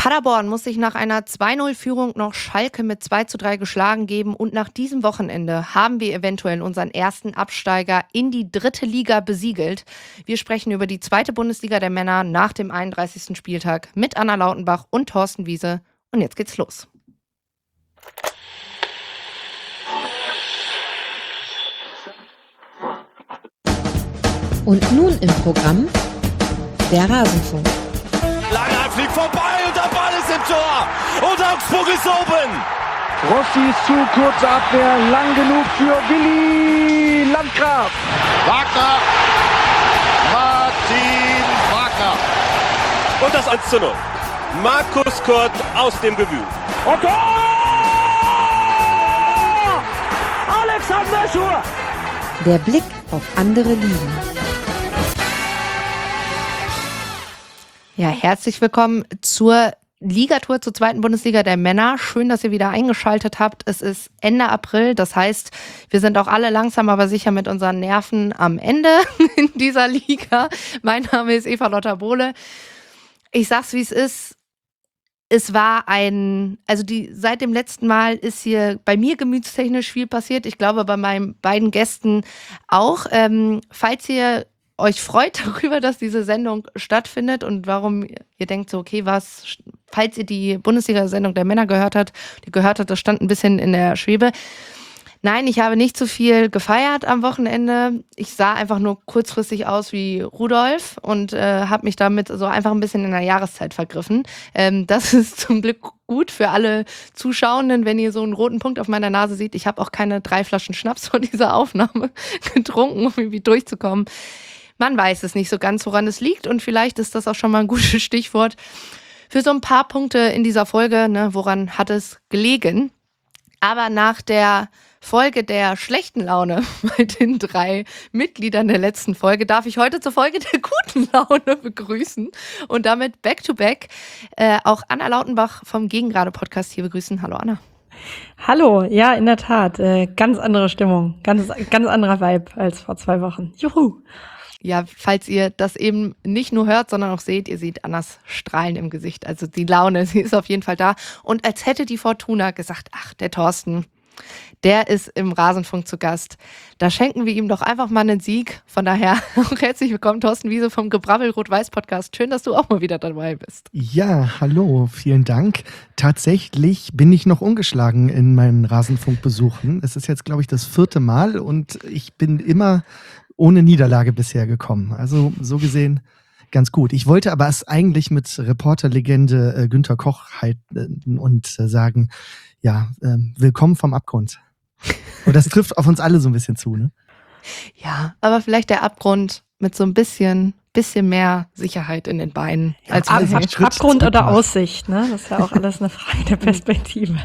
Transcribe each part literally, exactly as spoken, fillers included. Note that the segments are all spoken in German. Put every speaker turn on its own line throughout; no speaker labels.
Paderborn muss sich nach einer zwei null Führung noch Schalke mit zwei zu drei geschlagen geben und nach diesem Wochenende haben wir eventuell unseren ersten Absteiger in die dritte Liga besiegelt. Wir sprechen über die zweite Bundesliga der Männer nach dem einunddreißigsten Spieltag mit Anna Lautenbach und Thorsten Wiese. Und jetzt geht's los.
Und nun im Programm der Rasenfunk.
Langer fliegt vorbei und der Ball ist im Tor. Und Augsburg ist oben.
Rossi ist zu, kurze Abwehr, lang genug für Willi Landgraf.
Wagner. Martin Wagner. Und das eins zu null. Markus Kurt aus dem Gewühl.
Und Tor! Alexander Schur.
Der Blick auf andere Ligen.
Ja, herzlich willkommen zur Ligatour zur zweiten Bundesliga der Männer. Schön, dass ihr wieder eingeschaltet habt. Es ist Ende April, das heißt, wir sind auch alle langsam, aber sicher mit unseren Nerven am Ende in dieser Liga. Mein Name ist Eva Lotta Bohle. Ich sag's, wie es ist. Es war ein, also die seit dem letzten Mal ist hier bei mir gemütstechnisch viel passiert. Ich glaube, bei meinen beiden Gästen auch. Ähm, falls ihr euch freut darüber, dass diese Sendung stattfindet und warum ihr denkt so, okay, was, falls ihr die Bundesliga-Sendung der Männer gehört habt, die gehört hat, das stand ein bisschen in der Schwebe. Nein, ich habe nicht so viel gefeiert am Wochenende. Ich sah einfach nur kurzfristig aus wie Rudolf und äh, habe mich damit so einfach ein bisschen in der Jahreszeit vergriffen. Ähm, das ist zum Glück gut für alle Zuschauenden, wenn ihr so einen roten Punkt auf meiner Nase seht. Ich habe auch keine drei Flaschen Schnaps vor dieser Aufnahme getrunken, um irgendwie durchzukommen. Man weiß es nicht so ganz, woran es liegt und vielleicht ist das auch schon mal ein gutes Stichwort für so ein paar Punkte in dieser Folge, ne, woran hat es gelegen. Aber nach der Folge der schlechten Laune bei den drei Mitgliedern der letzten Folge darf ich heute zur Folge der guten Laune begrüßen und damit back-to-back äh, auch Anna Lautenbach vom Gegengrade-Podcast hier begrüßen. Hallo Anna.
Hallo, ja, in der Tat, äh, ganz andere Stimmung, ganz, ganz anderer Vibe als vor zwei Wochen. Juhu!
Ja, falls ihr das eben nicht nur hört, sondern auch seht, ihr seht Annas Strahlen im Gesicht. Also die Laune, sie ist auf jeden Fall da. Und als hätte die Fortuna gesagt, ach, der Thorsten, der ist im Rasenfunk zu Gast. Da schenken wir ihm doch einfach mal einen Sieg. Von daher auch herzlich willkommen, Thorsten Wiese vom Gebrabbel Rot-Weiß-Podcast. Schön, dass du auch mal wieder dabei bist.
Ja, hallo, vielen Dank. Tatsächlich bin ich noch ungeschlagen in meinen Rasenfunkbesuchen. Es ist jetzt, glaube ich, das vierte Mal und ich bin immer ohne Niederlage bisher gekommen. Also so gesehen ganz gut. Ich wollte aber es eigentlich mit Reporterlegende äh, Günther Koch halten und äh, sagen, ja, äh, willkommen vom Abgrund. Und das trifft auf uns alle so ein bisschen zu, ne?
Ja, aber vielleicht der Abgrund mit so ein bisschen, bisschen mehr Sicherheit in den Beinen.
Ja,
als
Ab,
alles
wir.
einen Schritt
Abgrund
zurück
oder
macht.
Aussicht, ne? Das ist ja auch alles eine Frage der Perspektive.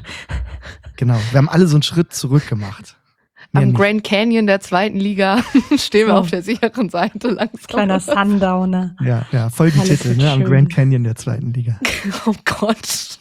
Genau, wir haben alle so einen Schritt zurück gemacht. Mehr
Am
nicht.
Grand Canyon der zweiten Liga stehen wir
So.
auf der sicheren Seite langsam.
Kleiner Sundowner.
Ja, ja, Folgentitel,
Alles
ne, am
schön.
Grand Canyon der zweiten Liga.
Oh Gott.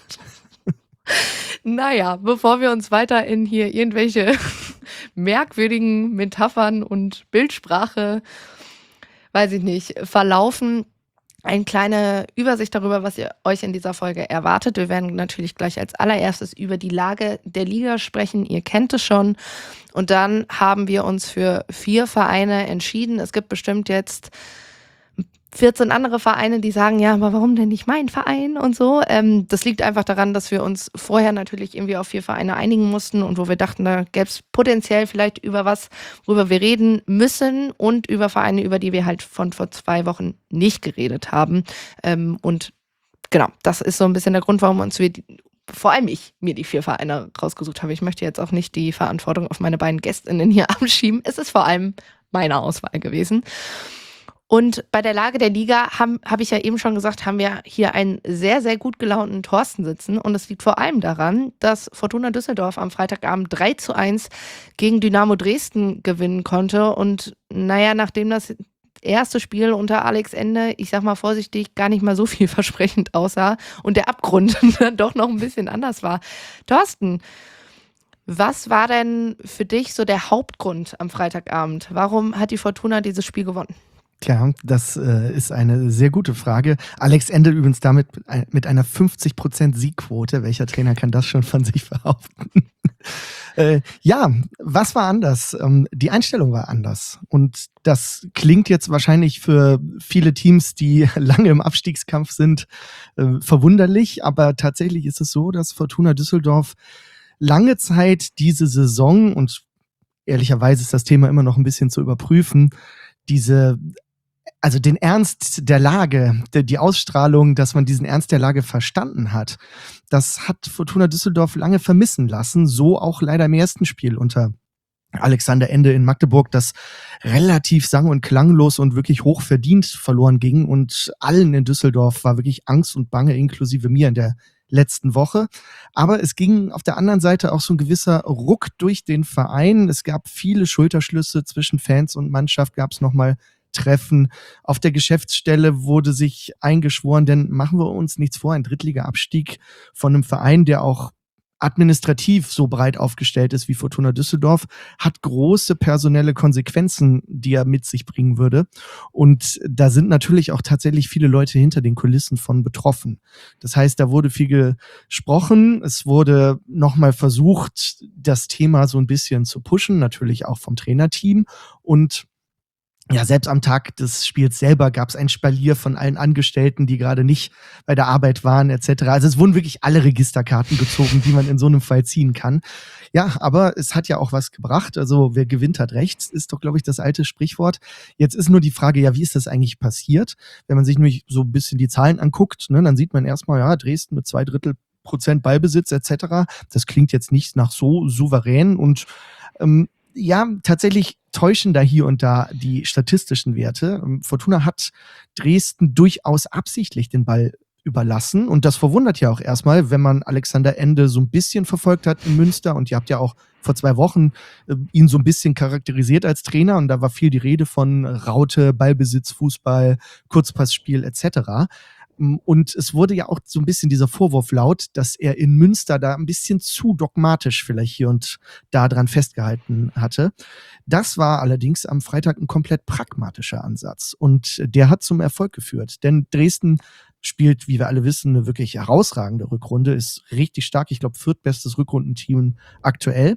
Naja, bevor wir uns weiter in hier irgendwelche merkwürdigen Metaphern und Bildsprache, weiß ich nicht, verlaufen, eine kleine Übersicht darüber, was ihr euch in dieser Folge erwartet. Wir werden natürlich gleich als allererstes über die Lage der Liga sprechen. Ihr kennt es schon. Und dann haben wir uns für vier Vereine entschieden. Es gibt bestimmt jetzt vierzehn andere Vereine, die sagen, ja, aber warum denn nicht mein Verein und so. Ähm, das liegt einfach daran, dass wir uns vorher natürlich irgendwie auf vier Vereine einigen mussten und wo wir dachten, da gäbe es potenziell vielleicht über was, worüber wir reden müssen und über Vereine, über die wir halt von vor zwei Wochen nicht geredet haben. Ähm, und genau, das ist so ein bisschen der Grund, warum uns wir, die, vor allem ich, mir die vier Vereine rausgesucht habe. Ich möchte jetzt auch nicht die Verantwortung auf meine beiden GästInnen hier abschieben. Es ist vor allem meine Auswahl gewesen. Und bei der Lage der Liga habe hab ich ja eben schon gesagt, haben wir hier einen sehr, sehr gut gelaunten Thorsten sitzen. Und es liegt vor allem daran, dass Fortuna Düsseldorf am Freitagabend drei zu eins gegen Dynamo Dresden gewinnen konnte. Und naja, nachdem das erste Spiel unter Alex Ende, ich sag mal vorsichtig, gar nicht mal so vielversprechend aussah und der Abgrund dann doch noch ein bisschen anders war. Thorsten, was war denn für dich so der Hauptgrund am Freitagabend? Warum hat die Fortuna dieses Spiel gewonnen?
Tja, das äh, ist eine sehr gute Frage. Alex endet übrigens damit mit einer fünfzig Prozent Siegquote. Welcher Trainer kann das schon von sich behaupten? äh, ja, was war anders? Ähm, die Einstellung war anders. Und das klingt jetzt wahrscheinlich für viele Teams, die lange im Abstiegskampf sind, äh, verwunderlich. Aber tatsächlich ist es so, dass Fortuna Düsseldorf lange Zeit diese Saison, und ehrlicherweise ist das Thema immer noch ein bisschen zu überprüfen, diese also den Ernst der Lage, die Ausstrahlung, dass man diesen Ernst der Lage verstanden hat, das hat Fortuna Düsseldorf lange vermissen lassen. So auch leider im ersten Spiel unter Alexander Ende in Magdeburg, das relativ sang- und klanglos und wirklich hochverdient verloren ging. Und allen in Düsseldorf war wirklich Angst und Bange, inklusive mir in der letzten Woche. Aber es ging auf der anderen Seite auch so ein gewisser Ruck durch den Verein. Es gab viele Schulterschlüsse zwischen Fans und Mannschaft, gab es nochmal Treffen. Auf der Geschäftsstelle wurde sich eingeschworen, denn machen wir uns nichts vor, ein Drittliga-Abstieg von einem Verein, der auch administrativ so breit aufgestellt ist wie Fortuna Düsseldorf, hat große personelle Konsequenzen, die er mit sich bringen würde. Und da sind natürlich auch tatsächlich viele Leute hinter den Kulissen von betroffen. Das heißt, da wurde viel gesprochen. Es wurde nochmal versucht, das Thema so ein bisschen zu pushen, natürlich auch vom Trainerteam. Und ja, selbst am Tag des Spiels selber gab es ein Spalier von allen Angestellten, die gerade nicht bei der Arbeit waren, et cetera. Also es wurden wirklich alle Registerkarten gezogen, die man in so einem Fall ziehen kann. Ja, aber es hat ja auch was gebracht. Also wer gewinnt, hat recht, ist doch, glaube ich, das alte Sprichwort. Jetzt ist nur die Frage, ja, wie ist das eigentlich passiert? Wenn man sich nämlich so ein bisschen die Zahlen anguckt, ne, dann sieht man erstmal, ja, Dresden mit zwei Drittel Prozent Ballbesitz et cetera. Das klingt jetzt nicht nach so souverän und ähm, ja, tatsächlich täuschen da hier und da die statistischen Werte. Fortuna hat Dresden durchaus absichtlich den Ball überlassen und das verwundert ja auch erstmal, wenn man Alexander Ende so ein bisschen verfolgt hat in Münster und ihr habt ja auch vor zwei Wochen äh, ihn so ein bisschen charakterisiert als Trainer und da war viel die Rede von Raute, Ballbesitz, Fußball, Kurzpassspiel et cetera. Und es wurde ja auch so ein bisschen dieser Vorwurf laut, dass er in Münster da ein bisschen zu dogmatisch vielleicht hier und da dran festgehalten hatte. Das war allerdings am Freitag ein komplett pragmatischer Ansatz. Und der hat zum Erfolg geführt. Denn Dresden spielt, wie wir alle wissen, eine wirklich herausragende Rückrunde, ist richtig stark. Ich glaube, viertbestes Rückrundenteam aktuell.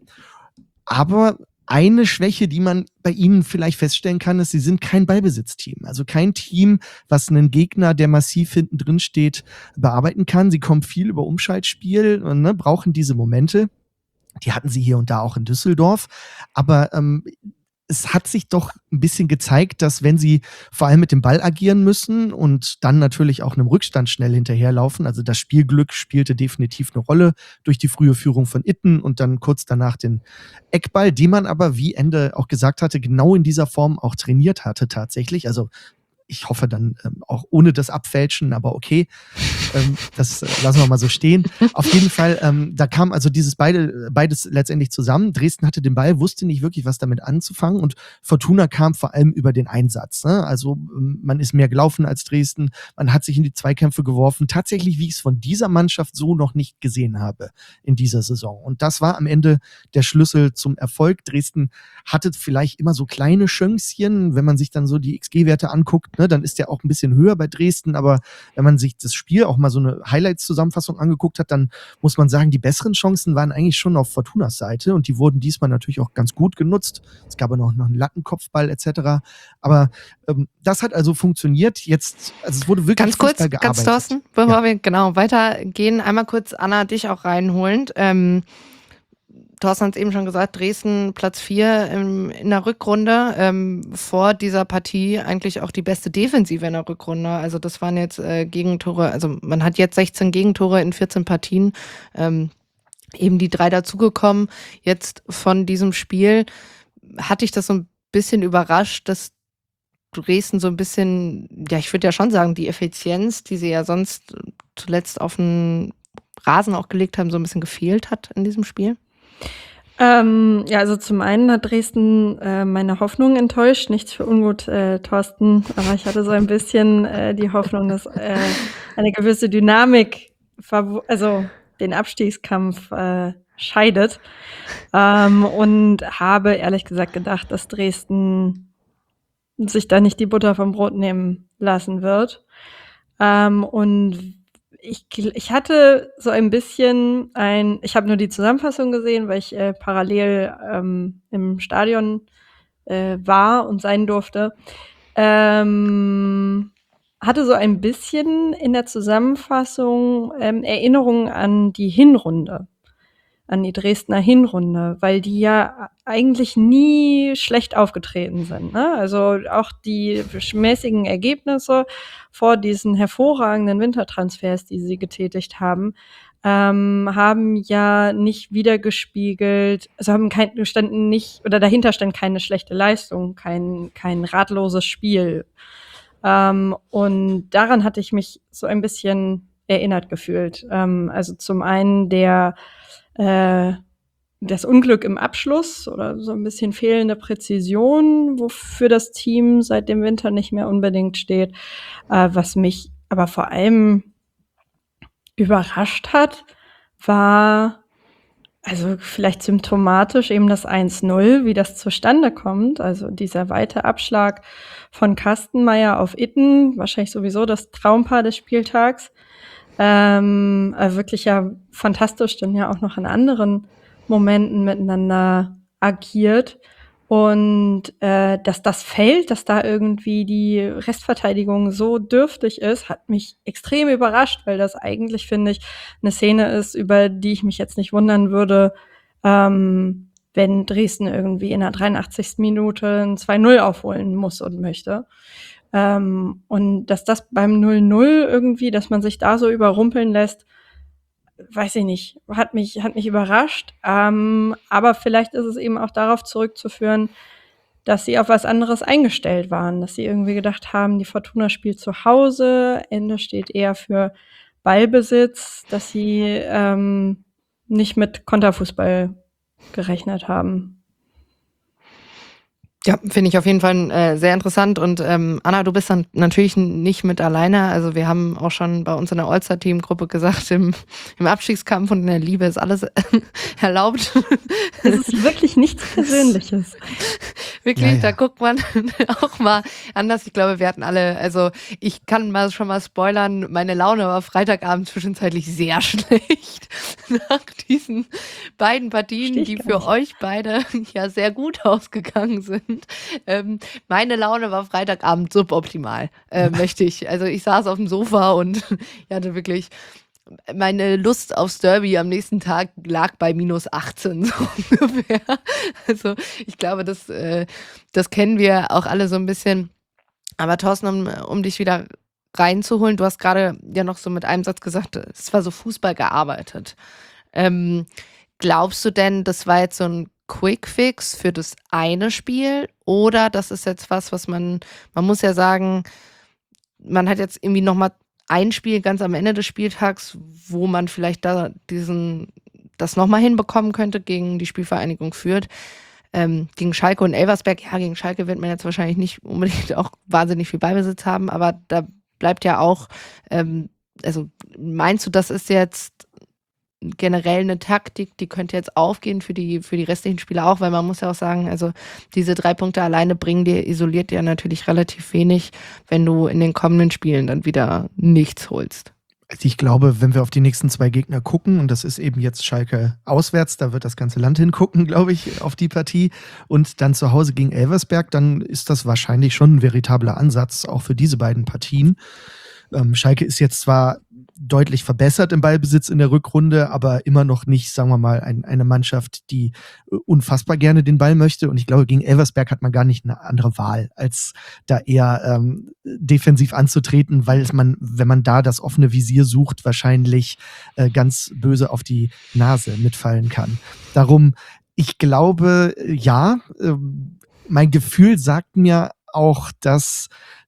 Aber eine Schwäche, die man bei ihnen vielleicht feststellen kann, ist, sie sind kein Ballbesitzteam. Also kein Team, was einen Gegner, der massiv hinten drin steht, bearbeiten kann. Sie kommen viel über Umschaltspiel und ne, brauchen diese Momente. Die hatten sie hier und da auch in Düsseldorf. Aber ähm, es hat sich doch ein bisschen gezeigt, dass wenn sie vor allem mit dem Ball agieren müssen und dann natürlich auch einem Rückstand schnell hinterherlaufen, also das Spielglück spielte definitiv eine Rolle durch die frühe Führung von Itten und dann kurz danach den Eckball, den man aber, wie Ende auch gesagt hatte, genau in dieser Form auch trainiert hatte tatsächlich. Also ich hoffe dann ähm, auch ohne das Abfälschen, aber okay, ähm, das äh, lassen wir mal so stehen. Auf jeden Fall, ähm, da kam also dieses beide, beides letztendlich zusammen. Dresden hatte den Ball, wusste nicht wirklich, was damit anzufangen und Fortuna kam vor allem über den Einsatz. Ne? Also ähm, man ist mehr gelaufen als Dresden, man hat sich in die Zweikämpfe geworfen. Tatsächlich, wie ich es von dieser Mannschaft so noch nicht gesehen habe in dieser Saison. Und das war am Ende der Schlüssel zum Erfolg. Dresden hatte vielleicht immer so kleine Schönchen, wenn man sich dann so die X G-Werte anguckt, ne, dann ist der auch ein bisschen höher bei Dresden, aber wenn man sich das Spiel auch mal so eine Highlights-Zusammenfassung angeguckt hat, dann muss man sagen, die besseren Chancen waren eigentlich schon auf Fortunas Seite und die wurden diesmal natürlich auch ganz gut genutzt. Es gab aber noch, noch einen Lattenkopfball et cetera. Aber ähm, das hat also funktioniert. Jetzt, also es wurde wirklich
ganz kurz,
gearbeitet.
ganz Thorsten, bevor
ja.
wir genau weitergehen, einmal kurz Anna dich auch reinholend. Ähm, Thorsten hat es eben schon gesagt, Dresden Platz vier im, in der Rückrunde, ähm, vor dieser Partie eigentlich auch die beste Defensive in der Rückrunde. Also das waren jetzt äh, Gegentore, also man hat jetzt sechzehn Gegentore in vierzehn Partien, ähm, eben die drei dazugekommen. Jetzt von diesem Spiel hatte ich das so ein bisschen überrascht, dass Dresden so ein bisschen, ja ich würde ja schon sagen, die Effizienz, die sie ja sonst zuletzt auf den Rasen auch gelegt haben, so ein bisschen gefehlt hat in diesem Spiel.
Ähm, ja, also zum einen hat Dresden äh, meine Hoffnung enttäuscht. Nichts für ungut, äh, Thorsten, aber ich hatte so ein bisschen äh, die Hoffnung, dass äh, eine gewisse Dynamik, also den Abstiegskampf äh, scheidet. Ähm, und habe ehrlich gesagt gedacht, dass Dresden sich da nicht die Butter vom Brot nehmen lassen wird. Ähm, und ich, ich hatte so ein bisschen ein, ich habe nur die Zusammenfassung gesehen, weil ich äh, parallel ähm, im Stadion äh, war und sein durfte. Ähm, hatte so ein bisschen in der Zusammenfassung ähm, Erinnerungen an die Hinrunde, an die Dresdner Hinrunde, weil die ja eigentlich nie schlecht aufgetreten sind. Ne? Also auch die mäßigen Ergebnisse vor diesen hervorragenden Wintertransfers, die sie getätigt haben, ähm, haben ja nicht wiedergespiegelt, also haben kein, standen nicht, oder dahinter stand keine schlechte Leistung, kein, kein ratloses Spiel. Ähm, und daran hatte ich mich so ein bisschen erinnert gefühlt. Ähm, also zum einen der äh, das Unglück im Abschluss oder so ein bisschen fehlende Präzision, wofür das Team seit dem Winter nicht mehr unbedingt steht. Äh, was mich aber vor allem überrascht hat, war also vielleicht symptomatisch eben das eins null, wie das zustande kommt. Also dieser weite Abschlag von Kastenmeier auf Itten, wahrscheinlich sowieso das Traumpaar des Spieltags. Ähm, äh, wirklich ja fantastisch, dann ja auch noch in anderen Momenten miteinander agiert. Und äh, dass das fällt, dass da irgendwie die Restverteidigung so dürftig ist, hat mich extrem überrascht, weil das eigentlich, finde ich, eine Szene ist, über die ich mich jetzt nicht wundern würde, ähm, wenn Dresden irgendwie in der dreiundachtzigsten Minute ein zwei null aufholen muss und möchte. Ähm, und dass das beim null null irgendwie, dass man sich da so überrumpeln lässt, weiß ich nicht, hat mich, hat mich überrascht. Ähm, aber vielleicht ist es eben auch darauf zurückzuführen, dass sie auf was anderes eingestellt waren, dass sie irgendwie gedacht haben, die Fortuna spielt zu Hause, Ende steht eher für Ballbesitz, dass sie ähm, nicht mit Konterfußball gerechnet haben.
Ja, finde ich auf jeden Fall äh, sehr interessant. Und ähm, Anna, du bist dann natürlich nicht mit alleine. Also wir haben auch schon bei uns in der All-Star-Team-Gruppe gesagt, im, im Abstiegskampf und in der Liebe ist alles erlaubt.
Es ist wirklich nichts Persönliches.
Wirklich,
Ja, ja.
da guckt man auch mal anders. Ich glaube, wir hatten alle, also ich kann mal schon mal spoilern, meine Laune war Freitagabend zwischenzeitlich sehr schlecht nach diesen beiden Partien,
Versteh ich
die
gar
für
nicht.
euch beide ja sehr gut ausgegangen sind. Ähm, meine Laune war Freitagabend suboptimal, äh, möchte ich. Also ich saß auf dem Sofa und ich hatte wirklich, meine Lust aufs Derby am nächsten Tag lag bei minus achtzehn so ungefähr. Also ich glaube, das, äh, das kennen wir auch alle so ein bisschen. Aber Thorsten, um, um dich wieder reinzuholen, du hast gerade ja noch so mit einem Satz gesagt, es war so Fußball gearbeitet. Ähm, glaubst du denn, das war jetzt so ein Quick-Fix für das eine Spiel oder das ist jetzt was, was man, man muss ja sagen, man hat jetzt irgendwie nochmal ein Spiel ganz am Ende des Spieltags, wo man vielleicht da diesen, das nochmal hinbekommen könnte gegen die Spielvereinigung Fürth. Ähm, gegen Schalke und Elversberg, ja, gegen Schalke wird man jetzt wahrscheinlich nicht unbedingt auch wahnsinnig viel Ballbesitz haben, aber da bleibt ja auch, ähm, also meinst du, das ist jetzt generell eine Taktik, die könnte jetzt aufgehen für die, für die restlichen Spiele auch, weil man muss ja auch sagen, also diese drei Punkte alleine bringen dir, isoliert dir natürlich relativ wenig, wenn du in den kommenden Spielen dann wieder nichts holst.
Also ich glaube, wenn wir auf die nächsten zwei Gegner gucken, und das ist eben jetzt Schalke auswärts, da wird das ganze Land hingucken, glaube ich, auf die Partie, und dann zu Hause gegen Elversberg, dann ist das wahrscheinlich schon ein veritabler Ansatz, auch für diese beiden Partien. Ähm, Schalke ist jetzt zwar deutlich verbessert im Ballbesitz in der Rückrunde, aber immer noch nicht, sagen wir mal, ein, eine Mannschaft, die unfassbar gerne den Ball möchte. Und ich glaube, gegen Elversberg hat man gar nicht eine andere Wahl, als da eher ähm, defensiv anzutreten, weil es man, wenn man da das offene Visier sucht, wahrscheinlich äh, ganz böse auf die Nase mitfallen kann. Darum, ich glaube, ja, äh, mein Gefühl sagt mir auch, dass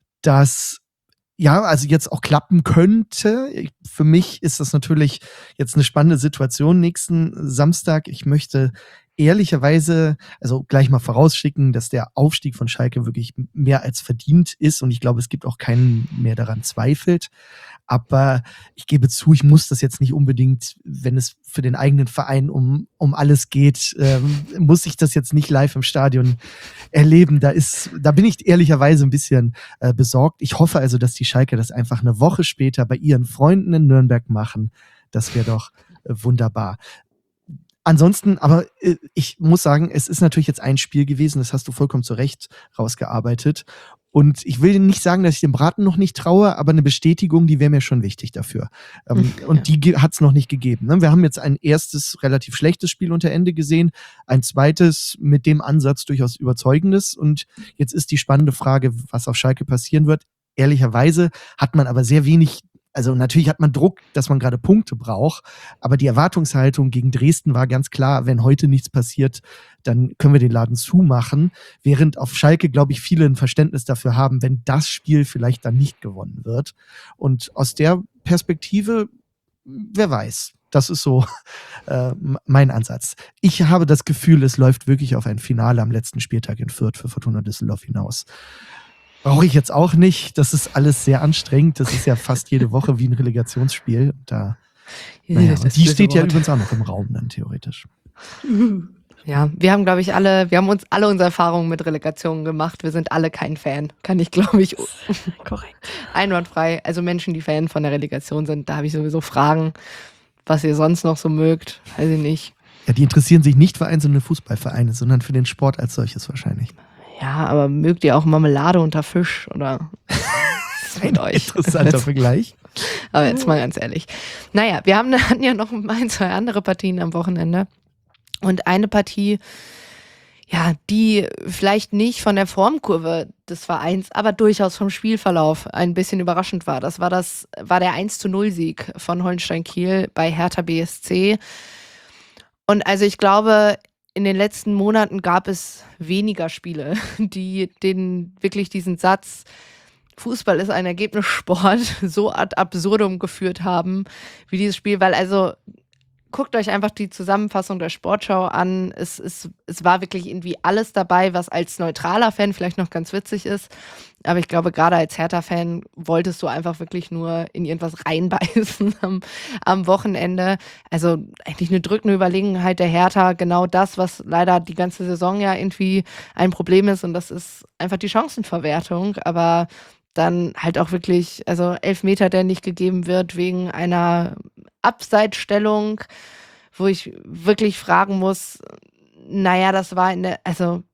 das ja, also jetzt auch klappen könnte. Ich, für mich ist das natürlich jetzt eine spannende Situation nächsten Samstag. Ich möchte ehrlicherweise, also gleich mal vorausschicken, dass der Aufstieg von Schalke wirklich mehr als verdient ist und ich glaube, es gibt auch keinen mehr daran zweifelt. Aber ich gebe zu, ich muss das jetzt nicht unbedingt, wenn es für den eigenen Verein um, um alles geht, ähm, muss ich das jetzt nicht live im Stadion erleben. Da ist, da bin ich ehrlicherweise ein bisschen äh, besorgt. Ich hoffe also, dass die Schalke das einfach eine Woche später bei ihren Freunden in Nürnberg machen. Das wäre doch äh, wunderbar. Ansonsten, aber äh, ich muss sagen, es ist natürlich jetzt ein Spiel gewesen, das hast du vollkommen zu Recht rausgearbeitet. Und ich will nicht sagen, dass ich dem Braten noch nicht traue, aber eine Bestätigung, die wäre mir schon wichtig dafür. Ähm, ja. Und die hat es noch nicht gegeben. Ne? Wir haben jetzt ein erstes relativ schlechtes Spiel unter Ende gesehen, ein zweites mit dem Ansatz durchaus überzeugendes. Und jetzt ist die spannende Frage, was auf Schalke passieren wird. Ehrlicherweise hat man aber sehr wenig. Also natürlich hat man Druck, dass man gerade Punkte braucht, aber die Erwartungshaltung gegen Dresden war ganz klar, wenn heute nichts passiert, dann können wir den Laden zumachen, während auf Schalke, glaube ich, viele ein Verständnis dafür haben, wenn das Spiel vielleicht dann nicht gewonnen wird. Und aus der Perspektive, wer weiß, das ist so äh, mein Ansatz. Ich habe das Gefühl, es läuft wirklich auf ein Finale am letzten Spieltag in Fürth für Fortuna Düsseldorf hinaus. Brauche ich jetzt auch nicht. Das ist alles sehr anstrengend. Das ist ja fast jede Woche wie ein Relegationsspiel. Da, naja. Und die steht ja übrigens auch noch im Raum dann theoretisch.
Ja, wir haben, glaube ich, alle, wir haben uns alle unsere Erfahrungen mit Relegationen gemacht. Wir sind alle kein Fan. Kann ich, glaube ich,
korrekt.
Einwandfrei. Also Menschen, die Fan von der Relegation sind, da habe ich sowieso Fragen, was ihr sonst noch so mögt. Weiß ich nicht.
Ja, die interessieren sich nicht für einzelne Fußballvereine, sondern für den Sport als solches wahrscheinlich.
Ja, aber mögt ihr auch Marmelade unter Fisch oder?
Ein interessanter Vergleich.
Aber jetzt mal ganz ehrlich. Naja, wir haben, hatten ja noch ein, zwei andere Partien am Wochenende. Und eine Partie, ja, die vielleicht nicht von der Formkurve des Vereins, aber durchaus vom Spielverlauf ein bisschen überraschend war. Das war das, war der eins zu null Sieg von Holstein Kiel bei Hertha B S C. Und also ich glaube, in den letzten Monaten gab es weniger Spiele, die den wirklich diesen Satz, Fußball ist ein Ergebnissport, so ad absurdum geführt haben, wie dieses Spiel, weil also guckt euch einfach die Zusammenfassung der Sportschau an. Es, es, es war wirklich irgendwie alles dabei, was als neutraler Fan vielleicht noch ganz witzig ist. Aber ich glaube, gerade als Hertha-Fan wolltest du einfach wirklich nur in irgendwas reinbeißen am, am Wochenende. Also eigentlich eine drückende Überlegenheit der Hertha. Genau das, was leider die ganze Saison ja irgendwie ein Problem ist. Und das ist einfach die Chancenverwertung. Aber dann halt auch wirklich, also Elfmeter, der nicht gegeben wird wegen einer Abseitsstellung, wo ich wirklich fragen muss, naja, das war in der, also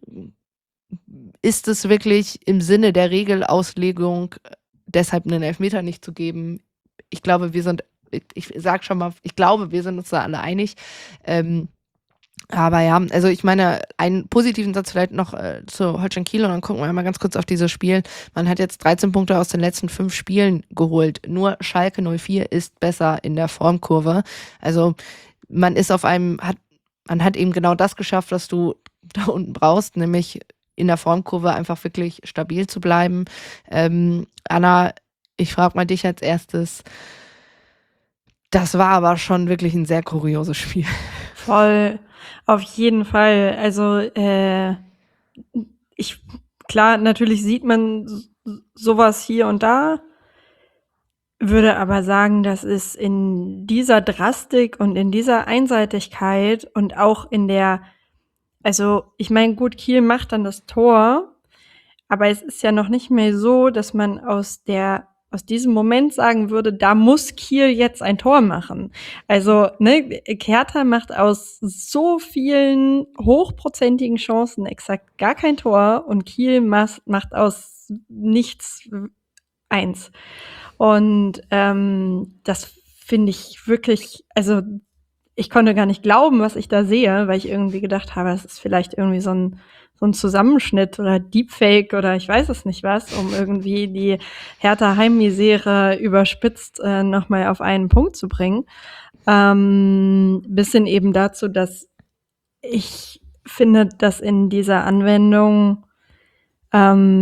ist es wirklich im Sinne der Regelauslegung, deshalb einen Elfmeter nicht zu geben? Ich glaube, wir sind, ich, ich sag schon mal, ich glaube, wir sind uns da alle einig. Ähm, aber ja, also ich meine, einen positiven Satz vielleicht noch äh, zu Holstein Kiel und dann gucken wir mal ganz kurz auf dieses Spiel. Man hat jetzt dreizehn Punkte aus den letzten fünf Spielen geholt. Nur Schalke null vier ist besser in der Formkurve. Also man ist auf einem, hat, man hat eben genau das geschafft, was du da unten brauchst, nämlich in der Formkurve einfach wirklich stabil zu bleiben. Ähm, Anna, ich frage mal dich als erstes. Das war aber schon wirklich ein sehr kurioses Spiel.
Voll. Auf jeden Fall. Also äh, ich klar, natürlich sieht man sowas hier und da, würde aber sagen, dass es in dieser Drastik und in dieser Einseitigkeit und auch in der, also ich meine, gut, Kiel macht dann das Tor, aber es ist ja noch nicht mehr so, dass man aus der aus diesem Moment sagen würde, da muss Kiel jetzt ein Tor machen. Also, ne, Hertha macht aus so vielen hochprozentigen Chancen exakt gar kein Tor und Kiel macht, macht aus nichts eins. Und ähm, das finde ich wirklich, also ich konnte gar nicht glauben, was ich da sehe, weil ich irgendwie gedacht habe, es ist vielleicht irgendwie so ein so ein Zusammenschnitt oder Deepfake oder ich weiß es nicht was, um irgendwie die Hertha Heimmisere überspitzt äh, nochmal auf einen Punkt zu bringen. Ähm, bis hin eben dazu, dass ich finde, dass in dieser Anwendung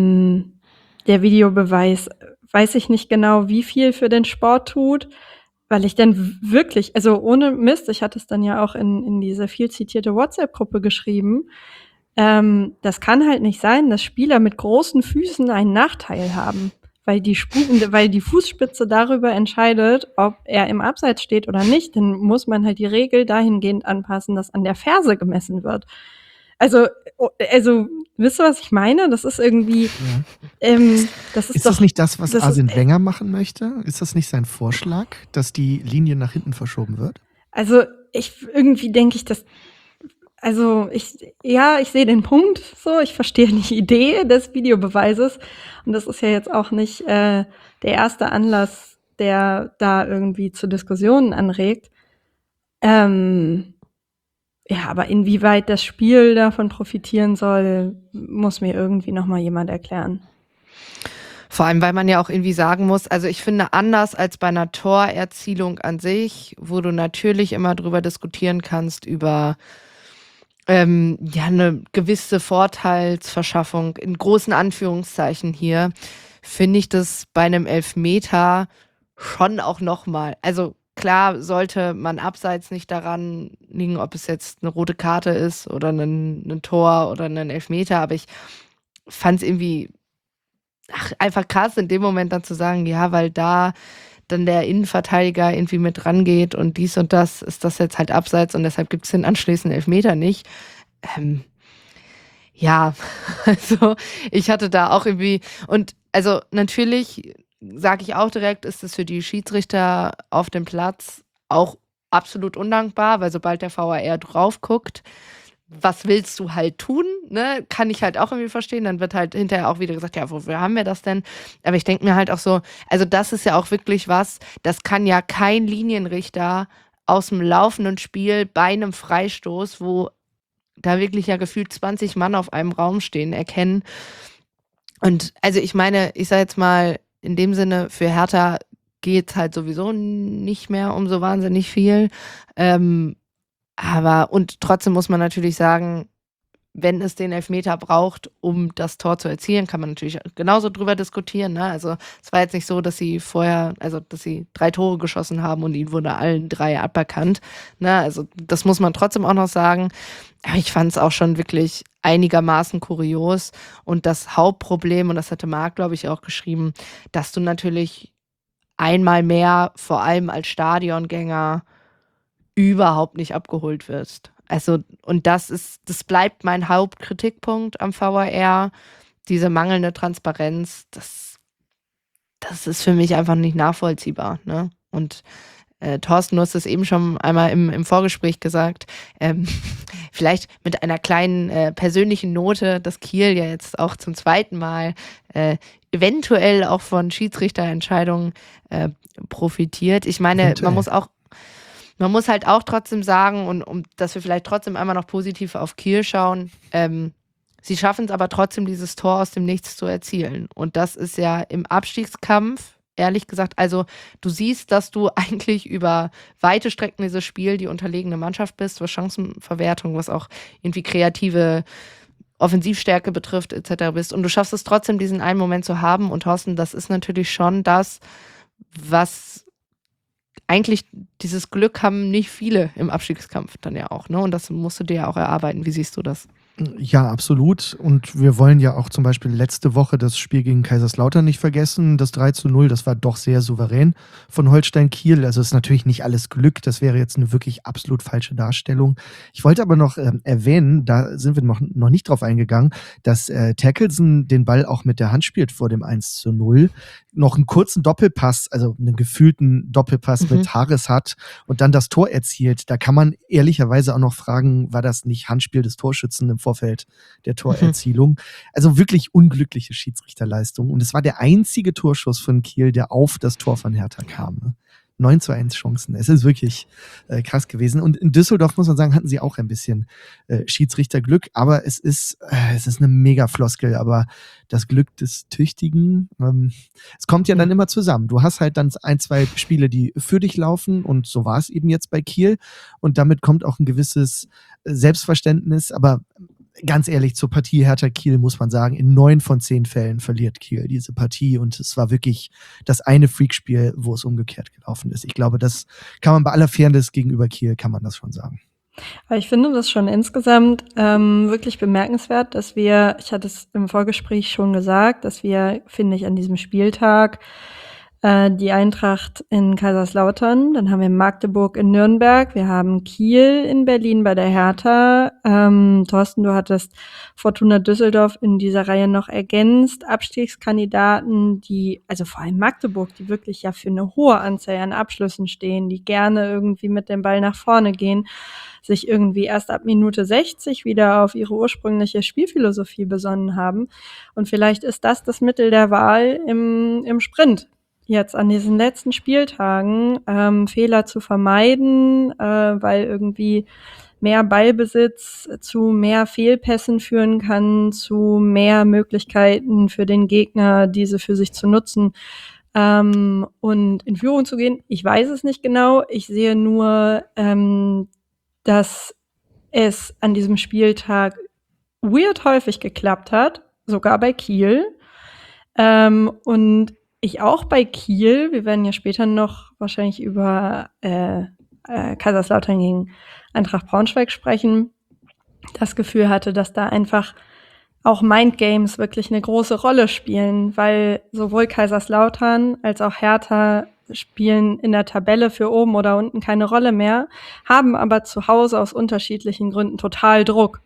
ähm, der Videobeweis, weiß ich nicht genau, wie viel für den Sport tut, weil ich dann w- wirklich, also ohne Mist, ich hatte es dann ja auch in, in diese viel zitierte WhatsApp-Gruppe geschrieben, ähm, das kann halt nicht sein, dass Spieler mit großen Füßen einen Nachteil haben, weil die Spu- weil die Fußspitze darüber entscheidet, ob er im Abseits steht oder nicht. Dann muss man halt die Regel dahingehend anpassen, dass an der Ferse gemessen wird. Also, oh, also, wisst ihr, was ich meine? Das ist irgendwie,
Ja.
ähm, das ist,
Ist
doch,
das nicht das, was
das ist,
Arsene Wenger machen möchte? Ist das nicht sein Vorschlag, dass die Linie nach hinten verschoben wird?
also ich irgendwie denke ich, dass, also ich, ja, ich sehe den Punkt so, ich verstehe die Idee des Videobeweises und das ist ja jetzt auch nicht äh, der erste Anlass, der da irgendwie zu Diskussionen anregt. Ähm, ja, aber inwieweit das Spiel davon profitieren soll, muss mir irgendwie noch mal jemand erklären.
Vor allem, weil man ja auch irgendwie sagen muss, also ich finde, anders als bei einer Torerzielung an sich, wo du natürlich immer drüber diskutieren kannst, über ähm, ja eine gewisse Vorteilsverschaffung, in großen Anführungszeichen hier, finde ich das bei einem Elfmeter schon auch nochmal. Also klar sollte man abseits nicht daran liegen, ob es jetzt eine rote Karte ist oder ein, ein Tor oder ein Elfmeter, aber ich fand es irgendwie ach, einfach krass in dem Moment dann zu sagen, ja, weil da dann der Innenverteidiger irgendwie mit rangeht und dies und das, ist das jetzt halt abseits und deshalb gibt es den anschließenden Elfmeter nicht. Ähm, ja, also ich hatte da auch irgendwie, und also natürlich sage ich auch direkt, ist es für die Schiedsrichter auf dem Platz auch absolut undankbar, weil sobald der V A R drauf guckt, was willst du halt tun, ne? Kann ich halt auch irgendwie verstehen. Dann wird halt hinterher auch wieder gesagt, ja, wofür haben wir das denn? Aber ich denke mir halt auch so, also das ist ja auch wirklich was, das kann ja kein Linienrichter aus dem laufenden Spiel bei einem Freistoß, wo da wirklich ja gefühlt zwanzig Mann auf einem Raum stehen, erkennen. Und also ich meine, ich sage jetzt mal, in dem Sinne, für Hertha geht es halt sowieso nicht mehr um so wahnsinnig viel. Ähm, aber, und trotzdem muss man natürlich sagen, wenn es den Elfmeter braucht, um das Tor zu erzielen, kann man natürlich genauso drüber diskutieren. Ne? Also es war jetzt nicht so, dass sie vorher, also dass sie drei Tore geschossen haben und ihnen wurde allen drei aberkannt. Ne? Also das muss man trotzdem auch noch sagen. Aber ich fand es auch schon wirklich einigermaßen kurios. Und das Hauptproblem, und das hatte Marc, glaube ich, auch geschrieben, dass du natürlich einmal mehr, vor allem als Stadiongänger, überhaupt nicht abgeholt wirst. Also, und das ist, das bleibt mein Hauptkritikpunkt am V A R. Diese mangelnde Transparenz, das, das ist für mich einfach nicht nachvollziehbar. Ne? Und äh, Thorsten, du hast es eben schon einmal im, im Vorgespräch gesagt, ähm, vielleicht mit einer kleinen äh, persönlichen Note, dass Kiel ja jetzt auch zum zweiten Mal äh, eventuell auch von Schiedsrichterentscheidungen äh, profitiert. Ich meine,
Eventuell.
man muss auch Man muss halt auch trotzdem sagen, und um, dass wir vielleicht trotzdem einmal noch positiv auf Kiel schauen, ähm, sie schaffen es aber trotzdem, dieses Tor aus dem Nichts zu erzielen. Und das ist ja im Abstiegskampf, ehrlich gesagt, also du siehst, dass du eigentlich über weite Strecken dieses Spiel die unterlegene Mannschaft bist, was Chancenverwertung, was auch irgendwie kreative Offensivstärke betrifft, et cetera bist. Und du schaffst es trotzdem, diesen einen Moment zu haben. Und Thorsten, das ist natürlich schon das, was eigentlich dieses Glück haben nicht viele im Abstiegskampf dann ja auch, ne? Und das musst du dir ja auch erarbeiten. Wie siehst du das?
Ja, absolut. Und wir wollen ja auch zum Beispiel letzte Woche das Spiel gegen Kaiserslautern nicht vergessen. Das drei zu null, das war doch sehr souverän von Holstein Kiel. Also ist natürlich nicht alles Glück. Das wäre jetzt eine wirklich absolut falsche Darstellung. Ich wollte aber noch ähm, erwähnen, da sind wir noch, noch nicht drauf eingegangen, dass äh, Terkelsen den Ball auch mit der Hand spielt vor dem eins zu null. Noch einen kurzen Doppelpass, also einen gefühlten Doppelpass
Mhm.
mit Harris hat und dann das Tor erzielt. Da kann man ehrlicherweise auch noch fragen, war das nicht Handspiel des Torschützen im Vorfeld der Torerzielung? Also wirklich unglückliche Schiedsrichterleistung. Und es war der einzige Torschuss von Kiel, der auf das Tor von Hertha kam. Ne? neun zu eins Chancen. Es ist wirklich äh, krass gewesen. Und in Düsseldorf, muss man sagen, hatten sie auch ein bisschen äh, Schiedsrichterglück. Aber es ist, äh, es ist eine Mega-Floskel. Aber das Glück des Tüchtigen, ähm, es kommt ja dann immer zusammen. Du hast halt dann ein, zwei Spiele, die für dich laufen. Und so war es eben jetzt bei Kiel. Und damit kommt auch ein gewisses Selbstverständnis. Aber ganz ehrlich, zur Partie Hertha Kiel muss man sagen, in neun von zehn Fällen verliert Kiel diese Partie und es war wirklich das eine Freakspiel, wo es umgekehrt gelaufen ist. Ich glaube, das kann man bei aller Fairness gegenüber Kiel, kann man das schon sagen.
Aber ich finde das schon insgesamt ähm, wirklich bemerkenswert, dass wir, ich hatte es im Vorgespräch schon gesagt, dass wir, finde ich, an diesem Spieltag äh, die Eintracht in Kaiserslautern, dann haben wir Magdeburg in Nürnberg, wir haben Kiel in Berlin bei der Hertha. Ähm, Thorsten, du hattest Fortuna Düsseldorf in dieser Reihe noch ergänzt, Abstiegskandidaten, die, also vor allem Magdeburg, die wirklich ja für eine hohe Anzahl an Abschlüssen stehen, die gerne irgendwie mit dem Ball nach vorne gehen, sich irgendwie erst ab Minute sechzig wieder auf ihre ursprüngliche Spielphilosophie besonnen haben. Und vielleicht ist das das Mittel der Wahl im, im Sprint. Jetzt an diesen letzten Spieltagen ähm, Fehler zu vermeiden, äh, weil irgendwie mehr Ballbesitz zu mehr Fehlpässen führen kann, zu mehr Möglichkeiten für den Gegner, diese für sich zu nutzen ähm, und in Führung zu gehen. Ich weiß es nicht genau. Ich sehe nur, ähm, dass es an diesem Spieltag weird häufig geklappt hat, sogar bei Kiel. Ähm, und ich auch bei Kiel, wir werden ja später noch wahrscheinlich über äh, äh, Kaiserslautern gegen Eintracht Braunschweig sprechen, das Gefühl hatte, dass da einfach auch Mindgames wirklich eine große Rolle spielen, weil sowohl Kaiserslautern als auch Hertha spielen in der Tabelle für oben oder unten keine Rolle mehr, haben aber zu Hause aus unterschiedlichen Gründen total Druck.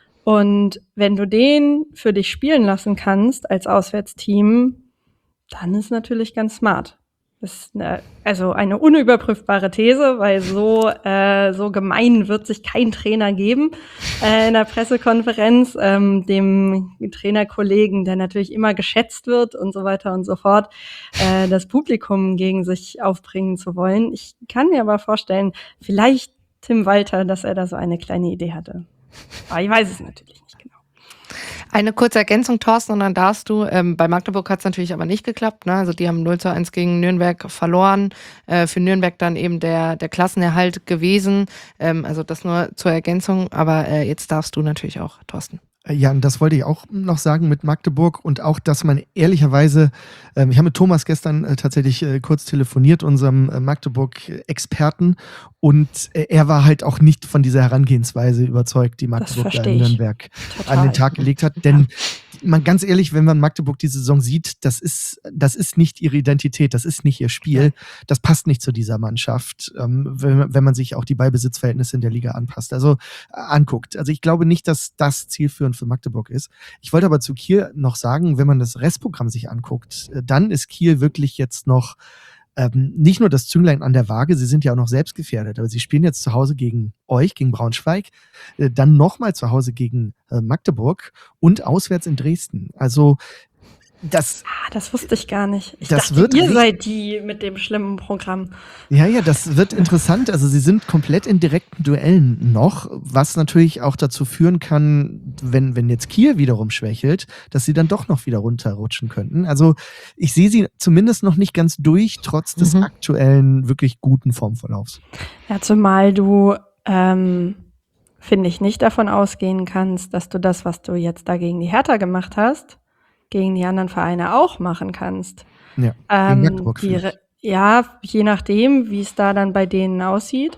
Und wenn du den für dich spielen lassen kannst als Auswärtsteam, dann ist natürlich ganz smart. Das ist eine, also eine unüberprüfbare These, weil so äh, so gemein wird sich kein Trainer geben äh, in der Pressekonferenz, ähm, dem Trainerkollegen, der natürlich immer geschätzt wird und so weiter und so fort, äh, das Publikum gegen sich aufbringen zu wollen. Ich kann mir aber vorstellen, vielleicht Tim Walter, dass er da so eine kleine Idee hatte. Aber ich weiß es natürlich nicht genau.
Eine kurze Ergänzung, Thorsten, und dann darfst du. Ähm, bei Magdeburg hat es natürlich aber nicht geklappt. Ne? Also die haben null zu eins gegen Nürnberg verloren. Äh, für Nürnberg dann eben der, der Klassenerhalt gewesen. Ähm, also das nur zur Ergänzung. Aber äh, jetzt darfst du natürlich auch, Thorsten.
Ja, und das wollte ich auch noch sagen mit Magdeburg und auch, dass man ehrlicherweise, ähm, ich habe mit Thomas gestern äh, tatsächlich äh, kurz telefoniert, unserem äh, Magdeburg-Experten, und äh, er war halt auch nicht von dieser Herangehensweise überzeugt, die Magdeburg da in Nürnberg
Total.
an den Tag gelegt hat, denn man, ganz ehrlich, wenn man Magdeburg diese Saison sieht, das ist, das ist nicht ihre Identität, das ist nicht ihr Spiel, das passt nicht zu dieser Mannschaft, ähm, wenn, wenn man sich auch die Ballbesitzverhältnisse in der Liga anpasst, also äh, anguckt. Also ich glaube nicht, dass das zielführend für Magdeburg ist. Ich wollte aber zu Kiel noch sagen, wenn man das Restprogramm sich anguckt, äh, dann ist Kiel wirklich jetzt noch Ähm, nicht nur das Zünglein an der Waage, sie sind ja auch noch selbst gefährdet, aber sie spielen jetzt zu Hause gegen euch, gegen Braunschweig, äh, dann nochmal zu Hause gegen äh, Magdeburg und auswärts in Dresden. Also das,
ah, das wusste ich gar nicht. Ich
das
dachte,
wird
ihr
richtig-
seid die mit dem schlimmen Programm.
Ja, ja, das wird interessant. Also sie sind komplett in direkten Duellen noch, was natürlich auch dazu führen kann, wenn, wenn jetzt Kiel wiederum schwächelt, dass sie dann doch noch wieder runterrutschen könnten. Also ich sehe sie zumindest noch nicht ganz durch, trotz des
Mhm.
aktuellen, wirklich guten Formverlaufs.
Ja, zumal du, ähm, finde ich, nicht davon ausgehen kannst, dass du das, was du jetzt da gegen die Hertha gemacht hast, gegen die anderen Vereine auch machen kannst.
Ja, gegen
Ähm,
Magdeburg
die,
vielleicht.
Re- ja, je nachdem, wie es da dann bei denen aussieht.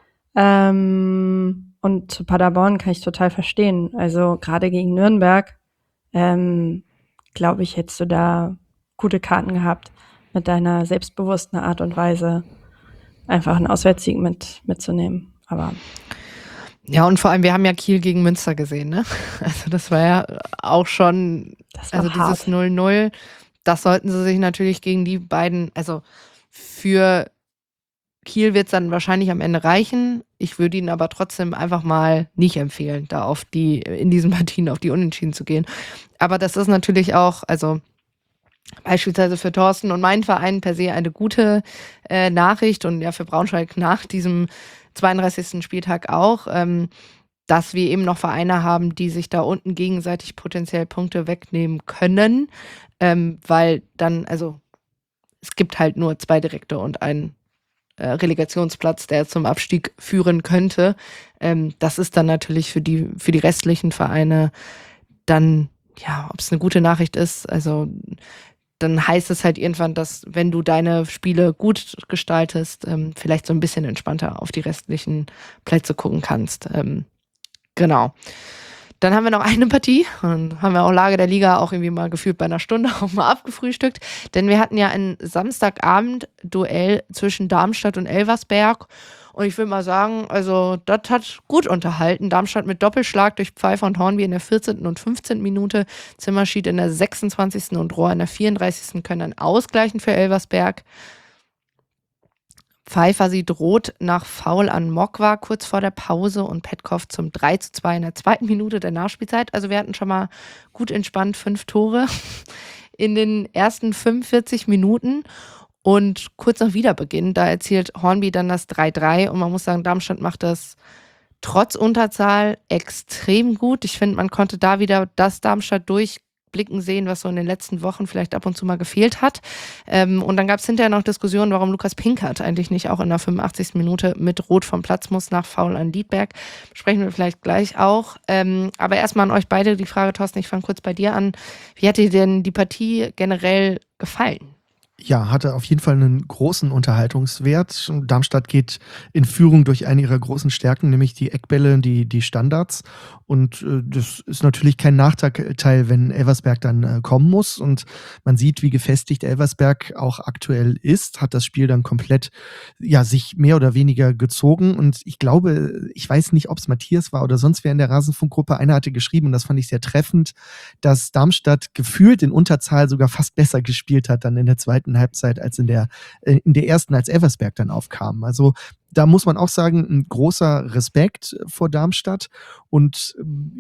Ähm, und zu Paderborn kann ich total verstehen. Also gerade gegen Nürnberg, ähm, glaube ich, hättest du da gute Karten gehabt, mit deiner selbstbewussten Art und Weise einfach einen Auswärtssieg mit, mitzunehmen. Aber
Ja, und vor allem, wir haben ja Kiel gegen Münster gesehen, ne? Also das war ja auch schon,
das war
also
hart.
dieses null null, das sollten sie sich natürlich gegen die beiden, also für Kiel wird es dann wahrscheinlich am Ende reichen. Ich würde ihnen aber trotzdem einfach mal nicht empfehlen, da auf die, in diesen Partien auf die Unentschieden zu gehen. Aber das ist natürlich auch, also beispielsweise für Thorsten und meinen Verein per se eine gute äh, Nachricht und ja für Braunschweig nach diesem zweiunddreißigsten Spieltag auch, ähm, dass wir eben noch Vereine haben, die sich da unten gegenseitig potenziell Punkte wegnehmen können, ähm, weil dann, also es gibt halt nur zwei direkte und ein äh, Relegationsplatz, der zum Abstieg führen könnte. Ähm, das ist dann natürlich für die, für die restlichen Vereine dann, ja, ob es eine gute Nachricht ist, also dann heißt es halt irgendwann, dass wenn du deine Spiele gut gestaltest, ähm, vielleicht so ein bisschen entspannter auf die restlichen Plätze gucken kannst. Ähm, genau. Dann haben wir noch eine Partie und haben wir auch Lage der Liga auch irgendwie mal gefühlt bei einer Stunde auch mal abgefrühstückt, denn wir hatten ja ein Samstagabend-Duell zwischen Darmstadt und Elversberg und ich will mal sagen, also das hat gut unterhalten. Darmstadt mit Doppelschlag durch Pfeiffer und Hornby in der vierzehnten und fünfzehnten Minute, Zimmerschied in der sechsundzwanzigsten und Rohr in der vierunddreißigsten können dann ausgleichen für Elversberg. Pfeiffer sieht rot nach Foul an Mokwa kurz vor der Pause und Petkov zum drei zu zwei in der zweiten Minute der Nachspielzeit. Also wir hatten schon mal gut entspannt fünf Tore in den ersten fünfundvierzig Minuten. Und kurz nach Wiederbeginn, da erzielt Hornby dann das drei drei und man muss sagen, Darmstadt macht das trotz Unterzahl extrem gut. Ich finde, man konnte da wieder das Darmstadt durchblicken sehen, was so in den letzten Wochen vielleicht ab und zu mal gefehlt hat. Ähm, und dann gab es hinterher noch Diskussionen, warum Lukas Pinkert eigentlich nicht auch in der fünfundachtzigsten Minute mit Rot vom Platz muss nach Foul an Liedberg. Sprechen wir vielleicht gleich auch. Ähm, aber erstmal an euch beide die Frage, Thorsten, ich fange kurz bei dir an. Wie hat dir denn die Partie generell gefallen?
Ja, hatte auf jeden Fall einen großen Unterhaltungswert. Darmstadt geht in Führung durch eine ihrer großen Stärken, nämlich die Eckbälle, die, die Standards. Und äh, das ist natürlich kein Nachteil, wenn Elversberg dann äh, kommen muss. Und man sieht, wie gefestigt Elversberg auch aktuell ist, hat das Spiel dann komplett, ja, sich mehr oder weniger gezogen. Und ich glaube, ich weiß nicht, ob es Matthias war oder sonst wer in der Rasenfunkgruppe, einer hatte geschrieben, und das fand ich sehr treffend, dass Darmstadt gefühlt in Unterzahl sogar fast besser gespielt hat dann in der zweiten Halbzeit als in der, in der ersten, als Elversberg dann aufkam. Also da muss man auch sagen, ein großer Respekt vor Darmstadt. Und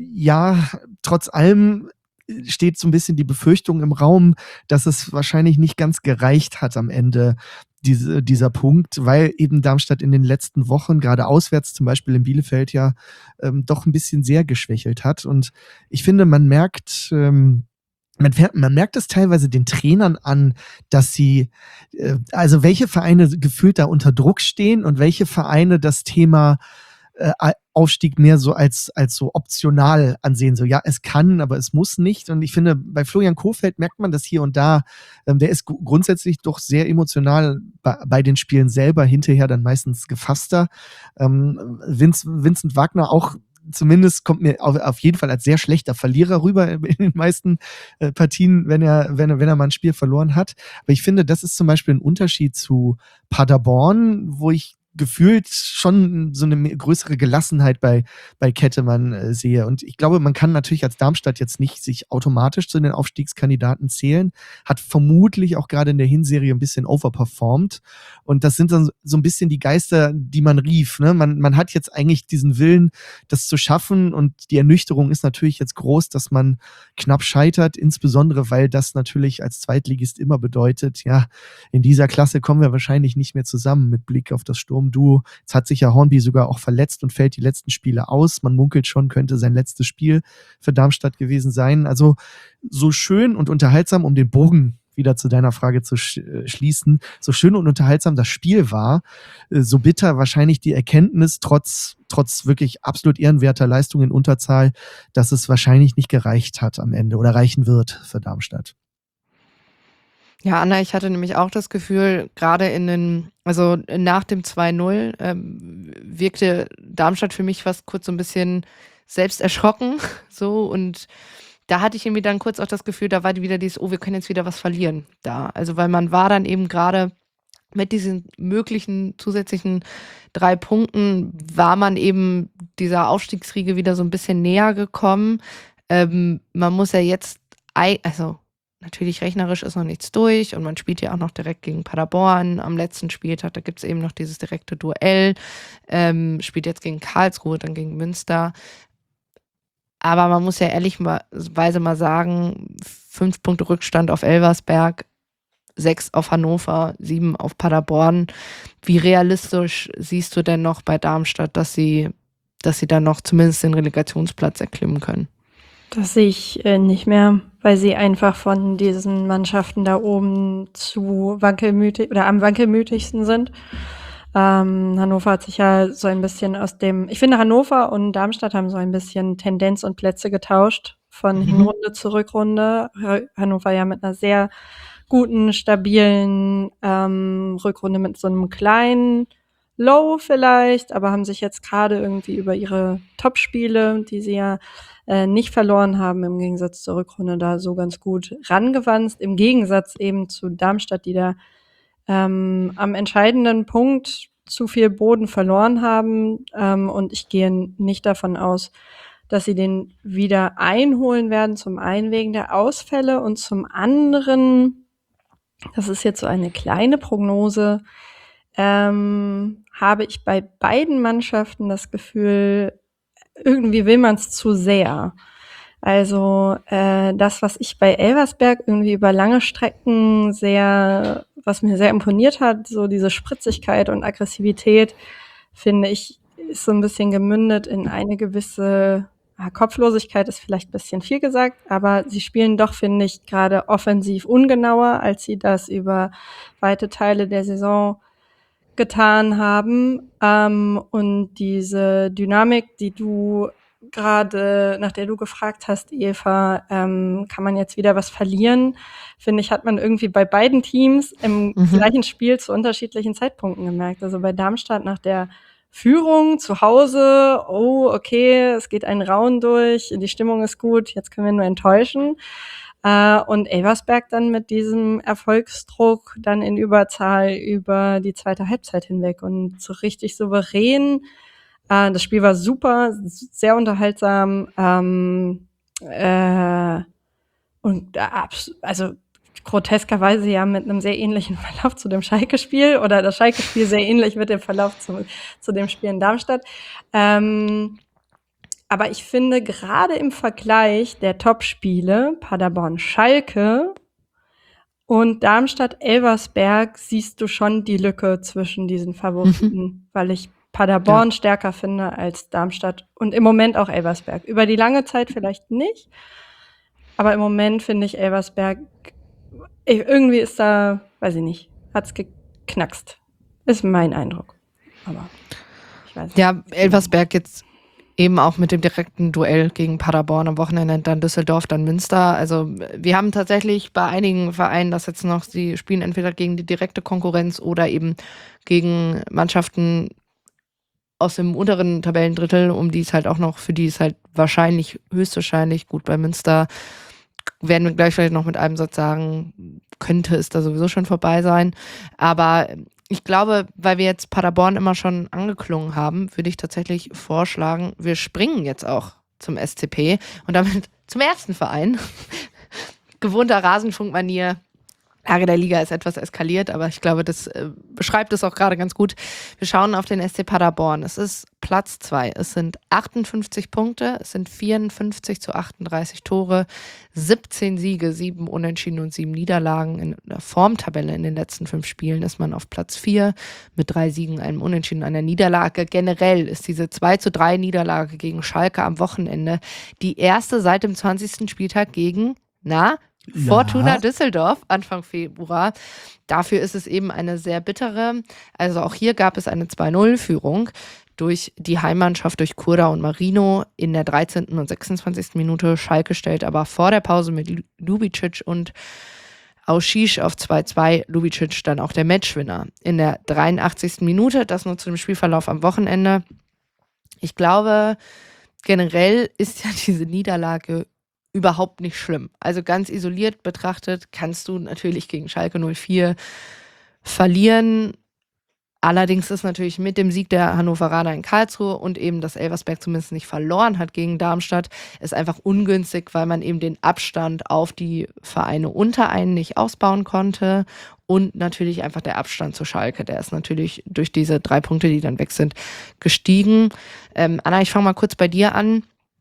ja, trotz allem steht so ein bisschen die Befürchtung im Raum, dass es wahrscheinlich nicht ganz gereicht hat am Ende, diese, dieser Punkt, weil eben Darmstadt in den letzten Wochen, gerade auswärts, zum Beispiel in Bielefeld, ja ähm, doch ein bisschen sehr geschwächelt hat. Und ich finde, man merkt, ähm, Man, man merkt es teilweise den Trainern an, dass sie, äh, also welche Vereine gefühlt da unter Druck stehen und welche Vereine das Thema äh, Aufstieg mehr so als, als so optional ansehen. So, ja, es kann, aber es muss nicht. Und ich finde, bei Florian Kohfeldt merkt man das hier und da. Ähm, der ist g- grundsätzlich doch sehr emotional bei, bei den Spielen selber, hinterher dann meistens gefasster. Ähm, Vince, Vincent Wagner auch, zumindest kommt mir auf, auf jeden Fall als sehr schlechter Verlierer rüber in den meisten äh, Partien, wenn er, wenn er, wenn er mal ein Spiel verloren hat. Aber ich finde, das ist zum Beispiel ein Unterschied zu Paderborn, wo ich gefühlt schon so eine größere Gelassenheit bei, bei Kettemann äh, sehe. Und ich glaube, man kann natürlich als Darmstadt jetzt nicht sich automatisch zu den Aufstiegskandidaten zählen, hat vermutlich auch gerade in der Hinserie ein bisschen overperformed. Und das sind dann so ein bisschen die Geister, die man rief. Ne? Man, man hat jetzt eigentlich diesen Willen, das zu schaffen. Und die Ernüchterung ist natürlich jetzt groß, dass man knapp scheitert, insbesondere weil das natürlich als Zweitligist immer bedeutet, ja, in dieser Klasse kommen wir wahrscheinlich nicht mehr zusammen mit Blick auf das Sturm. Duo. Jetzt hat sich ja Hornby sogar auch verletzt und fällt die letzten Spiele aus. Man munkelt schon, könnte sein letztes Spiel für Darmstadt gewesen sein. Also so schön und unterhaltsam, um den Bogen wieder zu deiner Frage zu sch- schließen, so schön und unterhaltsam das Spiel war, so bitter wahrscheinlich die Erkenntnis, trotz, trotz wirklich absolut ehrenwerter Leistung in Unterzahl, dass es wahrscheinlich nicht gereicht hat am Ende oder reichen wird für Darmstadt.
Ja, Anna, ich hatte nämlich auch das Gefühl, gerade in den, also nach dem zwei null ähm, wirkte Darmstadt für mich fast kurz so ein bisschen selbst erschrocken, so, und da hatte ich irgendwie dann kurz auch das Gefühl, da war wieder dieses, oh, wir können jetzt wieder was verlieren da. Also weil man war dann eben gerade mit diesen möglichen zusätzlichen drei Punkten, war man eben dieser Aufstiegsriege wieder so ein bisschen näher gekommen. Ähm, man muss ja jetzt, ei- also natürlich rechnerisch ist noch nichts durch und man spielt ja auch noch direkt gegen Paderborn am letzten Spieltag. Da gibt es eben noch dieses direkte Duell. Ähm, spielt jetzt gegen Karlsruhe, dann gegen Münster. Aber man muss ja ehrlicherweise mal sagen, fünf Punkte Rückstand auf Elversberg, sechs auf Hannover, sieben auf Paderborn. Wie realistisch siehst du denn noch bei Darmstadt, dass sie, dass sie dann noch zumindest den Relegationsplatz erklimmen können?
Das sehe ich äh, nicht mehr, weil sie einfach von diesen Mannschaften da oben zu wankelmütig oder am wankelmütigsten sind. Ähm, Hannover hat sich ja so ein bisschen aus dem, ich finde, Hannover und Darmstadt haben so ein bisschen Tendenz und Plätze getauscht von
Mhm.
Hinrunde zu Rückrunde. Ha- Hannover ja mit einer sehr guten, stabilen ähm, Rückrunde mit so einem kleinen Low vielleicht, aber haben sich jetzt gerade irgendwie über ihre Topspiele, die sie ja äh, nicht verloren haben, im Gegensatz zur Rückrunde da so ganz gut rangewanzt. Im Gegensatz eben zu Darmstadt, die da ähm, am entscheidenden Punkt zu viel Boden verloren haben. Ähm, und ich gehe nicht davon aus, dass sie den wieder einholen werden. Zum einen wegen der Ausfälle und zum anderen, das ist jetzt so eine kleine Prognose, ähm, habe ich bei beiden Mannschaften das Gefühl, irgendwie will man es zu sehr. Also äh, das, was ich bei Elversberg irgendwie über lange Strecken sehr, was mir sehr imponiert hat, so diese Spritzigkeit und Aggressivität, finde ich, ist so ein bisschen gemündet in eine gewisse ja, Kopflosigkeit, ist vielleicht ein bisschen viel gesagt, aber sie spielen doch, finde ich, gerade offensiv ungenauer, als sie das über weite Teile der Saison getan haben. Ähm, und diese Dynamik, die du gerade, nach der du gefragt hast, Eva, ähm, kann man jetzt wieder was verlieren? Finde ich, hat man irgendwie bei beiden Teams im
Mhm.
gleichen Spiel zu unterschiedlichen Zeitpunkten gemerkt. Also bei Darmstadt nach der Führung zu Hause, oh, okay, es geht ein Raun durch, die Stimmung ist gut, jetzt können wir nur enttäuschen. Äh, und Elversberg dann mit diesem Erfolgsdruck dann in Überzahl über die zweite Halbzeit hinweg und so richtig souverän. Äh, das Spiel war super, sehr unterhaltsam. Ähm, äh, und äh, abs- also groteskerweise ja mit einem sehr ähnlichen Verlauf zu dem Schalke-Spiel oder das Schalke-Spiel sehr ähnlich mit dem Verlauf zu, zu dem Spiel in Darmstadt. Ähm, aber ich finde, gerade im Vergleich der Top-Spiele, Paderborn-Schalke und Darmstadt-Elversberg, siehst du schon die Lücke zwischen diesen Favoriten, weil ich Paderborn stärker finde als Darmstadt und im Moment auch Elversberg. Über die lange Zeit vielleicht nicht, aber im Moment finde ich Elversberg, ich, irgendwie ist da, weiß ich nicht, hat's geknackst. Ist mein Eindruck. Aber ich weiß nicht.
Ja, Elversberg jetzt eben auch mit dem direkten Duell gegen Paderborn am Wochenende, dann Düsseldorf, dann Münster. Also wir haben tatsächlich bei einigen Vereinen das jetzt noch, sie spielen entweder gegen die direkte Konkurrenz oder eben gegen Mannschaften aus dem unteren Tabellendrittel, um die es halt auch noch, für die es halt wahrscheinlich, höchstwahrscheinlich, gut bei Münster, werden wir gleich vielleicht noch mit einem Satz sagen, könnte es da sowieso schon vorbei sein. Aber ich glaube, weil wir jetzt Paderborn immer schon angeklungen haben, würde ich tatsächlich vorschlagen, wir springen jetzt auch zum S C P und damit zum ersten Verein. Gewohnter Rasenfunkmanier. Lage der Liga ist etwas eskaliert, aber ich glaube, das äh, beschreibt es auch gerade ganz gut. Wir schauen auf den S C Paderborn. Es ist Platz zwei. Es sind achtundfünfzig Punkte, es sind vierundfünfzig zu achtunddreißig Tore, siebzehn Siege, sieben Unentschieden und sieben Niederlagen. In der Formtabelle in den letzten fünf Spielen ist man auf Platz vier mit drei Siegen, einem Unentschieden, einer Niederlage. Generell ist diese zwei zu drei Niederlage gegen Schalke am Wochenende die erste seit dem zwanzigsten Spieltag gegen, na,
Ja.
Fortuna Düsseldorf Anfang Februar. Dafür ist es eben eine sehr bittere. Also auch hier gab es eine zwei null Führung durch die Heimmannschaft, durch Kurda und Marino in der dreizehnten und sechsundzwanzigsten Minute. Schalke stellt aber vor der Pause mit Lubicic und Auschisch auf zwei zwei. Lubicic dann auch der Matchwinner in der dreiundachtzigsten Minute. Das nur zu dem Spielverlauf am Wochenende. Ich glaube, generell ist ja diese Niederlage überhaupt nicht schlimm. Also ganz isoliert betrachtet kannst du natürlich gegen Schalke null vier verlieren. Allerdings ist natürlich mit dem Sieg der Hannoveraner in Karlsruhe und eben, dass Elversberg zumindest nicht verloren hat gegen Darmstadt, ist einfach ungünstig, weil man eben den Abstand auf die Vereine unter einen nicht ausbauen konnte. Und natürlich einfach der Abstand zu Schalke, der ist natürlich durch diese drei Punkte, die dann weg sind, gestiegen. Ähm, Anna, ich fange mal kurz bei dir an.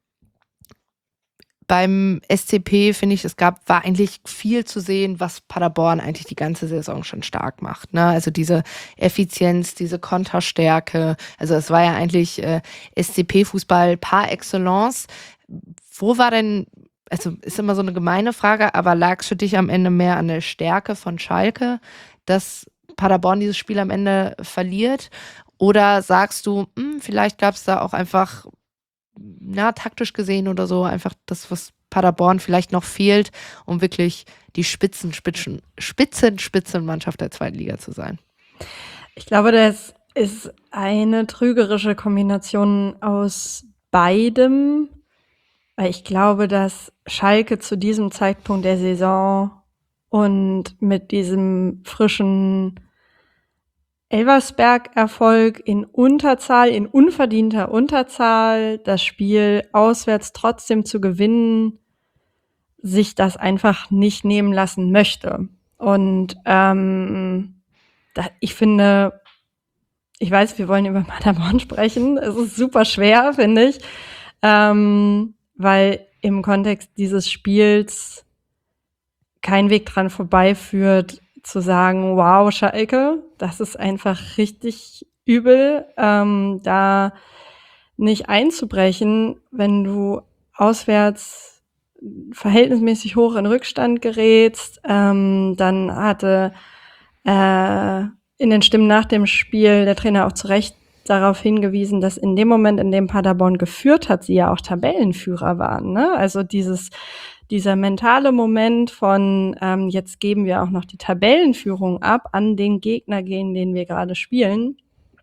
Beim S C P finde ich, es gab, war eigentlich viel zu sehen, was Paderborn eigentlich die ganze Saison schon stark macht. Ne? Also diese Effizienz, diese Konterstärke. Also es war ja eigentlich äh, S C P-Fußball par excellence. Wo war denn, also ist immer so eine gemeine Frage, aber lag es für dich am Ende mehr an der Stärke von Schalke, dass Paderborn dieses Spiel am Ende verliert? Oder sagst du, mh, vielleicht gab es da auch einfach, na, taktisch gesehen oder so, einfach das, was Paderborn vielleicht noch fehlt, um wirklich die Spitzen, Spitzen, Spitzen, Spitzenmannschaft der zweiten Liga zu sein?
Ich glaube, das ist eine trügerische Kombination aus beidem, weil ich glaube, dass Schalke zu diesem Zeitpunkt der Saison und mit diesem frischen Elversberg-Erfolg in Unterzahl, in unverdienter Unterzahl, das Spiel auswärts trotzdem zu gewinnen, sich das einfach nicht nehmen lassen möchte. Und ähm, da, ich finde, ich weiß, wir wollen über Paderborn sprechen. Es ist super schwer, finde ich, ähm, weil im Kontext dieses Spiels kein Weg dran vorbeiführt, zu sagen, wow, Schalke, das ist einfach richtig übel, ähm, da nicht einzubrechen, wenn du auswärts verhältnismäßig hoch in Rückstand gerätst. Ähm, dann hatte äh, in den Stimmen nach dem Spiel der Trainer auch zu Recht darauf hingewiesen, dass in dem Moment, in dem Paderborn geführt hat, sie ja auch Tabellenführer waren. Ne? Also dieses dieser mentale Moment von ähm, jetzt geben wir auch noch die Tabellenführung ab an den Gegner, gegen den wir gerade spielen.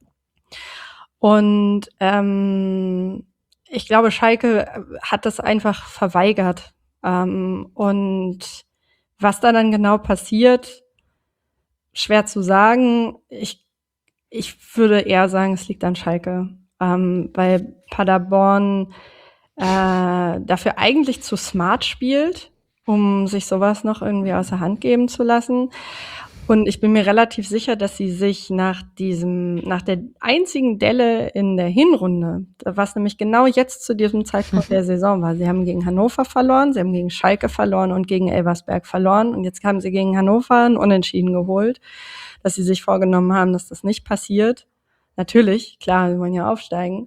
Und ähm, ich glaube, Schalke hat das einfach verweigert. Ähm, und was da dann genau passiert, schwer zu sagen. Ich, ich würde eher sagen, es liegt an Schalke, ähm, weil Paderborn äh, dafür eigentlich zu smart spielt, um sich sowas noch irgendwie aus der Hand geben zu lassen. Und ich bin mir relativ sicher, dass sie sich nach diesem, nach der einzigen Delle in der Hinrunde, was nämlich genau jetzt zu diesem Zeitpunkt der Saison war, sie haben gegen Hannover verloren, sie haben gegen Schalke verloren und gegen Elversberg verloren und jetzt haben sie gegen Hannover ein Unentschieden geholt, dass sie sich vorgenommen haben, dass das nicht passiert. Natürlich, klar, sie wollen ja aufsteigen.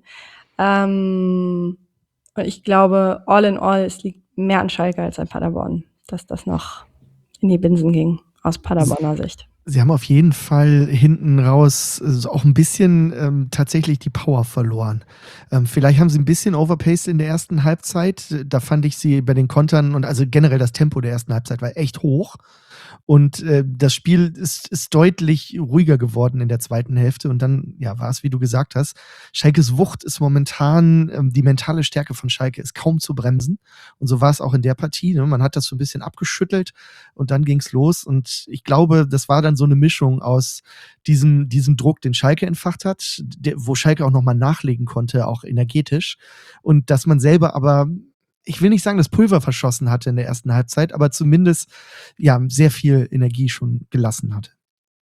Ähm, und ich glaube, all in all, es liegt mehr an Schalke als an Paderborn, dass das noch in die Binsen ging. Aus Paderborner Sicht.
Sie haben auf jeden Fall hinten raus äh, auch ein bisschen ähm, tatsächlich die Power verloren. Ähm, vielleicht haben sie ein bisschen overpaced in der ersten Halbzeit. Da fand ich sie bei den Kontern und also generell das Tempo der ersten Halbzeit war echt hoch. Und äh, das Spiel ist, ist deutlich ruhiger geworden in der zweiten Hälfte. Und dann, ja, war es, wie du gesagt hast, Schalkes Wucht ist momentan, ähm, die mentale Stärke von Schalke ist kaum zu bremsen. Und so war es auch in der Partie. Ne? Man hat das so ein bisschen abgeschüttelt und dann ging's los. Und ich glaube, das war dann so eine Mischung aus diesem, diesem Druck, den Schalke entfacht hat, der, wo Schalke auch nochmal nachlegen konnte, auch energetisch. Und dass man selber aber, ich will nicht sagen, das Pulver verschossen hatte in der ersten Halbzeit, aber zumindest ja sehr viel Energie schon gelassen hatte.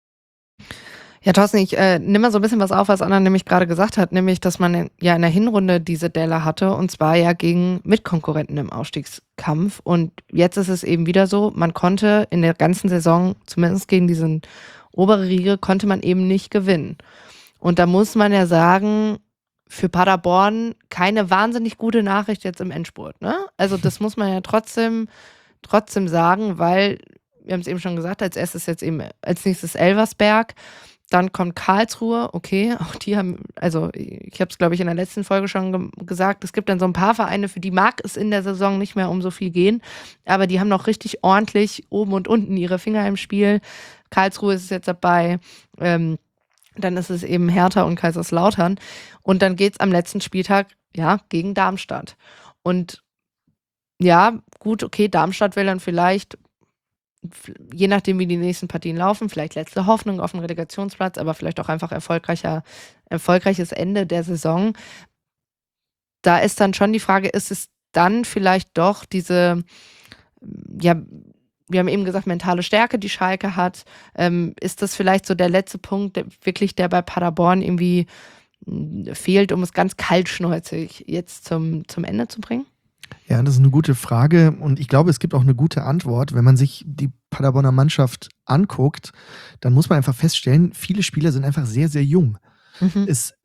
Ja, Thorsten, ich äh, nimm mal so ein bisschen was auf, was Anna nämlich gerade gesagt hat, nämlich, dass man in, ja in der Hinrunde diese Delle hatte und zwar ja gegen Mitkonkurrenten im Aufstiegskampf. Und jetzt ist es eben wieder so, man konnte in der ganzen Saison, zumindest gegen diesen obere Riege, konnte man eben nicht gewinnen. Und da muss man ja sagen, für Paderborn keine wahnsinnig gute Nachricht jetzt im Endspurt, ne? Also das muss man ja trotzdem, trotzdem sagen, weil, wir haben es eben schon gesagt, als erstes jetzt eben, als nächstes Elversberg, dann kommt Karlsruhe, okay, auch die haben, also ich habe es glaube ich in der letzten Folge schon ge- gesagt, es gibt dann so ein paar Vereine, für die mag es in der Saison nicht mehr um so viel gehen, aber die haben noch richtig ordentlich oben und unten ihre Finger im Spiel. Karlsruhe ist jetzt dabei, ähm, dann ist es eben Hertha und Kaiserslautern. Und dann geht's am letzten Spieltag, ja, gegen Darmstadt. Und ja, gut, okay, Darmstadt will dann vielleicht, je nachdem wie die nächsten Partien laufen, vielleicht letzte Hoffnung auf den Relegationsplatz, aber vielleicht auch einfach erfolgreicher, erfolgreiches Ende der Saison. Da ist dann schon die Frage, ist es dann vielleicht doch diese, ja, wir haben eben gesagt, mentale Stärke, die Schalke hat. Ähm, ist das vielleicht so der letzte Punkt, der, wirklich, der bei Paderborn irgendwie mh, fehlt, um es ganz kaltschnäuzig jetzt zum, zum Ende zu bringen?
Ja, das ist eine gute Frage und ich glaube, es gibt auch eine gute Antwort. Wenn man sich die Paderborner Mannschaft anguckt, dann muss man einfach feststellen, viele Spieler sind einfach sehr, sehr jung. Mhm. Es,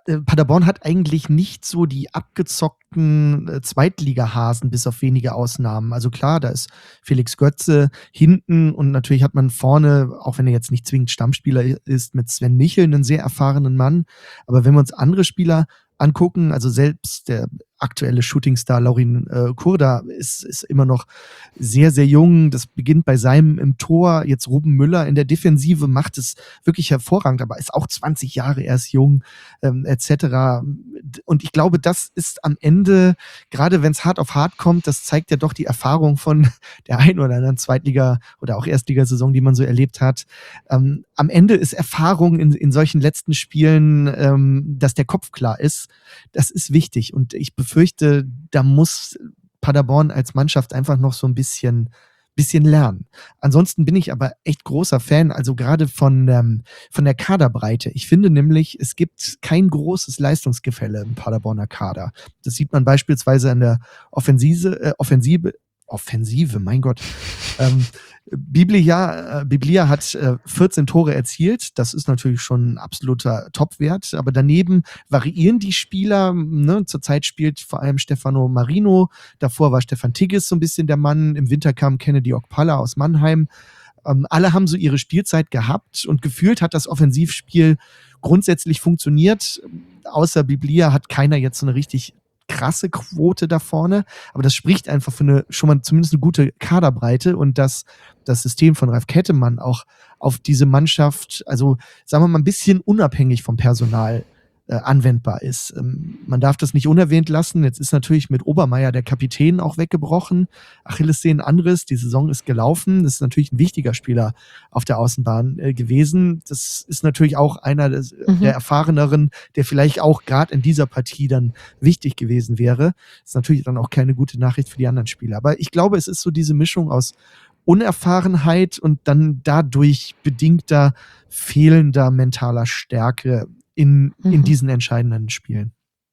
äh, Paderborn hat eigentlich nicht so die abgezockten äh, Zweitligahasen, bis auf wenige Ausnahmen. Also klar, da ist Felix Götze hinten und natürlich hat man vorne, auch wenn er jetzt nicht zwingend Stammspieler i- ist, mit Sven Michel einen sehr erfahrenen Mann. Aber wenn wir uns andere Spieler angucken, also selbst der aktuelle Shootingstar Laurin äh, Kurda ist, ist immer noch sehr, sehr jung. Das beginnt bei seinem im Tor. Jetzt Ruben Müller in der Defensive macht es wirklich hervorragend, aber ist auch zwanzig Jahre, er ist jung, ähm, et cetera. Und ich glaube, das ist am Ende, gerade wenn es hart auf hart kommt, das zeigt ja doch die Erfahrung von der einen oder anderen Zweitliga- oder auch Erstligasaison, die man so erlebt hat. Ähm, am Ende ist Erfahrung in, in solchen letzten Spielen, ähm, dass der Kopf klar ist. Das ist wichtig. Und ich befürchte, da muss Paderborn als Mannschaft einfach noch so ein bisschen, bisschen lernen. Ansonsten bin ich aber echt großer Fan, also gerade von, ähm, von der Kaderbreite. Ich finde nämlich, es gibt kein großes Leistungsgefälle im Paderborner Kader. Das sieht man beispielsweise an der Offensive, äh, Offensive, Offensive, mein Gott. Ähm, Biblia, äh, Biblia hat äh, vierzehn Tore erzielt. Das ist natürlich schon ein absoluter Topwert. Aber daneben variieren die Spieler. Ne? Zurzeit spielt vor allem Stefano Marino. Davor war Stefan Tigges so ein bisschen der Mann. Im Winter kam Kennedy Okpala aus Mannheim. Ähm, alle haben so ihre Spielzeit gehabt und gefühlt hat das Offensivspiel grundsätzlich funktioniert. Außer Biblia hat keiner jetzt so eine richtig krasse Quote da vorne, aber das spricht einfach für eine, schon mal zumindest eine gute Kaderbreite und dass das System von Ralf Kettemann auch auf diese Mannschaft, also sagen wir mal ein bisschen unabhängig vom Personal äh, anwendbar ist. Ähm, man darf das nicht unerwähnt lassen. Jetzt ist natürlich mit Obermeier der Kapitän auch weggebrochen. Achillessehnenanriss, die Saison ist gelaufen. Das ist natürlich ein wichtiger Spieler auf der Außenbahn äh, gewesen. Das ist natürlich auch einer des,
Mhm.
der erfahreneren, der vielleicht auch gerade in dieser Partie dann wichtig gewesen wäre. Das ist natürlich dann auch keine gute Nachricht für die anderen Spieler. Aber ich glaube, es ist so diese Mischung aus Unerfahrenheit und dann dadurch bedingter fehlender mentaler Stärke in, in
Mhm.
diesen entscheidenden Spielen.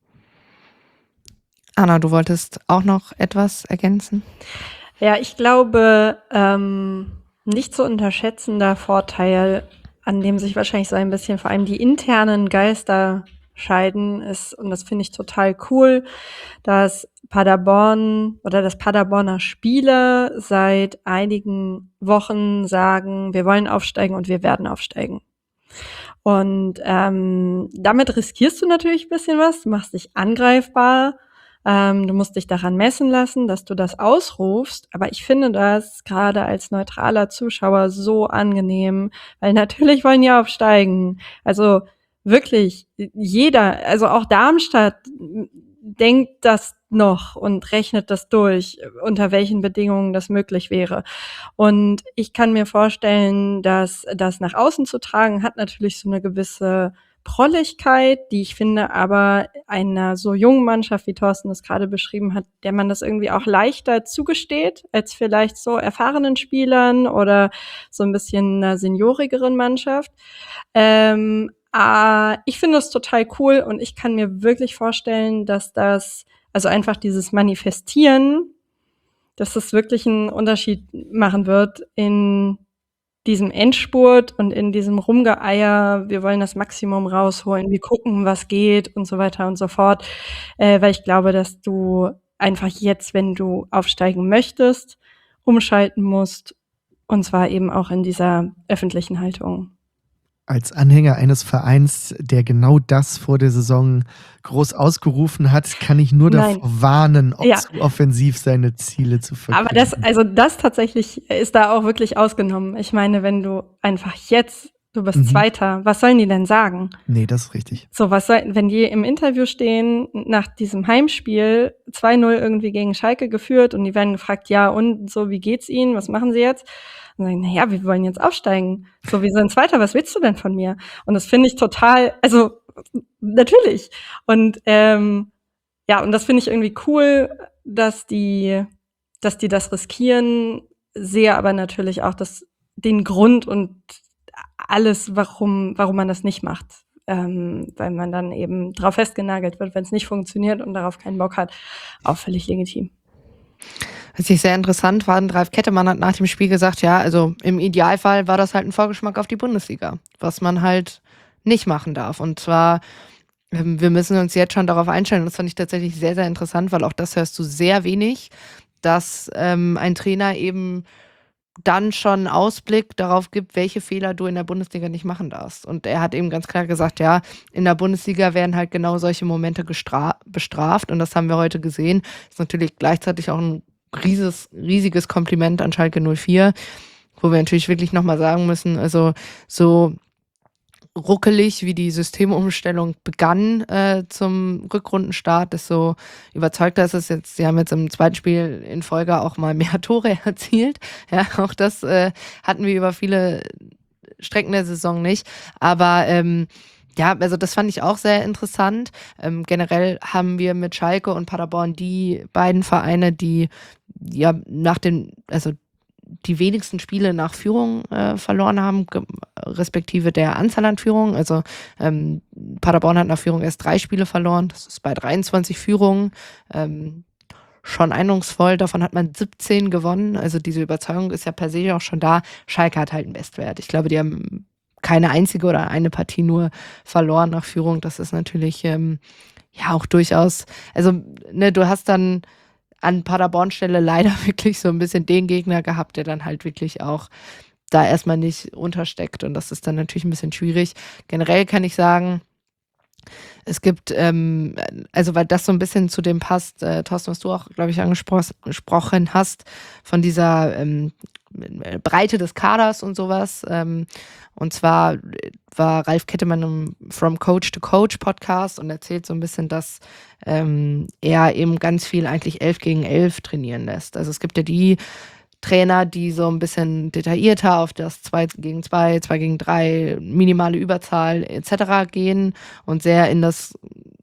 Anna, du wolltest auch noch etwas ergänzen?
Ja, ich glaube, ähm, nicht zu unterschätzender Vorteil, an dem sich wahrscheinlich so ein bisschen vor allem die internen Geister scheiden, ist, und das finde ich total cool, dass Paderborn oder dass Paderborner Spieler seit einigen Wochen sagen, wir wollen aufsteigen und wir werden aufsteigen. Und ähm, damit riskierst du natürlich ein bisschen was, du machst dich angreifbar, ähm, du musst dich daran messen lassen, dass du das ausrufst. Aber ich finde das gerade als neutraler Zuschauer so angenehm, weil natürlich wollen die aufsteigen. Also wirklich jeder, also auch Darmstadt m, denkt das noch und rechnet das durch, unter welchen Bedingungen das möglich wäre. Und ich kann mir vorstellen, dass das nach außen zu tragen hat natürlich so eine gewisse Prolligkeit, die ich finde aber einer so jungen Mannschaft, wie Thorsten das gerade beschrieben hat, der man das irgendwie auch leichter zugesteht, als vielleicht so erfahrenen Spielern oder so ein bisschen einer seniorigeren Mannschaft. Ähm, äh, ich finde das total cool und ich kann mir wirklich vorstellen, dass das, also einfach dieses Manifestieren, dass das wirklich einen Unterschied machen wird in diesem Endspurt und in diesem Rumgeeier, wir wollen das Maximum rausholen, wir gucken, was geht und so weiter und so fort. Äh, weil ich glaube, dass du einfach jetzt, wenn du aufsteigen möchtest, umschalten musst. Und zwar eben auch in dieser öffentlichen Haltung.
Als Anhänger eines Vereins, der genau das vor der Saison groß ausgerufen hat, kann ich nur
Nein.
davor warnen,
Ja.
zu offensiv seine Ziele zu verfolgen.
Aber das, also das tatsächlich ist da auch wirklich ausgenommen. Ich meine, wenn du einfach jetzt, du bist
Mhm.
Zweiter, was sollen die denn sagen?
Nee, das ist richtig.
So, was soll, wenn die im Interview stehen, nach diesem Heimspiel, zwei null irgendwie gegen Schalke geführt und die werden gefragt, ja und so, wie geht's ihnen, was machen sie jetzt? Und sagen, naja, wir wollen jetzt aufsteigen. So, wir sind Zweiter, was willst du denn von mir? Und das finde ich total, also natürlich. Und ähm, ja, und das finde ich irgendwie cool, dass die, dass die das riskieren, sehe aber natürlich auch das, den Grund und alles, warum, warum man das nicht macht. Ähm, weil man dann eben drauf festgenagelt wird, wenn es nicht funktioniert und darauf keinen Bock hat. Auch völlig legitim.
Was ich sehr interessant fand, Ralf Kettemann hat nach dem Spiel gesagt, ja, also im Idealfall war das halt ein Vorgeschmack auf die Bundesliga, was man halt nicht machen darf. Und zwar ähm, wir müssen uns jetzt schon darauf einstellen. Das fand ich tatsächlich sehr, sehr interessant, weil auch das hörst du sehr wenig, dass ähm, ein Trainer eben dann schon einen Ausblick darauf gibt, welche Fehler du in der Bundesliga nicht machen darfst. Und er hat eben ganz klar gesagt, ja, in der Bundesliga werden halt genau solche Momente gestra- bestraft. Und das haben wir heute gesehen. Ist natürlich gleichzeitig auch ein rieses, riesiges Kompliment an Schalke null vier, wo wir natürlich wirklich nochmal sagen müssen, also so ruckelig, wie die Systemumstellung begann äh, zum Rückrundenstart, desto überzeugter ist es jetzt. Sie haben jetzt im zweiten Spiel in Folge auch mal mehr Tore erzielt. Ja, auch das äh, hatten wir über viele Strecken der Saison nicht. Aber ähm, ja, also das fand ich auch sehr interessant. Ähm, generell haben wir mit Schalke und Paderborn die beiden Vereine, die ja nach den, also die wenigsten Spiele nach Führung äh, verloren haben, ge- respektive der Anzahl an Führungen. Also ähm, Paderborn hat nach Führung erst drei Spiele verloren. Das ist bei dreiundzwanzig Führungen ähm, schon eindrucksvoll. Davon hat man siebzehn gewonnen. Also diese Überzeugung ist ja per se auch schon da. Schalke hat halt einen Bestwert. Ich glaube, die haben keine einzige oder eine Partie nur verloren nach Führung. Das ist natürlich ähm, ja auch durchaus, also ne, du hast dann an Paderborn-Stelle leider wirklich so ein bisschen den Gegner gehabt, der dann halt wirklich auch da erstmal nicht untersteckt. Und das ist dann natürlich ein bisschen schwierig. Generell kann ich sagen, es gibt, ähm, also weil das so ein bisschen zu dem passt, äh, Thorsten, was du auch, glaube ich, angesprochen hast, von dieser ähm, Breite des Kaders und sowas. Ähm, und zwar war Ralf Kettemann im From Coach to Coach Podcast und erzählt so ein bisschen, dass ähm, er eben ganz viel eigentlich elf gegen elf trainieren lässt. Also es gibt ja die Trainer, die so ein bisschen detaillierter auf das zwei gegen zwei, zwei gegen drei, minimale Überzahl et cetera gehen und sehr in das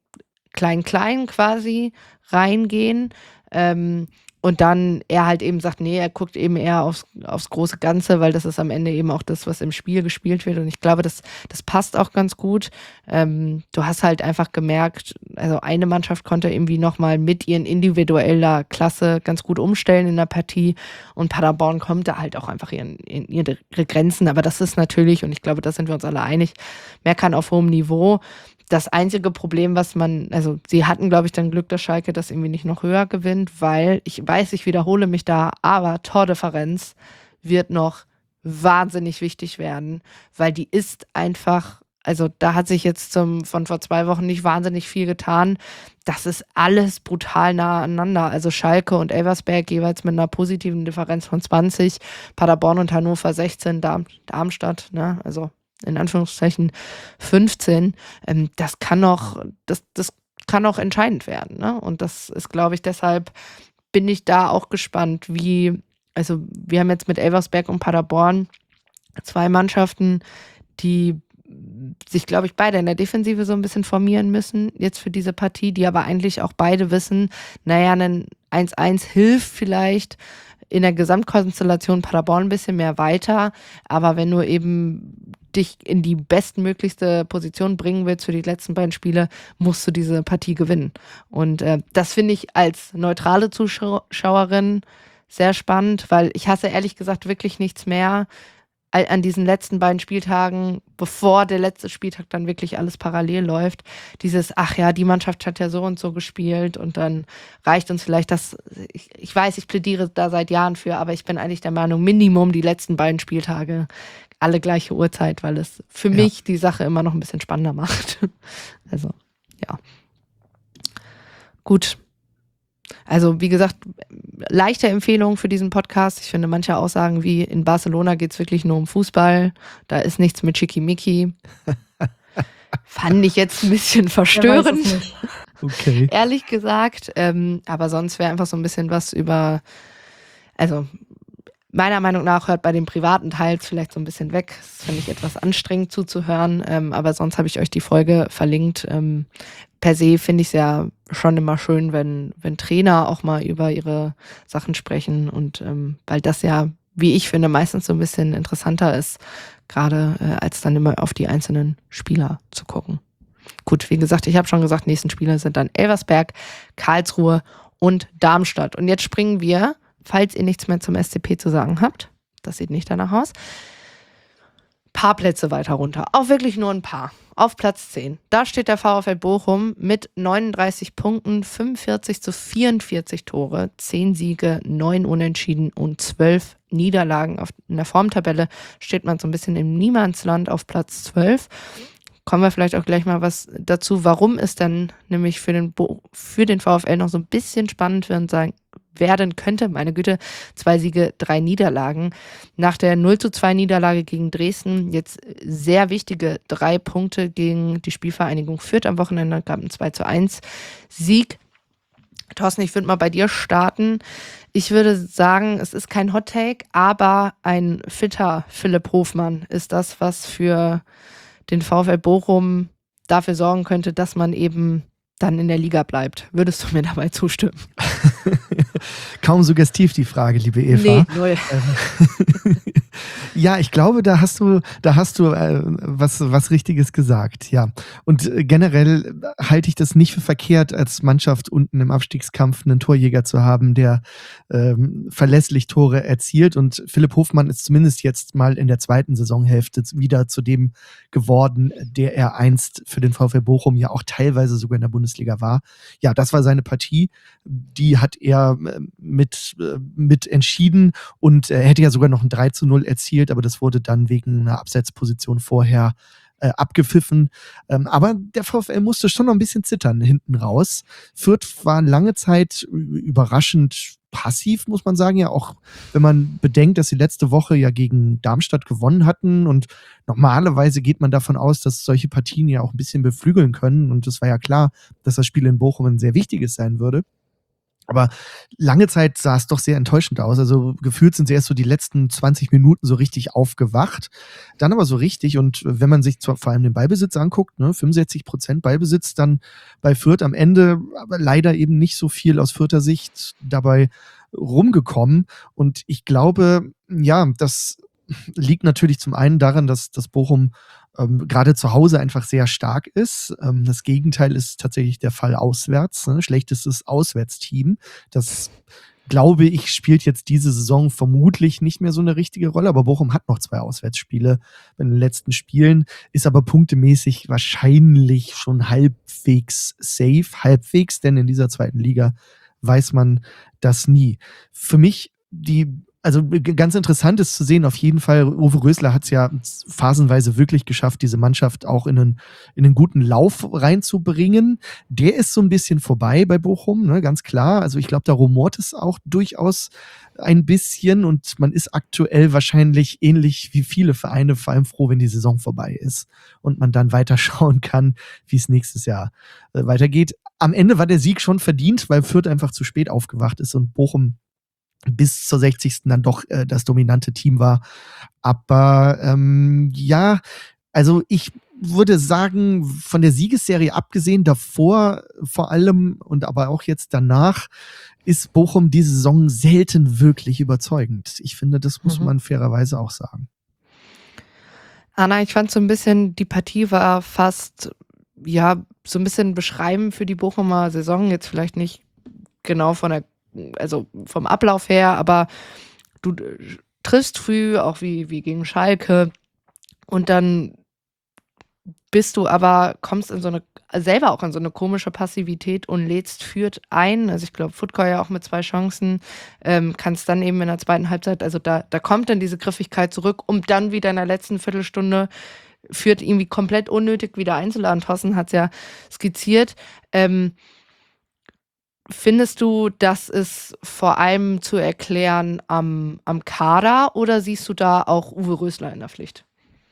Klein-Klein quasi reingehen. Ähm, und dann er halt eben sagt, nee, er guckt eben eher aufs, aufs große Ganze, weil das ist am Ende eben auch das, was im Spiel gespielt wird. Und ich glaube, das, das passt auch ganz gut. Ähm, du hast halt einfach gemerkt, also eine Mannschaft konnte irgendwie nochmal mit ihren individueller Klasse ganz gut umstellen in der Partie. Und Paderborn kommt da halt auch einfach in, in ihre Grenzen. Aber das ist natürlich, und ich glaube, da sind wir uns alle einig, meckern auf hohem Niveau. Das einzige Problem, was man, also sie hatten, glaube ich, dann Glück, dass Schalke das irgendwie nicht noch höher gewinnt, weil ich weiß, ich wiederhole mich da, aber Tordifferenz wird noch wahnsinnig wichtig werden, weil die ist einfach, also da hat sich jetzt zum, von vor zwei Wochen nicht wahnsinnig viel getan. Das ist alles brutal nah aneinander. Also Schalke und Elversberg jeweils mit einer positiven Differenz von zwanzig, Paderborn und Hannover sechzehn, Darm, Darmstadt, ne, also in Anführungszeichen fünfzehn, ähm, das kann noch, das, das kann auch entscheidend werden, ne? Und das ist, glaube ich, deshalb bin ich da auch gespannt, wie, also wir haben jetzt mit Elversberg und Paderborn zwei Mannschaften, die sich, glaube ich, beide in der Defensive so ein bisschen formieren müssen, jetzt für diese Partie, die aber eigentlich auch beide wissen, naja, ein eins eins hilft vielleicht in der Gesamtkonstellation Paderborn ein bisschen mehr weiter, aber wenn du eben dich in die bestmöglichste Position bringen willst für die letzten beiden Spiele, musst du diese Partie gewinnen. Und äh, das finde ich als neutrale Zuschauerin sehr spannend, weil ich hasse ehrlich gesagt wirklich nichts mehr an diesen letzten beiden Spieltagen, bevor der letzte Spieltag dann wirklich alles parallel läuft, dieses, ach ja, die Mannschaft hat ja so und so gespielt und dann reicht uns vielleicht das, ich, ich weiß, ich plädiere da seit Jahren für, aber ich bin eigentlich der Meinung, Minimum die letzten beiden Spieltage, alle gleiche Uhrzeit, weil es für ja. mich die Sache immer noch ein bisschen spannender macht. Also, ja. Gut. Also, wie gesagt, leichte Empfehlung für diesen Podcast. Ich finde manche Aussagen wie in Barcelona geht es wirklich nur um Fußball. Da ist nichts mit Schickimicki. Fand ich jetzt ein bisschen verstörend.
Okay.
Ehrlich gesagt. Ähm, aber sonst wäre einfach so ein bisschen was über, also meiner Meinung nach hört bei den privaten Teils vielleicht so ein bisschen weg. Das finde ich etwas anstrengend zuzuhören. Ähm, aber sonst habe ich euch die Folge verlinkt. Ähm, per se finde ich es ja schon immer schön, wenn, wenn Trainer auch mal über ihre Sachen sprechen. Und ähm, weil das ja, wie ich finde, meistens so ein bisschen interessanter ist, gerade äh, als dann immer auf die einzelnen Spieler zu gucken. Gut, wie gesagt, ich habe schon gesagt, nächsten Spieler sind dann Elversberg, Karlsruhe und Darmstadt. Und jetzt springen wir, falls ihr nichts mehr zum S C P zu sagen habt, das sieht nicht danach aus, paar Plätze weiter runter. Auch wirklich nur ein paar. auf Platz zehn. Da steht der VfL Bochum mit neununddreißig Punkten, fünfundvierzig zu vierundvierzig Tore, zehn Siege, neun Unentschieden und zwölf Niederlagen. Auf, in der Formtabelle steht man so ein bisschen im Niemandsland auf Platz zwölf. Kommen wir vielleicht auch gleich mal was dazu, warum es dann nämlich für den, Bo- für den VfL noch so ein bisschen spannend werden, sagen, werden könnte. Meine Güte, zwei Siege, drei Niederlagen. Nach der null zu zwei Niederlage gegen Dresden jetzt sehr wichtige drei Punkte gegen die Spielvereinigung Fürth am Wochenende, gab einen zwei zu eins Sieg. Thorsten, ich würde mal bei dir starten. Ich würde sagen, es ist kein Hot Take, aber ein fitter Philipp Hofmann ist das, was für den VfL Bochum dafür sorgen könnte, dass man eben dann in der Liga bleibt. Würdest du mir dabei zustimmen?
Kaum suggestiv die Frage, liebe Eva.
Nee, null.
Ja, ich glaube, da hast du, da hast du äh, was, was Richtiges gesagt, ja. Und äh, generell halte ich das nicht für verkehrt, als Mannschaft unten im Abstiegskampf einen Torjäger zu haben, der ähm, verlässlich Tore erzielt. Und Philipp Hofmann ist zumindest jetzt mal in der zweiten Saisonhälfte wieder zu dem geworden, der er einst für den VfL Bochum ja auch teilweise sogar in der Bundesliga war. Ja, das war seine Partie. Die hat er äh, mit, äh, mit entschieden und er hätte ja sogar noch ein drei zu null erzielt, aber das wurde dann wegen einer Absetzposition vorher äh, abgepfiffen. Ähm, aber der VfL musste schon noch ein bisschen zittern hinten raus. Fürth war lange Zeit überraschend passiv, muss man sagen, ja auch, wenn man bedenkt, dass sie letzte Woche ja gegen Darmstadt gewonnen hatten und normalerweise geht man davon aus, dass solche Partien ja auch ein bisschen beflügeln können und es war ja klar, dass das Spiel in Bochum ein sehr wichtiges sein würde. Aber lange Zeit sah es doch sehr enttäuschend aus. Also gefühlt sind sie erst so die letzten zwanzig Minuten so richtig aufgewacht. Dann aber so richtig. Und wenn man sich zwar vor allem den Ballbesitz anguckt, ne, fünfundsechzig Prozent Ballbesitz dann bei Fürth am Ende, aber leider eben nicht so viel aus Fürther Sicht dabei rumgekommen. Und ich glaube, ja, das liegt natürlich zum einen daran, dass das Bochum ähm, gerade zu Hause einfach sehr stark ist. Ähm, das Gegenteil ist tatsächlich der Fall auswärts. Ne? Schlechtestes Auswärtsteam. Das, glaube ich, spielt jetzt diese Saison vermutlich nicht mehr so eine richtige Rolle. Aber Bochum hat noch zwei Auswärtsspiele in den letzten Spielen, ist aber punktemäßig wahrscheinlich schon halbwegs safe. Halbwegs, denn in dieser zweiten Liga weiß man das nie. Für mich die Also ganz interessant ist zu sehen, auf jeden Fall, Uwe Rösler hat es ja phasenweise wirklich geschafft, diese Mannschaft auch in einen, in einen guten Lauf reinzubringen. Der ist so ein bisschen vorbei bei Bochum, ne, ganz klar. Also ich glaube, da rumort es auch durchaus ein bisschen und man ist aktuell wahrscheinlich ähnlich wie viele Vereine vor allem froh, wenn die Saison vorbei ist und man dann weiterschauen kann, wie es nächstes Jahr äh, weitergeht. Am Ende war der Sieg schon verdient, weil Fürth einfach zu spät aufgewacht ist und Bochum bis zur sechzigsten dann doch äh, das dominante Team war. Aber ähm, ja, also ich würde sagen, von der Siegesserie abgesehen, davor vor allem und aber auch jetzt danach, ist Bochum diese Saison selten wirklich überzeugend. Ich finde, das muss
Mhm.
man fairerweise auch sagen.
Anna, ich fand so ein bisschen, die Partie war fast, ja, so ein bisschen beschreibend für die Bochumer Saison. Jetzt vielleicht nicht genau von der, also vom Ablauf her, aber du äh, triffst früh, auch wie, wie gegen Schalke, und dann bist du aber, kommst in so eine, selber auch in so eine komische Passivität und lädst Fürth ein. Also ich glaube, Futko ja auch mit zwei Chancen, ähm, kannst dann eben in der zweiten Halbzeit, also da, da kommt dann diese Griffigkeit zurück, um dann wieder in der letzten Viertelstunde Fürth irgendwie komplett unnötig wieder einzuladen. Thorsten hat es ja skizziert. Ähm, Findest du, das ist vor allem zu erklären am, am Kader oder siehst du da auch Uwe Rösler in der Pflicht?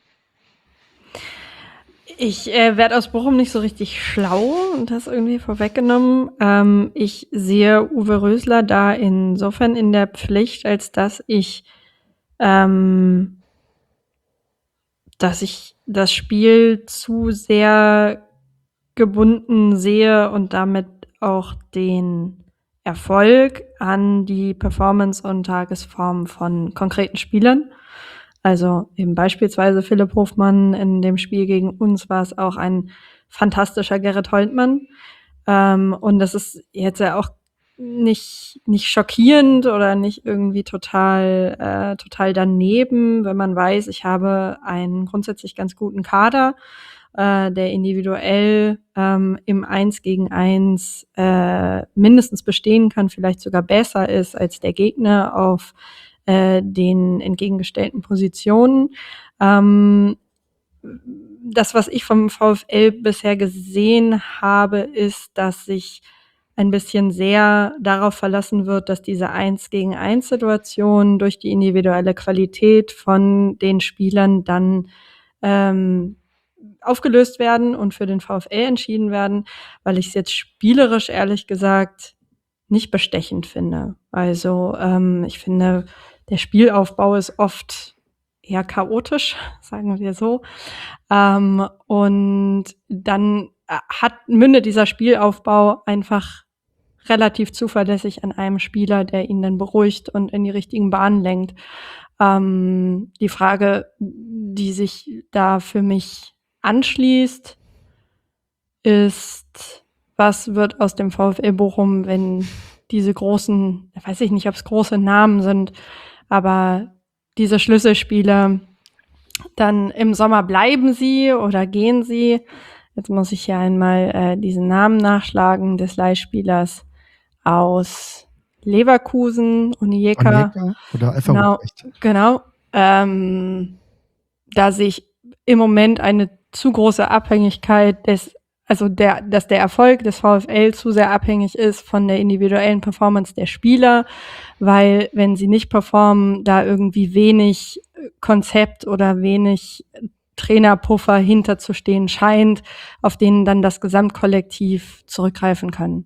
Ich äh, werde aus Bochum nicht so richtig schlau und das irgendwie vorweggenommen. Ähm, ich sehe Uwe Rösler da insofern in der Pflicht, als dass ich, ähm, dass ich das Spiel zu sehr gebunden sehe und damit auch den Erfolg an die Performance und Tagesform von konkreten Spielern. Also eben beispielsweise Philipp Hofmann, in dem Spiel gegen uns war es auch ein fantastischer Gerrit Holtmann. Ähm, und das ist jetzt ja auch nicht, nicht schockierend oder nicht irgendwie total, äh, total daneben, wenn man weiß, ich habe einen grundsätzlich ganz guten Kader äh, der individuell ähm, im Eins gegen Eins äh, mindestens bestehen kann, vielleicht sogar besser ist als der Gegner auf äh, den entgegengestellten Positionen. Ähm, das, was ich vom VfL bisher gesehen habe, ist, dass sich ein bisschen sehr darauf verlassen wird, dass diese Eins gegen Eins Situation durch die individuelle Qualität von den Spielern dann ähm, aufgelöst werden und für den VfL entschieden werden, weil ich es jetzt spielerisch ehrlich gesagt nicht bestechend finde. Also ähm, ich finde, der Spielaufbau ist oft eher chaotisch, sagen wir so. Ähm, und dann hat mündet dieser Spielaufbau einfach relativ zuverlässig an einem Spieler, der ihn dann beruhigt und in die richtigen Bahnen lenkt. Ähm, die Frage, die sich da für mich anschließt, ist, was wird aus dem VfL Bochum, wenn diese großen, weiß ich nicht, ob es große Namen sind, aber diese Schlüsselspieler, dann im Sommer bleiben sie oder gehen sie? Jetzt muss ich hier einmal äh, diesen Namen nachschlagen des Leihspielers aus Leverkusen, Onyeka.
Onyeka oder Alpha
Genau,
Ruprecht.
genau. Ähm, da sehe ich im Moment eine zu große Abhängigkeit des, also der, dass der Erfolg des VfL zu sehr abhängig ist von der individuellen Performance der Spieler, weil wenn sie nicht performen, da irgendwie wenig Konzept oder wenig Trainerpuffer hinterzustehen scheint, auf denen dann das Gesamtkollektiv zurückgreifen kann.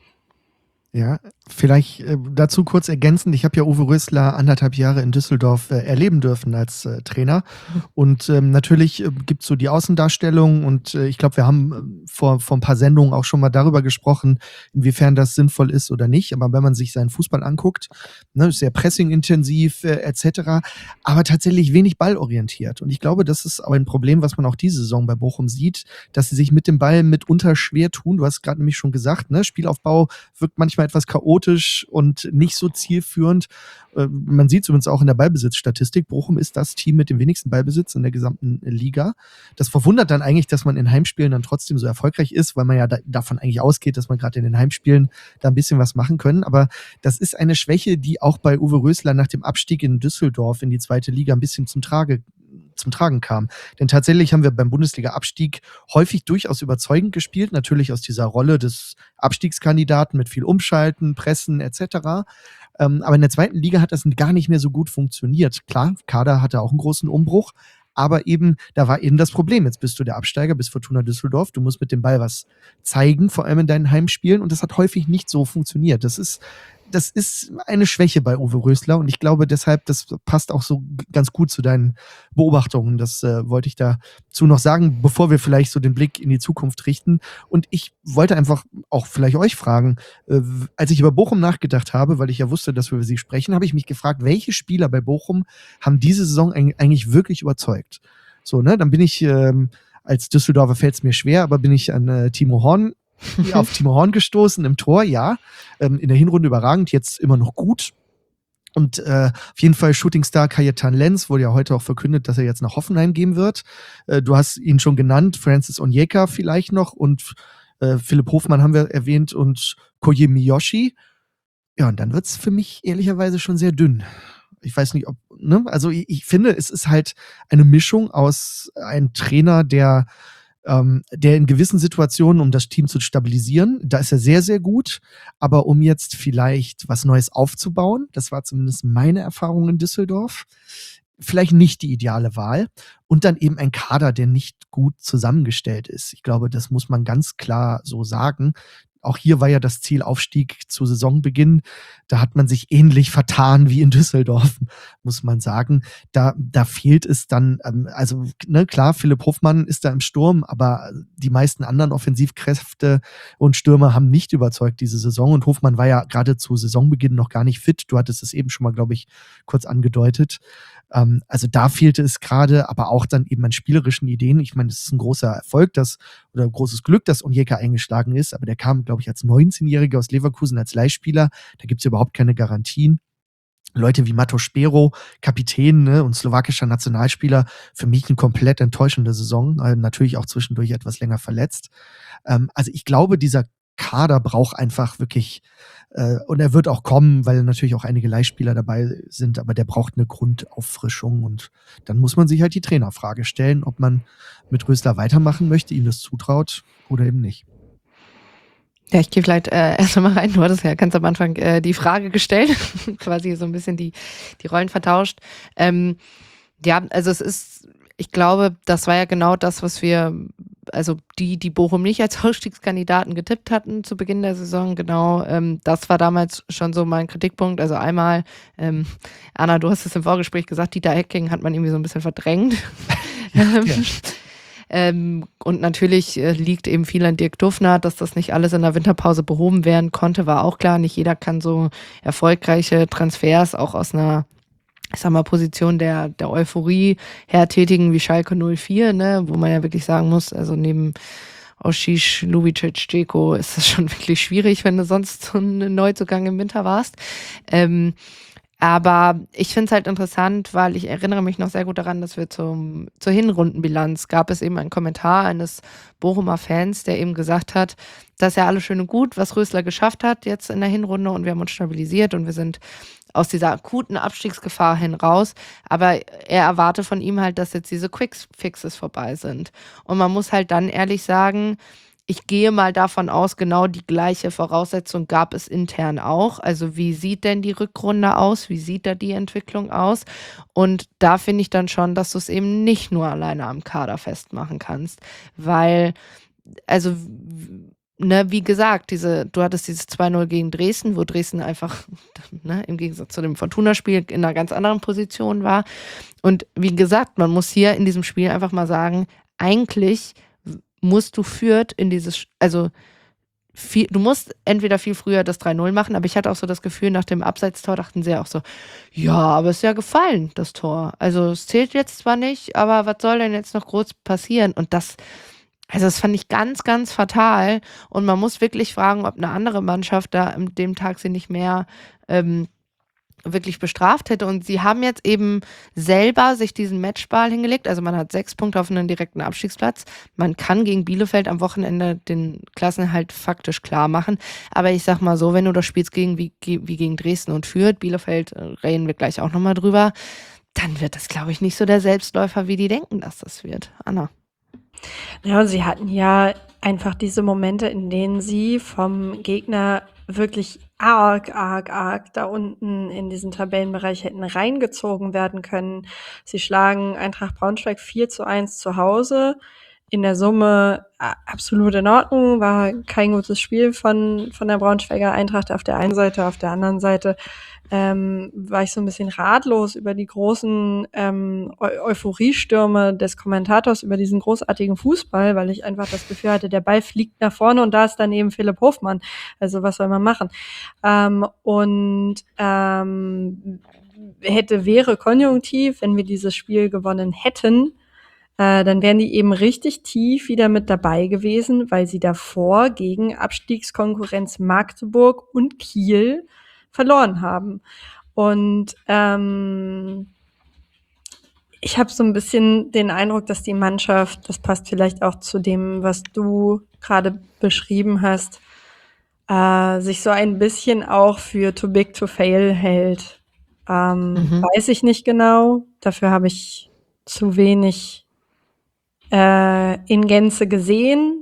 Ja, vielleicht äh, dazu kurz ergänzend. Ich habe ja Uwe Rösler anderthalb Jahre in Düsseldorf äh, erleben dürfen als äh, Trainer. Und ähm, natürlich äh, gibt es so die Außendarstellung und äh, ich glaube, wir haben äh, vor, vor ein paar Sendungen auch schon mal darüber gesprochen, inwiefern das sinnvoll ist oder nicht. Aber wenn man sich seinen Fußball anguckt, ne, ist sehr pressingintensiv äh, et cetera, aber tatsächlich wenig ballorientiert. Und ich glaube, das ist auch ein Problem, was man auch diese Saison bei Bochum sieht, dass sie sich mit dem Ball mitunter schwer tun. Du hast gerade nämlich schon gesagt, ne, Spielaufbau wirkt manchmal etwas chaotisch und nicht so zielführend. Äh, man sieht es übrigens auch in der Ballbesitzstatistik. Bochum ist das Team mit dem wenigsten Ballbesitz in der gesamten Liga. Das verwundert dann eigentlich, dass man in Heimspielen dann trotzdem so erfolgreich ist, weil man ja da, davon eigentlich ausgeht, dass man gerade in den Heimspielen da ein bisschen was machen können. Aber das ist eine Schwäche, die auch bei Uwe Rösler nach dem Abstieg in Düsseldorf in die zweite Liga ein bisschen zum Trage zum Tragen kam. Denn tatsächlich haben wir beim Bundesliga-Abstieg häufig durchaus überzeugend gespielt, natürlich aus dieser Rolle des Abstiegskandidaten mit viel Umschalten, Pressen et cetera. Ähm, aber in der zweiten Liga hat das gar nicht mehr so gut funktioniert. Klar, Kader hatte auch einen großen Umbruch, aber eben, da war eben das Problem. Jetzt bist du der Absteiger, bist Fortuna Düsseldorf, du musst mit dem Ball was zeigen, vor allem in deinen Heimspielen, und das hat häufig nicht so funktioniert. Das ist Das ist eine Schwäche bei Uwe Rösler und ich glaube deshalb, das passt auch so ganz gut zu deinen Beobachtungen. Das äh, wollte ich dazu noch sagen, bevor wir vielleicht so den Blick in die Zukunft richten. Und ich wollte einfach auch vielleicht euch fragen, äh, als ich über Bochum nachgedacht habe, weil ich ja wusste, dass wir über sie sprechen, habe ich mich gefragt, welche Spieler bei Bochum haben diese Saison eigentlich wirklich überzeugt? So, ne, dann bin ich, ähm, als Düsseldorfer fällt es mir schwer, aber bin ich an äh, Timo Horn auf Timo Horn gestoßen im Tor, ja. Ähm, in der Hinrunde überragend, jetzt immer noch gut. Und äh, auf jeden Fall Shootingstar Kajetan Lenz, wurde ja heute auch verkündet, dass er jetzt nach Hoffenheim gehen wird. Äh, du hast ihn schon genannt, Francis Onyeka vielleicht noch und äh, Philipp Hofmann haben wir erwähnt und Koje Miyoshi. Ja, und dann wird's für mich ehrlicherweise schon sehr dünn. Ich weiß nicht, ob, ne? Also ich, ich finde, es ist halt eine Mischung aus einem Trainer, der Ähm, der in gewissen Situationen, um das Team zu stabilisieren, da ist er sehr, sehr gut. Aber um jetzt vielleicht was Neues aufzubauen, das war zumindest meine Erfahrung in Düsseldorf, vielleicht nicht die ideale Wahl. Und dann eben ein Kader, der nicht gut zusammengestellt ist. Ich glaube, das muss man ganz klar so sagen. Auch hier war ja das Ziel Aufstieg zu Saisonbeginn. Da hat man sich ähnlich vertan wie in Düsseldorf, muss man sagen. Da, da fehlt es dann, ähm, also ne, klar, Philipp Hofmann ist da im Sturm, aber die meisten anderen Offensivkräfte und Stürmer haben nicht überzeugt diese Saison. Und Hofmann war ja gerade zu Saisonbeginn noch gar nicht fit. Du hattest es eben schon mal, glaube ich, kurz angedeutet. Ähm, also da fehlte es gerade, aber auch dann eben an spielerischen Ideen. Ich meine, es ist ein großer Erfolg, dass, oder ein großes Glück, dass Onyeka eingeschlagen ist, aber der kam, glaube ich, als neunzehnjähriger aus Leverkusen als Leihspieler. Da gibt es überhaupt keine Garantien. Leute wie Mato Spero, Kapitän, ne, und slowakischer Nationalspieler, für mich eine komplett enttäuschende Saison, äh, natürlich auch zwischendurch etwas länger verletzt. Ähm, also ich glaube, dieser Kader braucht einfach wirklich, äh, und er wird auch kommen, weil natürlich auch einige Leihspieler dabei sind, aber der braucht eine Grundauffrischung und dann muss man sich halt die Trainerfrage stellen, ob man mit Rösler weitermachen möchte, ihm das zutraut oder eben nicht.
Ja, ich gehe vielleicht äh, erst mal rein. Du hattest ja ganz am Anfang äh, die Frage gestellt, quasi so ein bisschen die, die Rollen vertauscht. Ähm, ja, also es ist, ich glaube, das war ja genau das, was wir, also die, die Bochum nicht als Ausstiegskandidaten getippt hatten zu Beginn der Saison, genau, ähm, das war damals schon so mein Kritikpunkt. Also einmal, ähm, Anna, du hast es im Vorgespräch gesagt, Dieter Hecking hat man irgendwie so ein bisschen verdrängt.
Ja.
Ähm, und natürlich äh, liegt eben viel an Dirk Dufner, dass das nicht alles in der Winterpause behoben werden konnte, war auch klar. Nicht jeder kann so erfolgreiche Transfers auch aus einer, ich sag mal, Position der, der Euphorie her tätigen wie Schalke null vier, ne, wo man ja wirklich sagen muss, also neben Oshish, Lubicic, Dzeko ist das schon wirklich schwierig, wenn du sonst so ein Neuzugang im Winter warst. Ähm, Aber ich finde es halt interessant, weil ich erinnere mich noch sehr gut daran, dass wir zum, zur Hinrundenbilanz gab es eben einen Kommentar eines Bochumer Fans, der eben gesagt hat, das ist ja alles schön und gut, was Rösler geschafft hat jetzt in der Hinrunde und wir haben uns stabilisiert und wir sind aus dieser akuten Abstiegsgefahr hin raus. Aber er erwarte von ihm halt, dass jetzt diese Quick-Fixes vorbei sind. Und man muss halt dann ehrlich sagen, ich gehe mal davon aus, genau die gleiche Voraussetzung gab es intern auch. Also wie sieht denn die Rückrunde aus? Wie sieht da die Entwicklung aus? Und da finde ich dann schon, dass du es eben nicht nur alleine am Kader festmachen kannst. Weil, also, ne, wie gesagt, diese, du hattest dieses zwei null gegen Dresden, wo Dresden einfach, ne, im Gegensatz zu dem Fortuna-Spiel in einer ganz anderen Position war. Und wie gesagt, man muss hier in diesem Spiel einfach mal sagen, eigentlich musst du Fürth in dieses, also viel, du musst entweder viel früher das drei null machen, aber ich hatte auch so das Gefühl, nach dem Abseitstor dachten sie auch so, ja, aber es ist ja gefallen, das Tor. Also es zählt jetzt zwar nicht, aber was soll denn jetzt noch groß passieren? Und das, also das fand ich ganz, ganz fatal. Und man muss wirklich fragen, ob eine andere Mannschaft da an dem Tag sie nicht mehr ähm, wirklich bestraft hätte. Und sie haben jetzt eben selber sich diesen Matchball hingelegt. Also man hat sechs Punkte auf einen direkten Abstiegsplatz. Man kann gegen Bielefeld am Wochenende den Klassenerhalt faktisch klar machen. Aber ich sag mal so, wenn du das spielst gegen, wie, wie gegen Dresden und Fürth, Bielefeld, äh, reden wir gleich auch nochmal drüber, dann wird das, glaube ich, nicht so der Selbstläufer, wie die denken, dass das wird. Anna.
Ja, und sie hatten ja einfach diese Momente, in denen sie vom Gegner wirklich arg, arg, arg da unten in diesen Tabellenbereich hätten reingezogen werden können. Sie schlagen Eintracht Braunschweig vier zu eins zu Hause. In der Summe äh, absolut in Ordnung, war kein gutes Spiel von, von der Braunschweiger Eintracht auf der einen Seite. Auf der anderen Seite ähm, war ich so ein bisschen ratlos über die großen ähm, Eu- Euphoriestürme des Kommentators über diesen großartigen Fußball, weil ich einfach das Gefühl hatte, der Ball fliegt nach vorne und da ist daneben Philipp Hofmann. Also was soll man machen? Ähm, und ähm, hätte, wäre konjunktiv, wenn wir dieses Spiel gewonnen hätten, äh, dann wären die eben richtig tief wieder mit dabei gewesen, weil sie davor gegen Abstiegskonkurrenz Magdeburg und Kiel verloren haben. Und ähm, ich habe so ein bisschen den Eindruck, dass die Mannschaft, das passt vielleicht auch zu dem, was du gerade beschrieben hast, äh, sich so ein bisschen auch für too big to fail hält. Ähm,
Mhm.
Weiß ich nicht genau. Dafür habe ich zu wenig äh, in Gänze gesehen.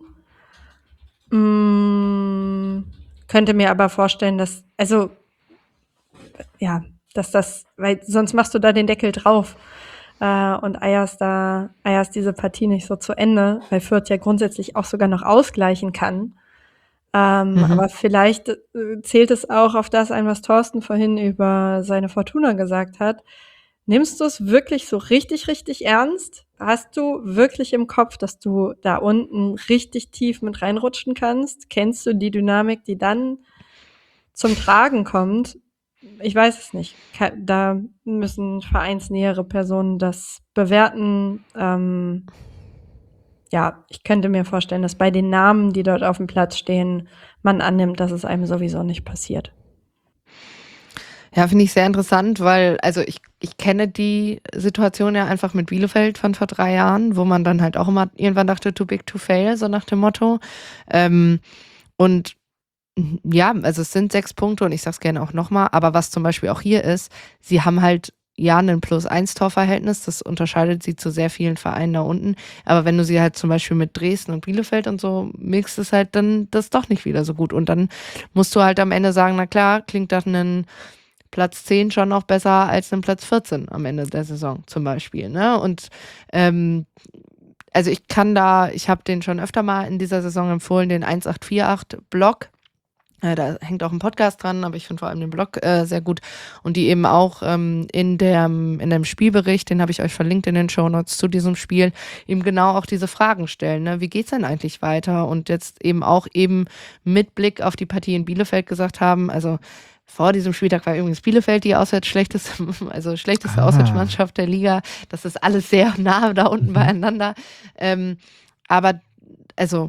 Mm, könnte mir aber vorstellen, dass, also, ja, dass das, weil sonst machst du da den Deckel drauf äh, und eierst da, eierst diese Partie nicht so zu Ende, weil Fürth ja grundsätzlich auch sogar noch ausgleichen kann. Ähm,
Mhm.
Aber vielleicht äh, zählt es auch auf das ein, was Thorsten vorhin über seine Fortuna gesagt hat. Nimmst du es wirklich so richtig, richtig ernst? Hast du wirklich im Kopf, dass du da unten richtig tief mit reinrutschen kannst? Kennst du die Dynamik, die dann zum Tragen kommt? Ich weiß es nicht. Ka- Da müssen vereinsnähere Personen das bewerten. Ähm, ja, ich könnte mir vorstellen, dass bei den Namen, die dort auf dem Platz stehen, man annimmt, dass es einem sowieso nicht passiert.
Ja, finde ich sehr interessant, weil, also ich, ich kenne die Situation ja einfach mit Bielefeld von vor drei Jahren, wo man dann halt auch immer irgendwann dachte, too big to fail, so nach dem Motto. Ähm, und ja, also es sind sechs Punkte und ich sag's gerne auch nochmal, aber was zum Beispiel auch hier ist, sie haben halt ja ein Plus-eins-Torverhältnis, das unterscheidet sie zu sehr vielen Vereinen da unten, aber wenn du sie halt zum Beispiel mit Dresden und Bielefeld und so mixt, ist halt dann das doch nicht wieder so gut und dann musst du halt am Ende sagen, na klar, klingt das einen Platz zehn schon noch besser als einen Platz vierzehn am Ende der Saison zum Beispiel, ne? Und ähm, also ich kann da, ich habe den schon öfter mal in dieser Saison empfohlen, den eins acht vier acht Blog. Äh, da hängt auch ein Podcast dran, aber ich finde vor allem den Blog äh, sehr gut. Und die eben auch ähm, in, der, in dem Spielbericht, den habe ich euch verlinkt in den Shownotes zu diesem Spiel, eben genau auch diese Fragen stellen. Ne? Wie geht's denn eigentlich weiter? Und jetzt eben auch eben mit Blick auf die Partie in Bielefeld gesagt haben, also vor diesem Spieltag war übrigens Bielefeld die auswärts schlechteste, also schlechteste
Ah.
Auswärtsmannschaft der Liga. Das ist alles sehr nah da unten
Mhm.
beieinander. Ähm, aber also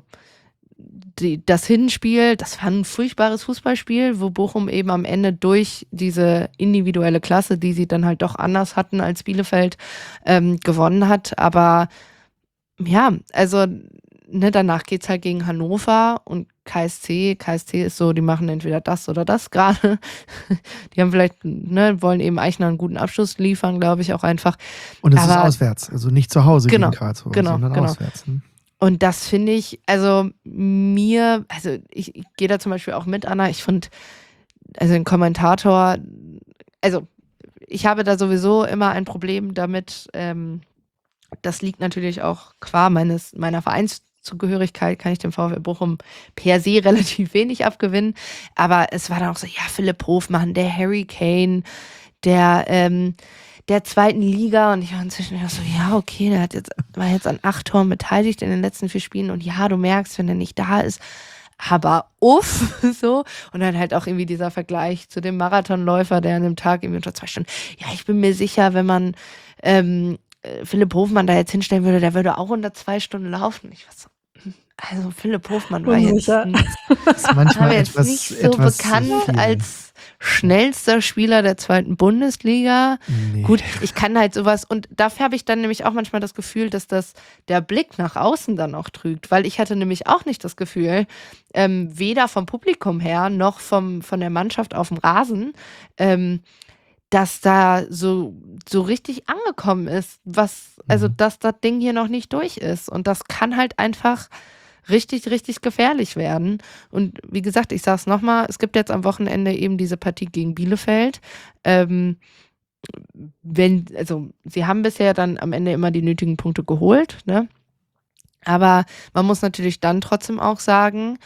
die, das Hinspiel, das war ein furchtbares Fußballspiel, wo Bochum eben am Ende durch diese individuelle Klasse, die sie dann halt doch anders hatten als Bielefeld, ähm, gewonnen hat. Aber ja, also ne, danach geht's halt gegen Hannover und K S C. K S C ist so, die machen entweder das oder das gerade. Die haben vielleicht, ne, wollen eben Eichner einen guten Abschluss liefern, glaube ich auch einfach.
Und es ist
Aber-
auswärts, also nicht zu Hause
Genau,
gegen Karlsruhe,
genau,
sondern
genau.
auswärts. Ne?
Und das finde ich, also mir, also ich, ich gehe da zum Beispiel auch mit, Anna. Ich finde, also ein Kommentator, also ich habe da sowieso immer ein Problem damit. Ähm, das liegt natürlich auch qua meines meiner Vereinszugehörigkeit, kann ich dem VfL Bochum per se relativ wenig abgewinnen. Aber es war dann auch so, ja, Philipp Hofmann, der Harry Kane, der ähm, der zweiten Liga und ich war inzwischen so, ja, okay, der hat jetzt, war jetzt an acht Toren beteiligt in den letzten vier Spielen und ja, du merkst, wenn er nicht da ist, aber uff, so. Und dann halt auch irgendwie dieser Vergleich zu dem Marathonläufer, der an dem Tag irgendwie unter zwei Stunden, ja, ich bin mir sicher, wenn man ähm, Philipp Hofmann da jetzt hinstellen würde, der würde auch unter zwei Stunden laufen. Ich war so, also Philipp Hofmann war jetzt,
Unsicher.
Das ist
war
manchmal
jetzt
etwas,
nicht so
etwas
bekannt
zu viel.
als schnellster Spieler der zweiten Bundesliga.
Nee.
Gut, ich kann halt sowas und dafür habe ich dann nämlich auch manchmal das Gefühl, dass das der Blick nach außen dann auch trügt, weil ich hatte nämlich auch nicht das Gefühl, ähm, weder vom Publikum her noch vom, von der Mannschaft auf dem Rasen, ähm, dass da so, so richtig angekommen ist, was, also
Mhm.
dass das Ding hier noch nicht durch ist und das kann halt einfach richtig, richtig gefährlich werden. Und wie gesagt, ich sage es nochmal, es gibt jetzt am Wochenende eben diese Partie gegen Bielefeld. Ähm, wenn, also sie haben bisher dann am Ende immer die nötigen Punkte geholt, ne? Aber man muss natürlich dann trotzdem auch sagen,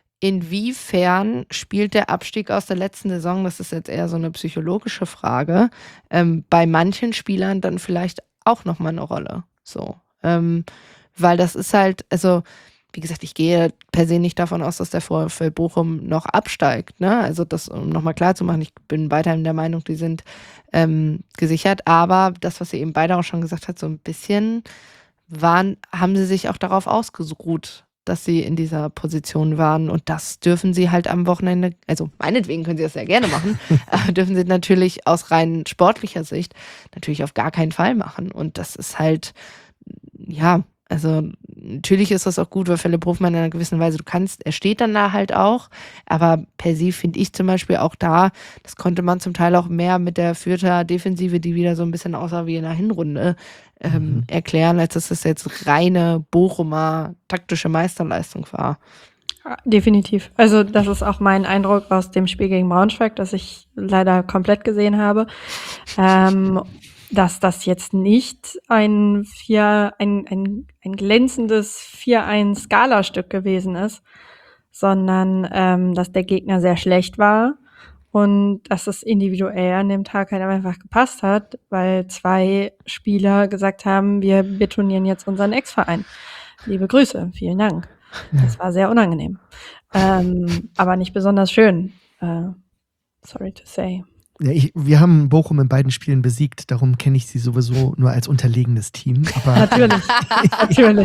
inwiefern spielt der Abstieg aus der letzten Saison, das ist jetzt eher so eine psychologische Frage, ähm, bei manchen Spielern dann vielleicht auch nochmal eine Rolle. So. Ähm, weil das ist halt, also wie gesagt, ich gehe per se nicht davon aus, dass der VfL Bochum noch absteigt. Ne? Also das, um nochmal klar zu machen, ich bin weiterhin der Meinung, die sind ähm, gesichert. Aber das, was ihr eben beide auch schon gesagt habt, so ein bisschen waren, haben sie sich auch darauf ausgeruht, dass sie in dieser Position waren. Und das dürfen sie halt am Wochenende, also meinetwegen können sie das sehr gerne machen, aber dürfen sie natürlich aus rein sportlicher Sicht natürlich auf gar keinen Fall machen. Und das ist halt, ja, also natürlich ist das auch gut, weil Philipp Hofmann in einer gewissen Weise, du kannst, er steht dann da halt auch, aber per se finde ich zum Beispiel auch da, das konnte man zum Teil auch mehr mit der Fürther Defensive, die wieder so ein bisschen aussah wie in der Hinrunde, ähm,
Mhm.
erklären, als dass es jetzt reine Bochumer taktische Meisterleistung war.
Ja, definitiv. Also das ist auch mein Eindruck aus dem Spiel gegen Braunschweig, das ich leider komplett gesehen habe, ähm, dass das jetzt nicht ein vier, ein, ein, ein glänzendes vier eins Skala-Stück gewesen ist, sondern ähm, dass der Gegner sehr schlecht war und dass es individuell an dem Tag halt einfach gepasst hat, weil zwei Spieler gesagt haben, wir betonieren jetzt unseren Ex-Verein. Liebe Grüße, vielen Dank. Das war sehr unangenehm. Ähm, aber nicht besonders schön. Äh, sorry to say.
Ja, ich, wir haben Bochum in beiden Spielen besiegt, darum kenne ich sie sowieso nur als unterlegenes Team. Aber
Natürlich, natürlich.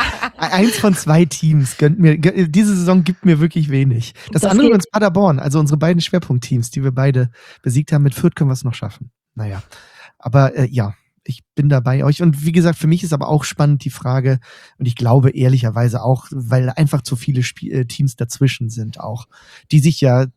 eins von zwei Teams gönnt mir, gönnt, diese Saison gibt mir wirklich wenig. Das,
Das
andere
geht.
ist Paderborn, also unsere beiden Schwerpunktteams, die wir beide besiegt haben. Mit Fürth können wir es noch schaffen. Naja, aber äh, ja, ich bin da bei euch. Und wie gesagt, für mich ist aber auch spannend die Frage, und ich glaube ehrlicherweise auch, weil einfach zu viele Spiel- äh, Teams dazwischen sind auch, die sich ja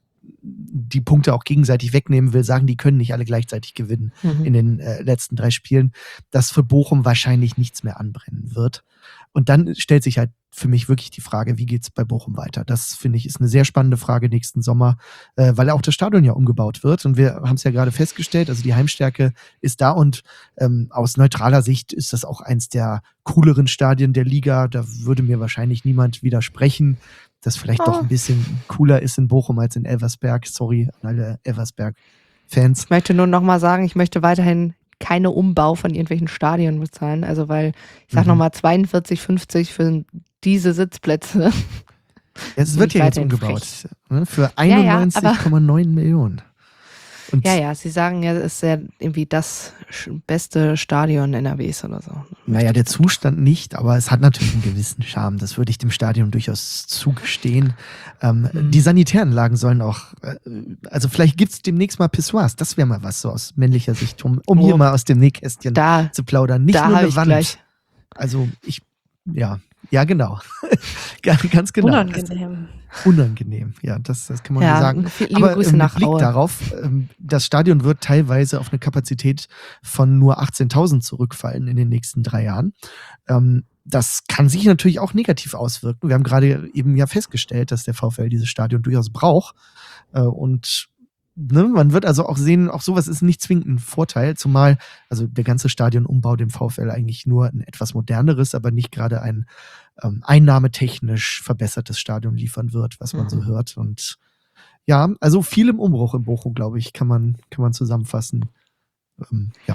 die Punkte auch gegenseitig wegnehmen will, sagen, die können nicht alle gleichzeitig gewinnen
Mhm.
in den äh, letzten drei Spielen, dass für Bochum wahrscheinlich nichts mehr anbrennen wird. Und dann stellt sich halt für mich wirklich die Frage, wie geht's bei Bochum weiter? Das, finde ich, ist eine sehr spannende Frage nächsten Sommer, äh, weil auch das Stadion ja umgebaut wird. Und wir haben es ja gerade festgestellt, also die Heimstärke ist da und ähm, aus neutraler Sicht ist das auch eins der cooleren Stadien der Liga. Da würde mir wahrscheinlich niemand widersprechen, dass vielleicht doch
Oh.
ein bisschen cooler ist in Bochum als in Elversberg. Sorry an alle Elversberg-Fans.
Ich möchte nur noch mal sagen, ich möchte weiterhin keine Umbau von irgendwelchen Stadien bezahlen. Also weil, ich sag
Mhm.
noch mal zweiundvierzig fünfzig für diese Sitzplätze.
Ja, es
Bin
wird
ich
ja jetzt
weiterhin
umgebaut.
frech.
Ne, für
ja,
einundneunzig Komma neun
aber-
Millionen. Und
Ja, ja, sie sagen ja, es ist ja irgendwie das sch- beste Stadion N R Ws oder so.
naja, der Zustand nicht, aber es hat natürlich einen gewissen Charme. Das würde ich dem Stadion durchaus zugestehen. Ähm,
Mhm.
Die Sanitäranlagen sollen auch, äh, also vielleicht gibt es demnächst mal Pissoirs. Das wäre mal was so aus männlicher Sicht, um, um hier
Oh.
mal aus dem Nähkästchen
Da,
zu plaudern. Nicht
da
nur
habe
eine
ich
Wand.
gleich.
Also ich, ja, ja genau. Ga- Ganz genau.
Unangenehm.
Unangenehm, ja, das, das kann man so
Ja,
sagen.
viel- liebe
Aber
Grüße
ähm, mit
nach
Blick
Aue.
darauf, ähm, das Stadion wird teilweise auf eine Kapazität von nur achtzehntausend zurückfallen in den nächsten drei Jahren. Ähm, das kann sich natürlich auch negativ auswirken. Wir haben gerade eben ja festgestellt, dass der VfL dieses Stadion durchaus braucht. Äh, und ne, man wird also auch sehen, auch sowas ist nicht zwingend ein Vorteil, zumal also der ganze Stadionumbau dem VfL eigentlich nur ein etwas moderneres, aber nicht gerade ein ähm, einnahmetechnisch verbessertes Stadion liefern wird, was man
Mhm.
so hört. Und ja, also viel im Umbruch in Bochum, glaube ich, kann man, kann man zusammenfassen. Ähm, ja.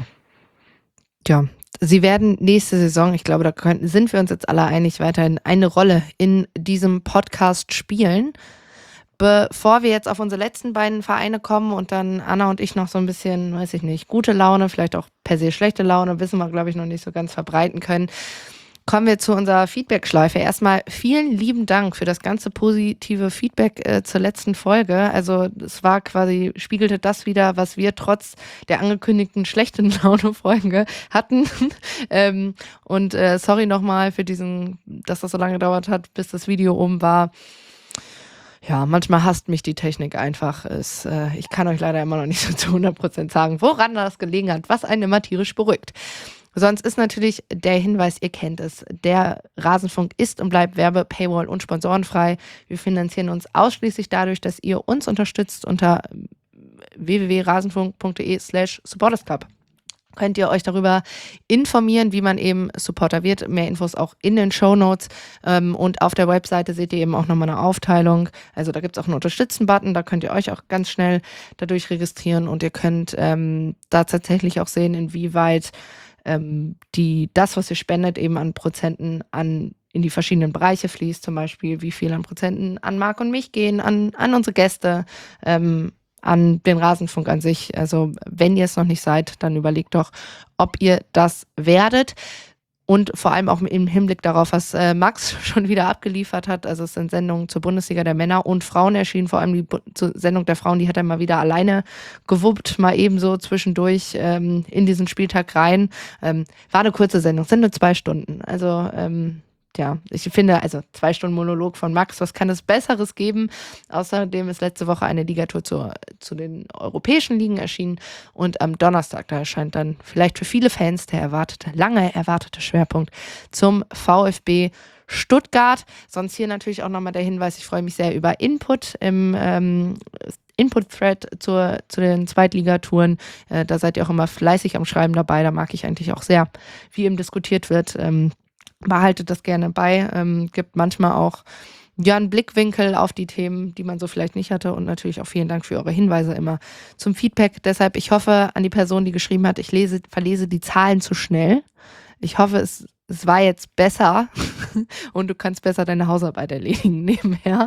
Tja, sie werden nächste Saison, ich glaube, da können, sind wir uns jetzt alle einig, weiterhin eine Rolle in diesem Podcast spielen. Bevor wir jetzt auf unsere letzten beiden Vereine kommen und dann Anna und ich noch so ein bisschen, weiß ich nicht, gute Laune, vielleicht auch per se schlechte Laune, wissen wir, glaube ich, noch nicht so ganz verbreiten können, kommen wir zu unserer Feedback-Schleife. Erstmal vielen lieben Dank für das ganze positive Feedback äh, zur letzten Folge. Also es war quasi, spiegelte das wieder, was wir trotz der angekündigten schlechten Laune-Folge hatten. ähm, und äh, sorry nochmal für diesen, dass das so lange gedauert hat, bis das Video oben war. Ja, manchmal hasst mich die Technik einfach. Es, äh, ich kann euch leider immer noch nicht so zu hundert Prozent sagen, woran das gelegen hat, was einen immer tierisch beruhigt. Sonst ist natürlich der Hinweis, ihr kennt es, der Rasenfunk ist und bleibt werbe-, Paywall- und sponsorenfrei. Wir finanzieren uns ausschließlich dadurch, dass ihr uns unterstützt unter w w w punkt rasenfunk punkt de slash supportersclub. Könnt ihr euch darüber informieren, wie man eben Supporter wird. Mehr Infos auch in den Shownotes. Ähm, und auf der Webseite seht ihr eben auch nochmal eine Aufteilung. Also da gibt es auch einen Unterstützen-Button. Da könnt ihr euch auch ganz schnell dadurch registrieren. Und ihr könnt ähm, da tatsächlich auch sehen, inwieweit ähm, die, das, was ihr spendet, eben an Prozenten an in die verschiedenen Bereiche fließt. Zum Beispiel, wie viel an Prozenten an Marc und mich gehen, an, an unsere Gäste, ähm, an den Rasenfunk an sich. Also wenn ihr es noch nicht seid, dann überlegt doch, ob ihr das werdet. Und vor allem auch im Hinblick darauf, was äh, Max schon wieder abgeliefert hat. Also es sind Sendungen zur Bundesliga der Männer und Frauen erschienen. Vor allem die Bu- zur Sendung der Frauen, die hat er mal wieder alleine gewuppt, mal eben so zwischendurch ähm, in diesen Spieltag rein. Ähm, war eine kurze Sendung, sind nur zwei Stunden. Also ähm, ja, ich finde, also zwei Stunden Monolog von Max, was kann es Besseres geben? Außerdem ist letzte Woche eine Ligatur zur, zu den europäischen Ligen erschienen und am Donnerstag, da erscheint dann vielleicht für viele Fans der erwartete, lange erwartete Schwerpunkt zum VfB Stuttgart. Sonst hier natürlich auch nochmal der Hinweis, ich freue mich sehr über Input im ähm, Input-Thread zur, zu den Zweitligatouren. Äh, da seid ihr auch immer fleißig am Schreiben dabei, da mag ich eigentlich auch sehr, wie eben diskutiert wird. Ähm, Behaltet das gerne bei, ähm, gibt manchmal auch ja, einen Blickwinkel auf die Themen, die man so vielleicht nicht hatte und natürlich auch vielen Dank für eure Hinweise immer zum Feedback. Deshalb, ich hoffe an die Person, die geschrieben hat, ich lese, verlese die Zahlen zu schnell. Ich hoffe, es, es war jetzt besser und du kannst besser deine Hausarbeit erledigen nebenher.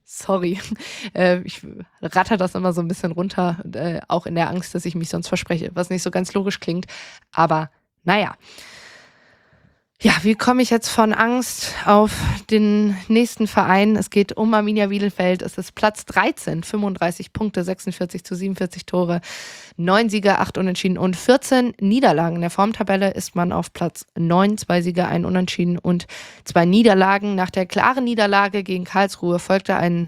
Sorry. Äh, ich ratter das immer so ein bisschen runter, äh, auch in der Angst, dass ich mich sonst verspreche, was nicht so ganz logisch klingt. Aber naja. Ja, wie komme ich jetzt von Angst auf den nächsten Verein? Es geht um Arminia Bielefeld. Es ist Platz dreizehn, fünfunddreißig Punkte, sechsundvierzig zu siebenundvierzig Tore, neun Siege, acht Unentschieden und vierzehn Niederlagen. In der Formtabelle ist man auf Platz neun, zwei Siege, ein Unentschieden und zwei Niederlagen. Nach der klaren Niederlage gegen Karlsruhe folgte ein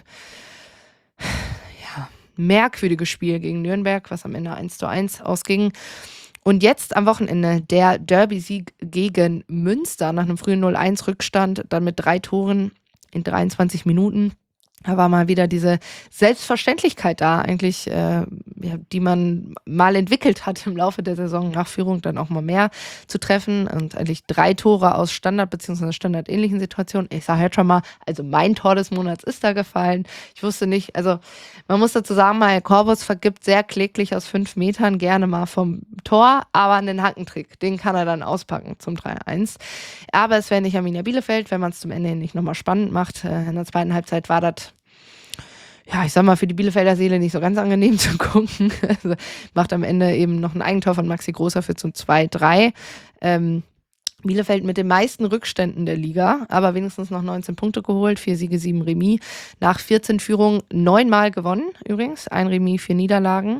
ja, merkwürdiges Spiel gegen Nürnberg, was am Ende eins zu eins ausging. Und jetzt am Wochenende der Derby-Sieg gegen Münster nach einem frühen null eins Rückstand, dann mit drei Toren in dreiundzwanzig Minuten. Da war mal wieder diese Selbstverständlichkeit da, eigentlich, äh, ja, die man mal entwickelt hat im Laufe der Saison nach Führung, dann auch mal mehr zu treffen. Und eigentlich drei Tore aus Standard- bzw. standardähnlichen Situationen. Ich sage jetzt schon mal, also mein Tor des Monats ist da gefallen. Ich wusste nicht, also man muss dazu sagen, Maja Korbus vergibt sehr kläglich aus fünf Metern gerne mal vom Tor, aber einen Hackentrick, den kann er dann auspacken zum drei eins. Aber es wäre nicht Arminia Bielefeld, wenn man es zum Ende hin nicht nochmal spannend macht. In der zweiten Halbzeit war das, ja, ich sag mal, für die Bielefelder Seele nicht so ganz angenehm zu gucken. Also macht am Ende eben noch ein Eigentor von Maxi Großer für zum zwei drei. Ähm, Bielefeld mit den meisten Rückständen der Liga, aber wenigstens noch neunzehn Punkte geholt, vier Siege, sieben Remis. Nach vierzehn Führungen neunmal gewonnen übrigens, ein Remis, vier Niederlagen.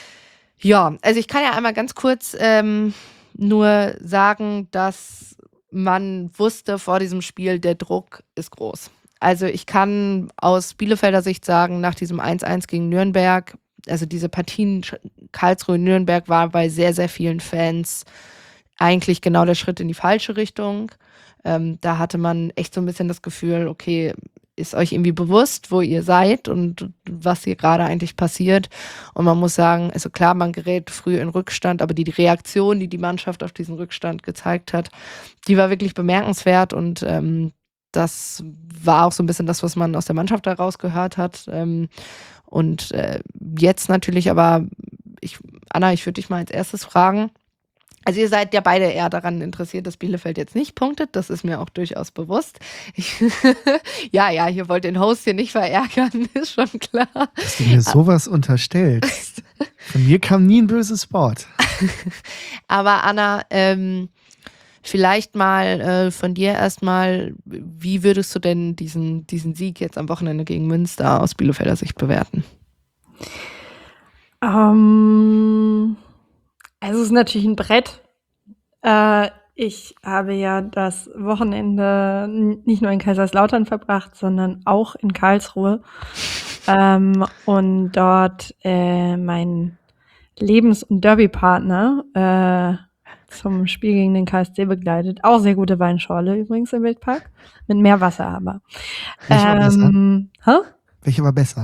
Ja, also ich kann ja einmal ganz kurz ähm, nur sagen, dass man wusste vor diesem Spiel, der Druck ist groß. Also ich kann aus Bielefelder Sicht sagen, nach diesem eins eins gegen Nürnberg, also diese Partien Karlsruhe-Nürnberg war bei sehr, sehr vielen Fans eigentlich genau der Schritt in die falsche Richtung. Ähm, da hatte man echt so ein bisschen das Gefühl, okay, ist euch irgendwie bewusst, wo ihr seid und was hier gerade eigentlich passiert. Und man muss sagen, also klar, man gerät früh in Rückstand, aber die, die Reaktion, die die Mannschaft auf diesen Rückstand gezeigt hat, die war wirklich bemerkenswert und ähm, das war auch so ein bisschen das, was man aus der Mannschaft daraus gehört hat. Ähm, und äh, jetzt natürlich aber, ich, Anna, ich würde dich mal als erstes fragen. Also ihr seid ja beide eher daran interessiert, dass Bielefeld jetzt nicht punktet. Das ist mir auch durchaus bewusst. Ich, ja, ja, ihr wollt den Host hier nicht verärgern, ist schon klar.
Dass du mir sowas unterstellst. Von mir kam nie ein böses Wort.
Aber Anna, ähm, vielleicht mal äh, von dir erstmal, wie würdest du denn diesen, diesen Sieg jetzt am Wochenende gegen Münster aus Bielefelder Sicht bewerten?
Ähm, also es ist natürlich ein Brett. Äh, ich habe ja das Wochenende n- nicht nur in Kaiserslautern verbracht, sondern auch in Karlsruhe. Ähm, und dort äh, meinen Lebens- und Derby-Partner äh, zum Spiel gegen den K S C begleitet. Auch sehr gute Weinschorle übrigens im Wildpark. Mit mehr Wasser aber.
Welche war besser?
Ähm, hä?
Welche war besser?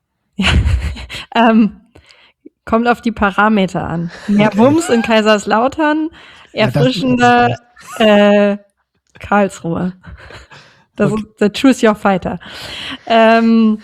Ähm, kommt auf die Parameter an. Mehr
Okay.
Wumms in Kaiserslautern,
Ja, das-
erfrischender äh, Karlsruhe. Das
Okay.
ist der Choose Your Fighter. Ähm,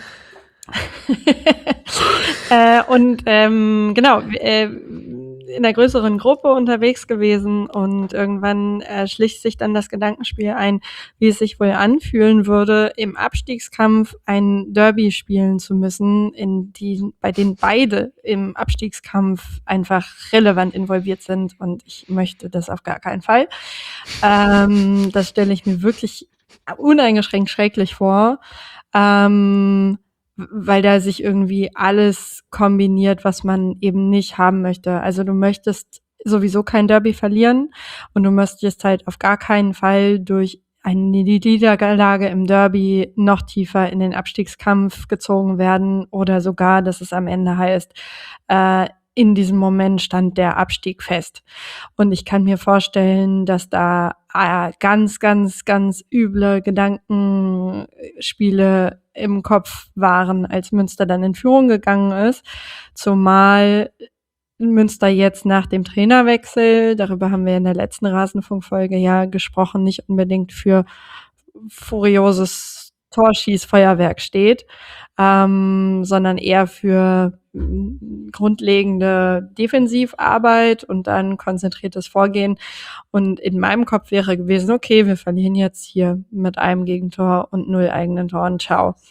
äh, und ähm, genau, äh, in einer größeren Gruppe unterwegs gewesen und irgendwann äh, schlich sich dann das Gedankenspiel ein, wie es sich wohl anfühlen würde, im Abstiegskampf ein Derby spielen zu müssen, in die, bei denen beide im Abstiegskampf einfach relevant involviert sind und ich möchte das auf gar keinen Fall. Ähm, das stelle ich mir wirklich uneingeschränkt schrecklich vor. Ähm, weil da sich irgendwie alles kombiniert, was man eben nicht haben möchte. Also du möchtest sowieso kein Derby verlieren und du möchtest halt auf gar keinen Fall durch eine Niederlage im Derby noch tiefer in den Abstiegskampf gezogen werden oder sogar, dass es am Ende heißt, äh, in diesem Moment stand der Abstieg fest. Und ich kann mir vorstellen, dass da äh, ganz, ganz, ganz üble Gedankenspiele im Kopf waren, als Münster dann in Führung gegangen ist. Zumal Münster jetzt nach dem Trainerwechsel, darüber haben wir in der letzten Rasenfunkfolge ja gesprochen, nicht unbedingt für furioses Torschießfeuerwerk steht, ähm, sondern eher für grundlegende Defensivarbeit und dann konzentriertes Vorgehen. Und in meinem Kopf wäre gewesen, okay, wir verlieren jetzt hier mit einem Gegentor und null eigenen Toren, ciao.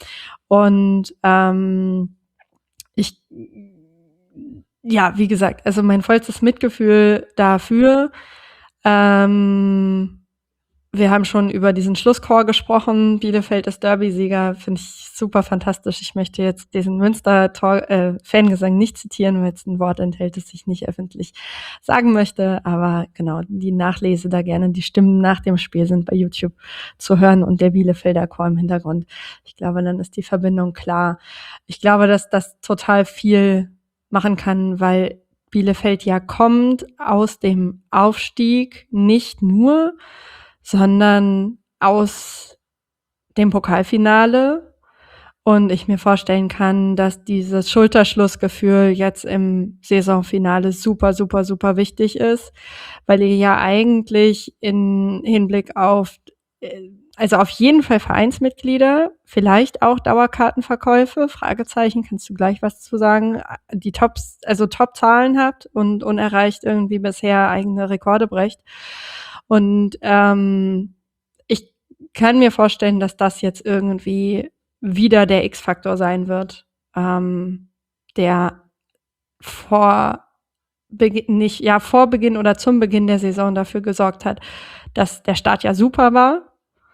Und ähm, ich, ja, wie gesagt, also mein vollstes Mitgefühl dafür. Ähm, wir haben schon über diesen Schlusschor gesprochen. Bielefeld ist Derby-Sieger, finde ich super fantastisch. Ich möchte jetzt diesen Münster-Fangesang äh, nicht zitieren, weil es ein Wort enthält, das ich nicht öffentlich sagen möchte. Aber genau, die Nachlese da gerne. Die Stimmen nach dem Spiel sind bei YouTube zu hören und der Bielefelder Chor im Hintergrund. Ich glaube, dann ist die Verbindung klar. Ich glaube, dass das total viel machen kann, weil Bielefeld ja kommt aus dem Aufstieg nicht nur, sondern aus dem Pokalfinale. Und ich mir vorstellen kann, dass dieses Schulterschlussgefühl jetzt im Saisonfinale super, super, super wichtig ist, weil ihr ja eigentlich in Hinblick auf, also auf jeden Fall Vereinsmitglieder, vielleicht auch Dauerkartenverkäufe, Fragezeichen, kannst du gleich was zu sagen, die Tops, also Top-Zahlen habt und unerreicht irgendwie bisher eigene Rekorde brecht. Und ähm, ich kann mir vorstellen, dass das jetzt irgendwie wieder der X-Faktor sein wird, ähm, der vor Beginn, nicht, ja, vor Beginn oder zum Beginn der Saison dafür gesorgt hat, dass der Start ja super war.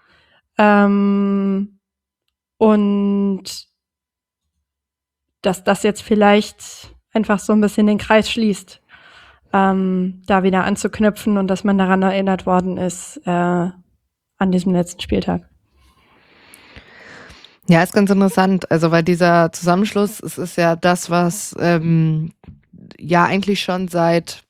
Ähm, und dass das jetzt vielleicht einfach so ein bisschen den Kreis schließt, ähm, da wieder anzuknüpfen und dass man daran erinnert worden ist, äh, an diesem letzten Spieltag.
Ja, ist ganz interessant. Also, weil dieser Zusammenschluss, es ist ja das, was ähm, ja eigentlich schon seit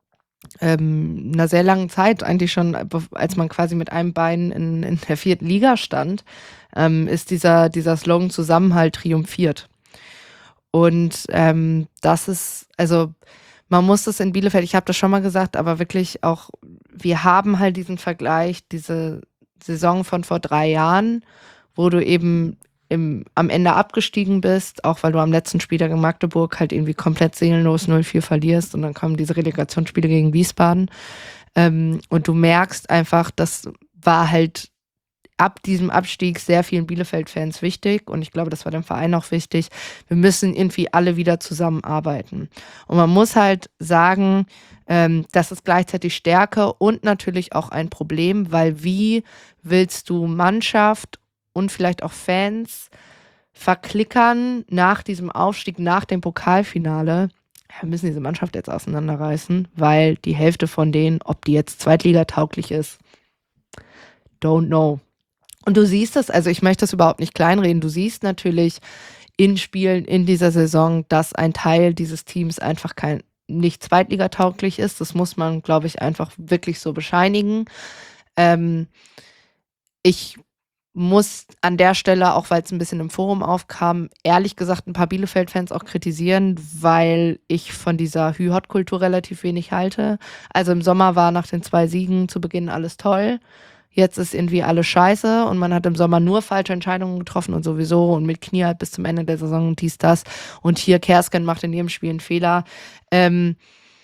ähm, einer sehr langen Zeit, eigentlich schon, als man quasi mit einem Bein in, in der vierten Liga stand, ähm, ist dieser, dieser Slogan Zusammenhalt triumphiert. Und ähm, das ist, also man muss das in Bielefeld, ich habe das schon mal gesagt, aber wirklich auch, wir haben halt diesen Vergleich, diese Saison von vor drei Jahren, wo du eben im, am Ende abgestiegen bist, auch weil du am letzten Spieltag in Magdeburg halt irgendwie komplett seelenlos null vier verlierst und dann kommen diese Relegationsspiele gegen Wiesbaden ähm, und du merkst einfach, das war halt ab diesem Abstieg sehr vielen Bielefeld-Fans wichtig und ich glaube, das war dem Verein auch wichtig. Wir müssen irgendwie alle wieder zusammenarbeiten. Und man muss halt sagen, ähm, das ist gleichzeitig Stärke und natürlich auch ein Problem, weil wie willst du Mannschaft und vielleicht auch Fans verklickern nach diesem Aufstieg, nach dem Pokalfinale? Wir müssen diese Mannschaft jetzt auseinanderreißen, weil die Hälfte von denen, ob die jetzt zweitligatauglich ist, don't know. Und du siehst das, also ich möchte das überhaupt nicht kleinreden, du siehst natürlich in Spielen in dieser Saison, dass ein Teil dieses Teams einfach kein, nicht zweitligatauglich ist. Das muss man, glaube ich, einfach wirklich so bescheinigen. Ähm, ich muss an der Stelle, auch weil es ein bisschen im Forum aufkam, ehrlich gesagt ein paar Bielefeld-Fans auch kritisieren, weil ich von dieser Hü-Hot-Kultur relativ wenig halte. Also im Sommer war nach den zwei Siegen zu Beginn alles toll. Jetzt ist irgendwie alles scheiße und man hat im Sommer nur falsche Entscheidungen getroffen und sowieso und mit Knie halt bis zum Ende der Saison und dies, das. Und hier Kersken macht in jedem Spiel einen Fehler. Ähm,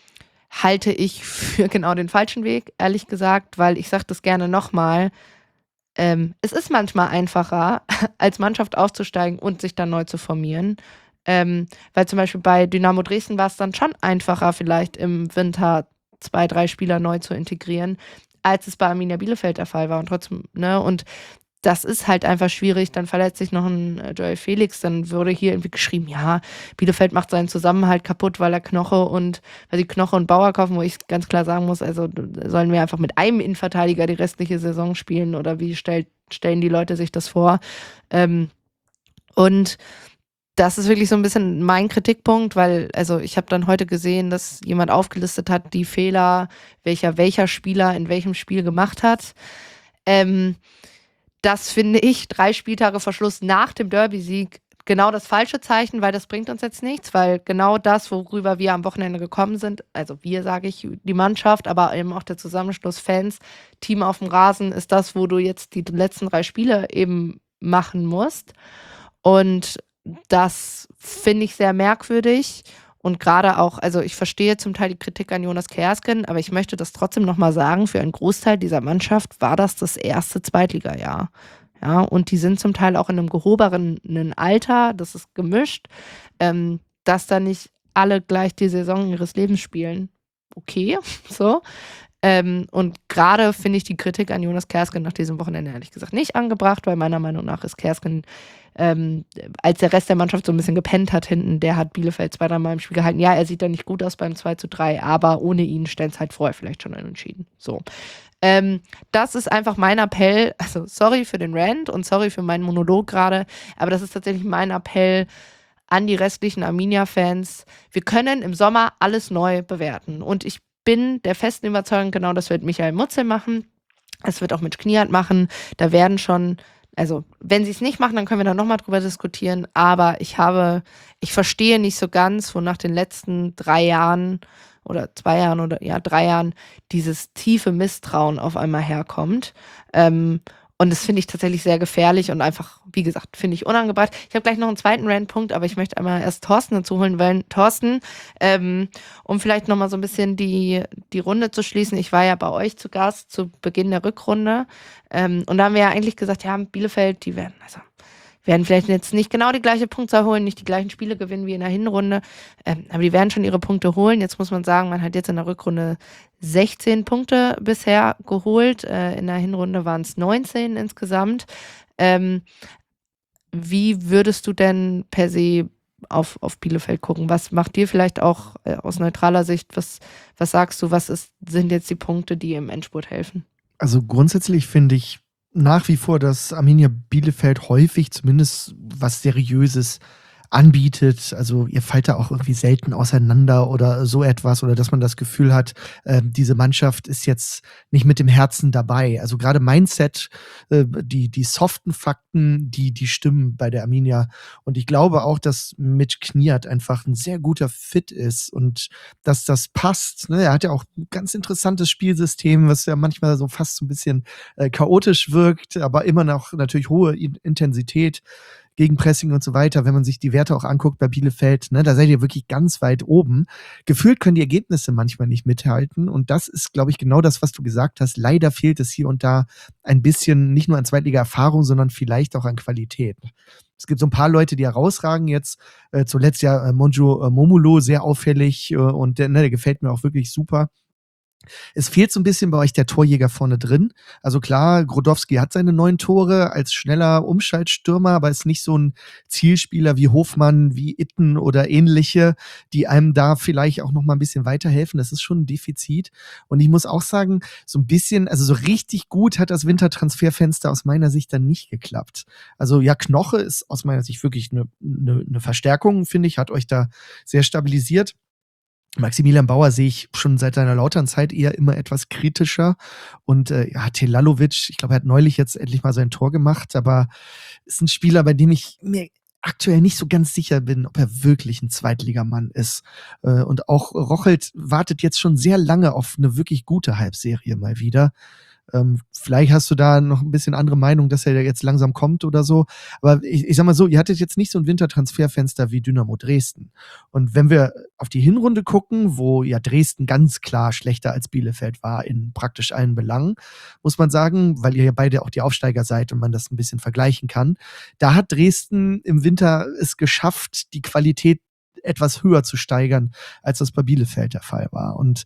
halte ich für genau den falschen Weg, ehrlich gesagt, weil ich sage das gerne nochmal, ähm, es ist manchmal einfacher, als Mannschaft aufzusteigen und sich dann neu zu formieren. Ähm, weil zum Beispiel bei Dynamo Dresden war es dann schon einfacher, vielleicht im Winter zwei, drei Spieler neu zu integrieren, als es bei Arminia Bielefeld der Fall war. Und trotzdem, ne, und das ist halt einfach schwierig. Dann verletzt sich noch ein äh, Joel Felix, dann würde hier irgendwie geschrieben, ja, Bielefeld macht seinen Zusammenhalt kaputt, weil er Knoche und, weil sie Knoche und Bauer kaufen, wo ich ganz klar sagen muss, also sollen wir einfach mit einem Innenverteidiger die restliche Saison spielen oder wie stellt, stellen die Leute sich das vor? Ähm, und das ist wirklich so ein bisschen mein Kritikpunkt, weil, also ich habe dann heute gesehen, dass jemand aufgelistet hat, die Fehler, welcher welcher Spieler in welchem Spiel gemacht hat. Ähm, das finde ich, drei Spieltage vor Schluss nach dem Derby-Sieg, genau das falsche Zeichen, weil das bringt uns jetzt nichts, weil genau das, worüber wir am Wochenende gekommen sind, also wir, sage ich, die Mannschaft, aber eben auch der Zusammenschluss Fans, Team auf dem Rasen, ist das, wo du jetzt die letzten drei Spiele eben machen musst. Und das finde ich sehr merkwürdig und gerade auch, also ich verstehe zum Teil die Kritik an Jonas Kersken, aber ich möchte das trotzdem nochmal sagen, für einen Großteil dieser Mannschaft war das das erste Zweitligajahr. Ja, und die sind zum Teil auch in einem gehobenen Alter, das ist gemischt, ähm, dass da nicht alle gleich die Saison ihres Lebens spielen. Okay, so. Ähm, und gerade finde ich die Kritik an Jonas Kersken nach diesem Wochenende ehrlich gesagt nicht angebracht, weil meiner Meinung nach ist Kersken, ähm, als der Rest der Mannschaft so ein bisschen gepennt hat hinten, der hat Bielefeld zwei, dreimal im Spiel gehalten. Ja, er sieht da nicht gut aus beim zwei zu drei, aber ohne ihn stellen es halt vorher vielleicht schon entschieden. So. Ähm, das ist einfach mein Appell, also sorry für den Rant und sorry für meinen Monolog gerade, aber das ist tatsächlich mein Appell an die restlichen Arminia-Fans. Wir können im Sommer alles neu bewerten und ich bin der festen Überzeugung, genau das wird Michael Mutzel machen, es wird auch mit Kniat machen, da werden schon, also wenn sie es nicht machen, dann können wir da nochmal drüber diskutieren, aber ich habe, ich verstehe nicht so ganz, wo nach den letzten drei Jahren oder zwei Jahren oder ja, drei Jahren dieses tiefe Misstrauen auf einmal herkommt. Ähm, und das finde ich tatsächlich sehr gefährlich und einfach, wie gesagt, finde ich unangebracht. Ich habe gleich noch einen zweiten Rant-Punkt, aber ich möchte einmal erst Thorsten dazu holen, weil Thorsten, ähm, um vielleicht nochmal so ein bisschen die, die Runde zu schließen, ich war ja bei euch zu Gast zu Beginn der Rückrunde ähm, und da haben wir ja eigentlich gesagt, ja, Bielefeld, die werden, also werden vielleicht jetzt nicht genau die gleiche Punktzahl holen, nicht die gleichen Spiele gewinnen wie in der Hinrunde, ähm, aber die werden schon ihre Punkte holen. Jetzt muss man sagen, man hat jetzt in der Rückrunde sechzehn Punkte bisher geholt, äh, in der Hinrunde waren es neunzehn insgesamt. Ähm, wie würdest du denn per se auf, auf Bielefeld gucken? Was macht dir vielleicht auch äh, aus neutraler Sicht, was, was sagst du, was ist, sind jetzt die Punkte, die im Endspurt helfen?
Also grundsätzlich finde ich nach wie vor, dass Arminia Bielefeld häufig zumindest was Seriöses anbietet. Also ihr fallt da auch irgendwie selten auseinander oder so etwas oder dass man das Gefühl hat, äh, diese Mannschaft ist jetzt nicht mit dem Herzen dabei. Also gerade Mindset, äh, die, die soften Fakten, die, die stimmen bei der Arminia. Und ich glaube auch, dass Mitch Kniat einfach ein sehr guter Fit ist und dass das passt. Ne? Er hat ja auch ein ganz interessantes Spielsystem, was ja manchmal so fast so ein bisschen äh, chaotisch wirkt, aber immer noch natürlich hohe Intensität. Gegenpressing und so weiter, wenn man sich die Werte auch anguckt bei Bielefeld, ne, da seid ihr wirklich ganz weit oben. Gefühlt können die Ergebnisse manchmal nicht mithalten und das ist, glaube ich, genau das, was du gesagt hast. Leider fehlt es hier und da ein bisschen, nicht nur an Zweitliga-Erfahrung, sondern vielleicht auch an Qualität. Es gibt so ein paar Leute, die herausragen jetzt, äh, zuletzt ja äh, Monjo äh, Momulo, sehr auffällig äh, und der, ne, der gefällt mir auch wirklich super. Es fehlt so ein bisschen bei euch der Torjäger vorne drin. Also klar, Grodowski hat seine neun Tore als schneller Umschaltstürmer, aber ist nicht so ein Zielspieler wie Hofmann, wie Itten oder ähnliche, die einem da vielleicht auch noch mal ein bisschen weiterhelfen. Das ist schon ein Defizit. Und ich muss auch sagen, so ein bisschen, also so richtig gut hat das Wintertransferfenster aus meiner Sicht dann nicht geklappt. Also ja, Knoche ist aus meiner Sicht wirklich eine, eine, eine Verstärkung, finde ich, hat euch da sehr stabilisiert. Maximilian Bauer sehe ich schon seit seiner Lautern-Zeit eher immer etwas kritischer. Und äh, ja, Telalovic, ich glaube, er hat neulich jetzt endlich mal sein Tor gemacht, aber ist ein Spieler, bei dem ich mir aktuell nicht so ganz sicher bin, ob er wirklich ein Zweitligamann ist. Äh, und auch Rochelt wartet jetzt schon sehr lange auf eine wirklich gute Halbserie mal wieder. Ähm, vielleicht hast du da noch ein bisschen andere Meinung, dass er jetzt langsam kommt oder so. Aber ich, ich sag mal so, ihr hattet jetzt nicht so ein Wintertransferfenster wie Dynamo Dresden. Und wenn wir auf die Hinrunde gucken, wo ja Dresden ganz klar schlechter als Bielefeld war in praktisch allen Belangen, muss man sagen, weil ihr ja beide auch die Aufsteiger seid und man das ein bisschen vergleichen kann, da hat Dresden im Winter es geschafft, die Qualität etwas höher zu steigern, als das bei Bielefeld der Fall war. Und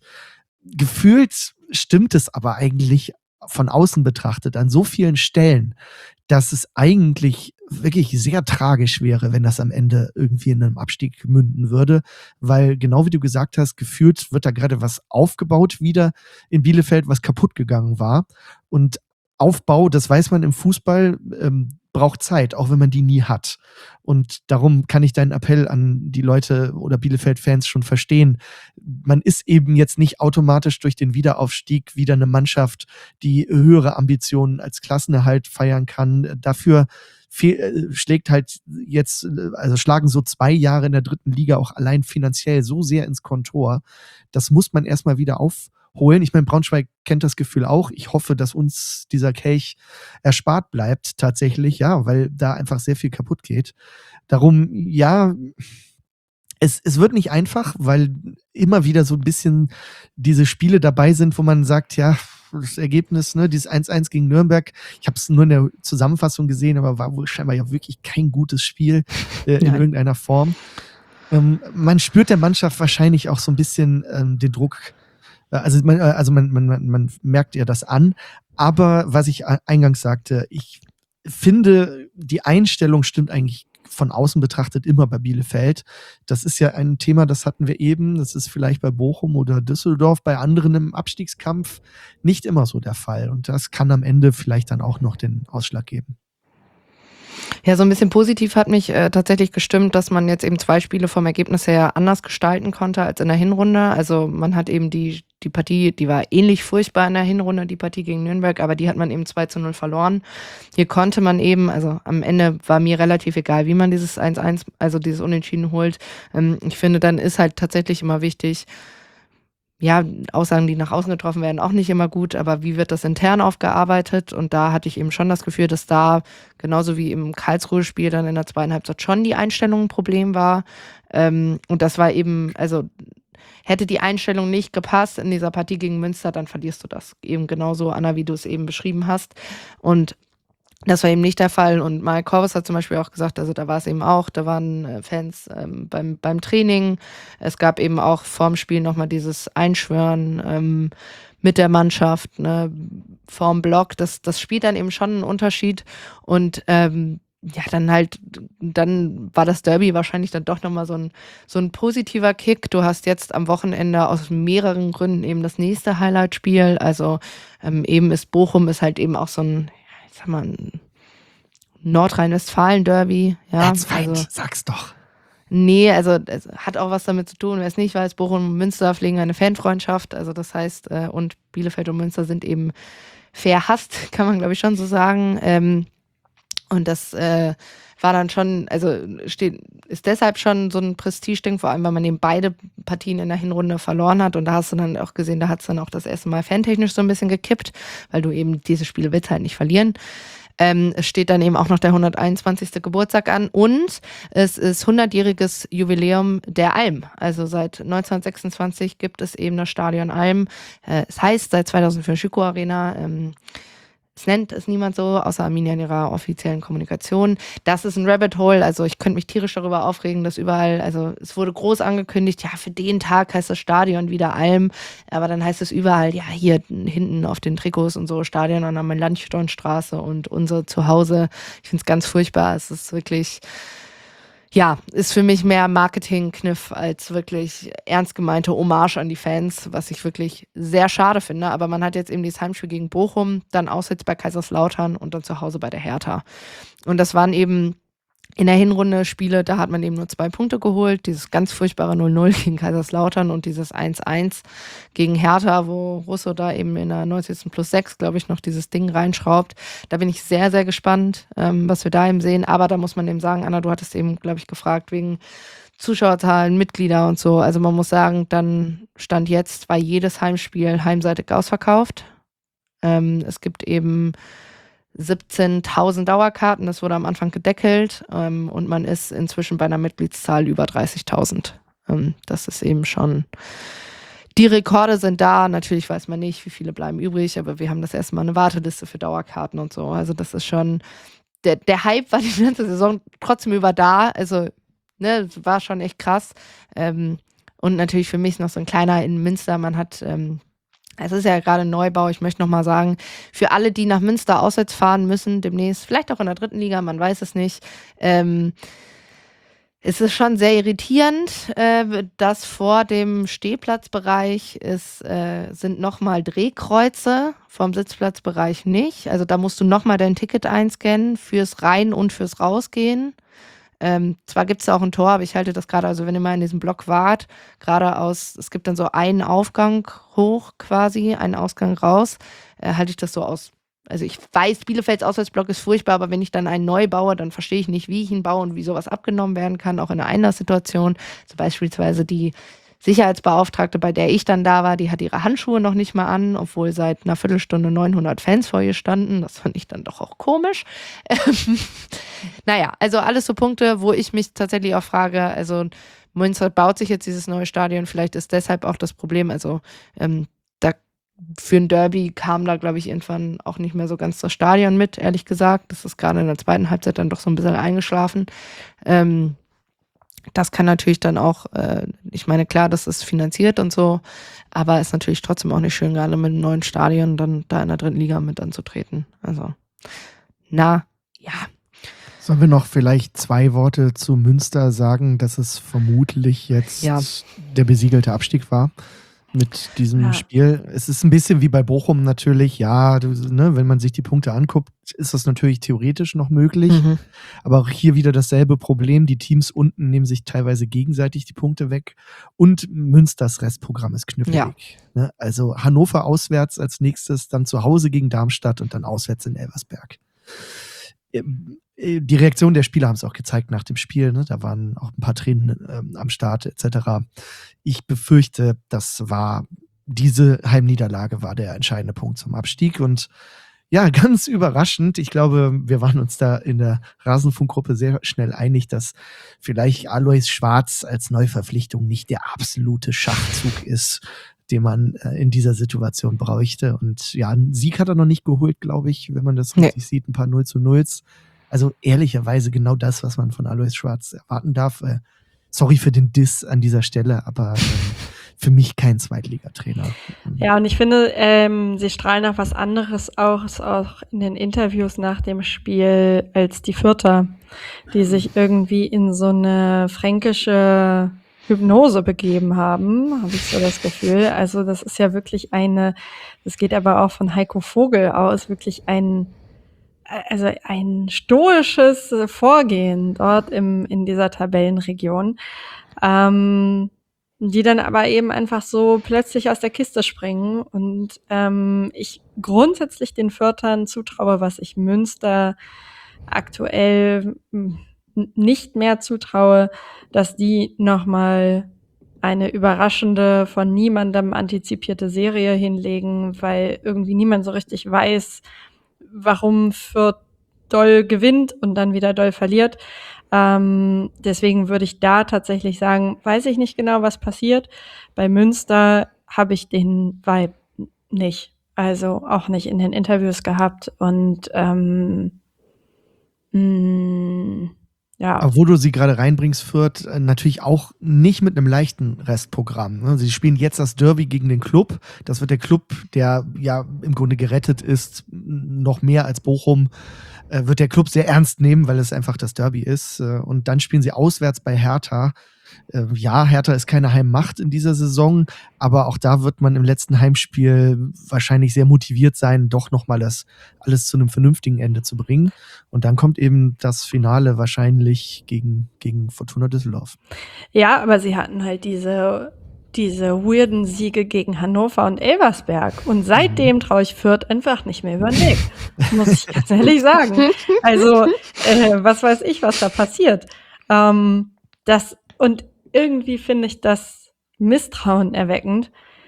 gefühlt stimmt es aber eigentlich von außen betrachtet an so vielen Stellen, dass es eigentlich wirklich sehr tragisch wäre, wenn das am Ende irgendwie in einem Abstieg münden würde, weil genau wie du gesagt hast, gefühlt wird da gerade was aufgebaut wieder in Bielefeld, was kaputt gegangen war. Und Aufbau, das weiß man im Fußball, ähm, braucht Zeit, auch wenn man die nie hat. Und darum kann ich deinen Appell an die Leute oder Bielefeld-Fans schon verstehen. Man ist eben jetzt nicht automatisch durch den Wiederaufstieg wieder eine Mannschaft, die höhere Ambitionen als Klassenerhalt feiern kann. Dafür fehl, schlägt halt jetzt, also schlagen so zwei Jahre in der dritten Liga auch allein finanziell so sehr ins Kontor. Das muss man erstmal wieder auf holen. Ich meine, Braunschweig kennt das Gefühl auch. Ich hoffe, dass uns dieser Kelch erspart bleibt tatsächlich, ja, weil da einfach sehr viel kaputt geht. Darum, ja, es, es wird nicht einfach, weil immer wieder so ein bisschen diese Spiele dabei sind, wo man sagt, ja, das Ergebnis, ne, dieses eins eins gegen Nürnberg, ich habe es nur in der Zusammenfassung gesehen, aber war wohl scheinbar ja wirklich kein gutes Spiel äh, in
Nein.
irgendeiner Form. Ähm, man spürt der Mannschaft wahrscheinlich auch so ein bisschen ähm, den Druck, äh, also, man, äh, also man, man, man, man merkt ihr das an, aber was ich a- eingangs sagte, ich finde, die Einstellung stimmt eigentlich von außen betrachtet immer bei Bielefeld. Das ist ja ein Thema, das hatten wir eben, das ist vielleicht bei Bochum oder Düsseldorf, bei anderen im Abstiegskampf nicht immer so der Fall. Und das kann am Ende vielleicht dann auch noch den Ausschlag geben.
Ja, so ein bisschen positiv hat mich äh, tatsächlich gestimmt, dass man jetzt eben zwei Spiele vom Ergebnis her anders gestalten konnte als in der Hinrunde. Also man hat eben die, die Partie, die war ähnlich furchtbar in der Hinrunde, die Partie gegen Nürnberg, aber die hat man eben zwei zu null verloren. Hier konnte man eben, also am Ende war mir relativ egal, wie man dieses eins eins, also dieses Unentschieden holt. Ähm, ich finde, dann ist halt tatsächlich immer wichtig, ja, Aussagen, die nach außen getroffen werden, auch nicht immer gut, aber wie wird das intern aufgearbeitet? Und da hatte ich eben schon das Gefühl, dass da, genauso wie im Karlsruhe-Spiel dann in der zweiten Halbzeit schon die Einstellung ein Problem war. Ähm, und das war eben, also hätte die Einstellung nicht gepasst in dieser Partie gegen Münster, dann verlierst du das. Eben genauso, Anna, wie du es eben beschrieben hast. Und das war eben nicht der Fall. Und Marek Korvus hat zum Beispiel auch gesagt, also da war es eben auch, da waren äh, Fans ähm, beim, beim Training. Es gab eben auch vorm Spiel nochmal dieses Einschwören ähm, mit der Mannschaft, ne, vorm Block. Das, das spielt dann eben schon einen Unterschied. Und ähm, ja, dann halt, dann war das Derby wahrscheinlich dann doch nochmal so ein, so ein positiver Kick. Du hast jetzt am Wochenende aus mehreren Gründen eben das nächste Highlight-Spiel. Also ähm, eben ist Bochum ist halt eben auch so ein, ich sag mal, ein Nordrhein-Westfalen-Derby. Ja,
Erzfeind,
also,
sag's doch.
nee, also es hat auch was damit zu tun. Wer es nicht weiß, Bochum und Münster pflegen eine Fanfreundschaft. Also das heißt, äh, und Bielefeld und Münster sind eben verhasst, kann man glaube ich schon so sagen. Ähm, und das äh, war dann schon, also steht, ist deshalb schon so ein Prestigeding, vor allem weil man eben beide Partien in der Hinrunde verloren hat. Und da hast du dann auch gesehen, da hat es dann auch das erste Mal fantechnisch so ein bisschen gekippt, weil du eben diese Spiele willst halt nicht verlieren. Ähm, es steht dann eben auch noch der hunderteinundzwanzigste Geburtstag an und es ist hundertjähriges Jubiläum der Alm. Also seit neunzehnhundertsechsundzwanzig gibt es eben das Stadion Alm. Äh, es heißt seit zweitausendvier Schüko Arena. Ähm, Es nennt es niemand so, außer Arminia in ihrer offiziellen Kommunikation. Das ist ein Rabbit Hole, also ich könnte mich tierisch darüber aufregen, dass überall, also es wurde groß angekündigt, ja, für den Tag heißt das Stadion wieder Alm, aber dann heißt es überall, ja, hier hinten auf den Trikots und so, Stadion an der Melanchthonstraße und unser Zuhause. Ich finde es ganz furchtbar, es ist wirklich, ja, ist für mich mehr Marketingkniff als wirklich ernst gemeinte Hommage an die Fans, was ich wirklich sehr schade finde. Aber man hat jetzt eben dieses Heimspiel gegen Bochum, dann auswärts bei Kaiserslautern und dann zu Hause bei der Hertha. Und das waren eben in der Hinrunde Spiele, da hat man eben nur zwei Punkte geholt. Dieses ganz furchtbare null null gegen Kaiserslautern und dieses eins eins gegen Hertha, wo Russo da eben in der neunzigsten plus sechs, glaube ich, noch dieses Ding reinschraubt. Da bin ich sehr, sehr gespannt, ähm, was wir da eben sehen. Aber da muss man eben sagen, Anna, du hattest eben, glaube ich, gefragt wegen Zuschauerzahlen, Mitglieder und so. Also man muss sagen, dann Stand jetzt war jedes Heimspiel heimseitig ausverkauft. Ähm, es gibt eben siebzehntausend Dauerkarten, das wurde am Anfang gedeckelt ähm, und man ist inzwischen bei einer Mitgliedszahl über dreißigtausend. Ähm, das ist eben schon, die Rekorde sind da, natürlich weiß man nicht, wie viele bleiben übrig, aber wir haben das erste Mal eine Warteliste für Dauerkarten und so, also das ist schon, der, der Hype war die ganze Saison trotzdem über da, also ne, war schon echt krass ähm, und natürlich für mich noch so ein kleiner in Münster, man hat ähm, es ist ja gerade ein Neubau, ich möchte nochmal sagen, für alle, die nach Münster auswärts fahren müssen, demnächst, vielleicht auch in der dritten Liga, man weiß es nicht, ähm, es ist schon sehr irritierend, äh, dass vor dem Stehplatzbereich ist, äh, sind nochmal Drehkreuze, vom Sitzplatzbereich nicht, also da musst du nochmal dein Ticket einscannen fürs Rein- und fürs Rausgehen. Ähm, zwar gibt es auch ein Tor, aber ich halte das gerade, also wenn ihr mal in diesem Block wart, gerade aus, es gibt dann so einen Aufgang hoch quasi, einen Ausgang raus, äh, halte ich das so aus. Also ich weiß, Bielefelds Auswärtsblock ist furchtbar, aber wenn ich dann einen neu baue, dann verstehe ich nicht, wie ich ihn baue und wie sowas abgenommen werden kann, auch in einer Einlasssituation. So beispielsweise die Sicherheitsbeauftragte, bei der ich dann da war, die hat ihre Handschuhe noch nicht mal an, obwohl seit einer Viertelstunde neunhundert Fans vor ihr standen. Das fand ich dann doch auch komisch. Ähm, naja, also alles so Punkte, wo ich mich tatsächlich auch frage, also Münster baut sich jetzt dieses neue Stadion, vielleicht ist deshalb auch das Problem, also ähm, da für ein Derby kam da, glaube ich, irgendwann auch nicht mehr so ganz das Stadion mit, ehrlich gesagt. Das ist gerade in der zweiten Halbzeit dann doch so ein bisschen eingeschlafen. Ähm, das kann natürlich dann auch, äh, ich meine, klar, das ist finanziert und so, aber ist natürlich trotzdem auch nicht schön, gerade mit einem neuen Stadion dann da in der dritten Liga mit anzutreten. Also, na, ja.
Sollen wir noch vielleicht zwei Worte zu Münster sagen, dass es vermutlich jetzt
Ja.
der besiegelte Abstieg war mit diesem
Ja.
Spiel? Es ist ein bisschen wie bei Bochum natürlich, ja, du, ne, wenn man sich die Punkte anguckt, ist das natürlich theoretisch noch möglich.
Mhm.
Aber auch hier wieder dasselbe Problem. Die Teams unten nehmen sich teilweise gegenseitig die Punkte weg. Und Münsters Restprogramm ist knifflig.
Ja.
Ne? Also Hannover auswärts als nächstes, dann zu Hause gegen Darmstadt und dann auswärts in Elversberg. Die Reaktion der Spieler haben es auch gezeigt nach dem Spiel. Ne? Da waren auch ein paar Tränen ähm, am Start et cetera. Ich befürchte, das war diese Heimniederlage war der entscheidende Punkt zum Abstieg. Und ja, ganz überraschend. Ich glaube, wir waren uns da in der Rasenfunkgruppe sehr schnell einig, dass vielleicht Alois Schwarz als Neuverpflichtung nicht der absolute Schachzug ist, den man äh, in dieser Situation bräuchte. Und ja, einen Sieg hat er noch nicht geholt, glaube ich, wenn man das
Nee.
richtig sieht. Ein paar null zu nulls. Also ehrlicherweise genau das, was man von Alois Schwarz erwarten darf. Äh, sorry für den Diss an dieser Stelle, aber ähm, für mich kein Zweitligatrainer.
Ja, und ich finde, ähm, sie strahlen auch was anderes aus, auch in den Interviews nach dem Spiel als die Fürther, die sich irgendwie in so eine fränkische Hypnose begeben haben, habe ich so das Gefühl. Also das ist ja wirklich eine, das geht aber auch von Heiko Vogel aus, wirklich ein, also ein stoisches Vorgehen dort im, in dieser Tabellenregion, ähm, die dann aber eben einfach so plötzlich aus der Kiste springen und ähm, ich grundsätzlich den Fürthern zutraue, was ich Münster aktuell m, nicht mehr zutraue, dass die nochmal eine überraschende, von niemandem antizipierte Serie hinlegen, weil irgendwie niemand so richtig weiß, warum Fürth doll gewinnt und dann wieder doll verliert. Ähm, deswegen würde ich da tatsächlich sagen, weiß ich nicht genau, was passiert. Bei Münster habe ich den Vibe nicht. Also auch nicht in den Interviews gehabt. Und ähm, mh, ja.
Aber wo du sie gerade reinbringst, Fürth, äh, natürlich auch nicht mit einem leichten Restprogramm. Ne? Sie spielen jetzt das Derby gegen den Club. Das wird der Club, der ja im Grunde gerettet ist, noch mehr als Bochum, äh, wird der Club sehr ernst nehmen, weil es einfach das Derby ist. Äh, und dann spielen sie auswärts bei Hertha. Äh, ja, Hertha ist keine Heimmacht in dieser Saison, aber auch da wird man im letzten Heimspiel wahrscheinlich sehr motiviert sein, doch nochmal das alles zu einem vernünftigen Ende zu bringen. Und dann kommt eben das Finale wahrscheinlich gegen, gegen Fortuna Düsseldorf.
Ja, aber sie hatten halt diese, diese weirden Siege gegen Hannover und Elversberg. Und seitdem traue ich Fürth einfach nicht mehr über den Weg. Muss ich ganz ehrlich sagen. Also, äh, was weiß ich, was da passiert. Ähm, das, und irgendwie finde ich das Misstrauen erweckend.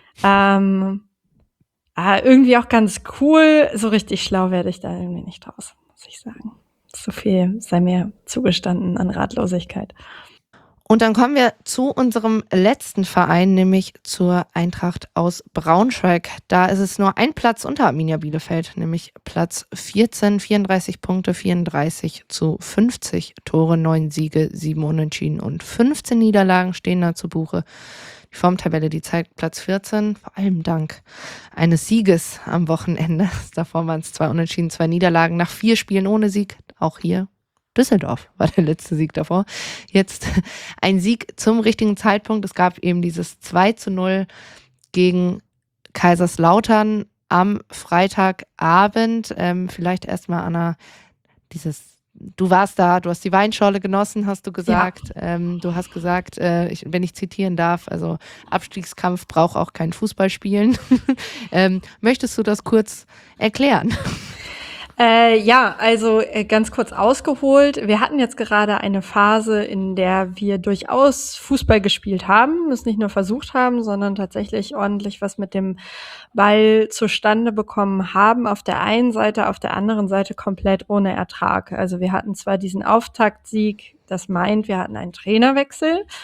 Ähm, ah, irgendwie auch ganz cool. So richtig schlau werde ich da irgendwie nicht draus, muss ich sagen. So viel sei mir zugestanden an Ratlosigkeit.
Und dann kommen wir zu unserem letzten Verein, nämlich zur Eintracht aus Braunschweig. Da ist es nur ein Platz unter Arminia Bielefeld, nämlich Platz vierzehn, vierunddreißig Punkte, vierunddreißig zu fünfzig Tore, neun Siege, sieben Unentschieden und fünfzehn Niederlagen stehen da zu Buche. Die Formtabelle, die zeigt Platz vierzehn, vor allem dank eines Sieges am Wochenende. Davor waren es zwei Unentschieden, zwei Niederlagen nach vier Spielen ohne Sieg, auch hier. Düsseldorf war der letzte Sieg davor. Jetzt ein Sieg zum richtigen Zeitpunkt. Es gab eben dieses zwei zu null gegen Kaiserslautern am Freitagabend. Ähm, vielleicht erstmal, Anna, dieses, du warst da, du hast die Weinschorle genossen, hast du gesagt. Ja. Ähm, du hast gesagt, äh, ich, wenn ich zitieren darf, also Abstiegskampf braucht auch kein Fußballspielen. ähm, möchtest du das kurz erklären?
Äh, ja, also äh, ganz kurz ausgeholt. Wir hatten jetzt gerade eine Phase, in der wir durchaus Fußball gespielt haben, es nicht nur versucht haben, sondern tatsächlich ordentlich was mit dem Ball zustande bekommen haben. Auf der einen Seite, auf der anderen Seite komplett ohne Ertrag. Also wir hatten zwar diesen Auftaktsieg, das meint, wir hatten einen Trainerwechsel.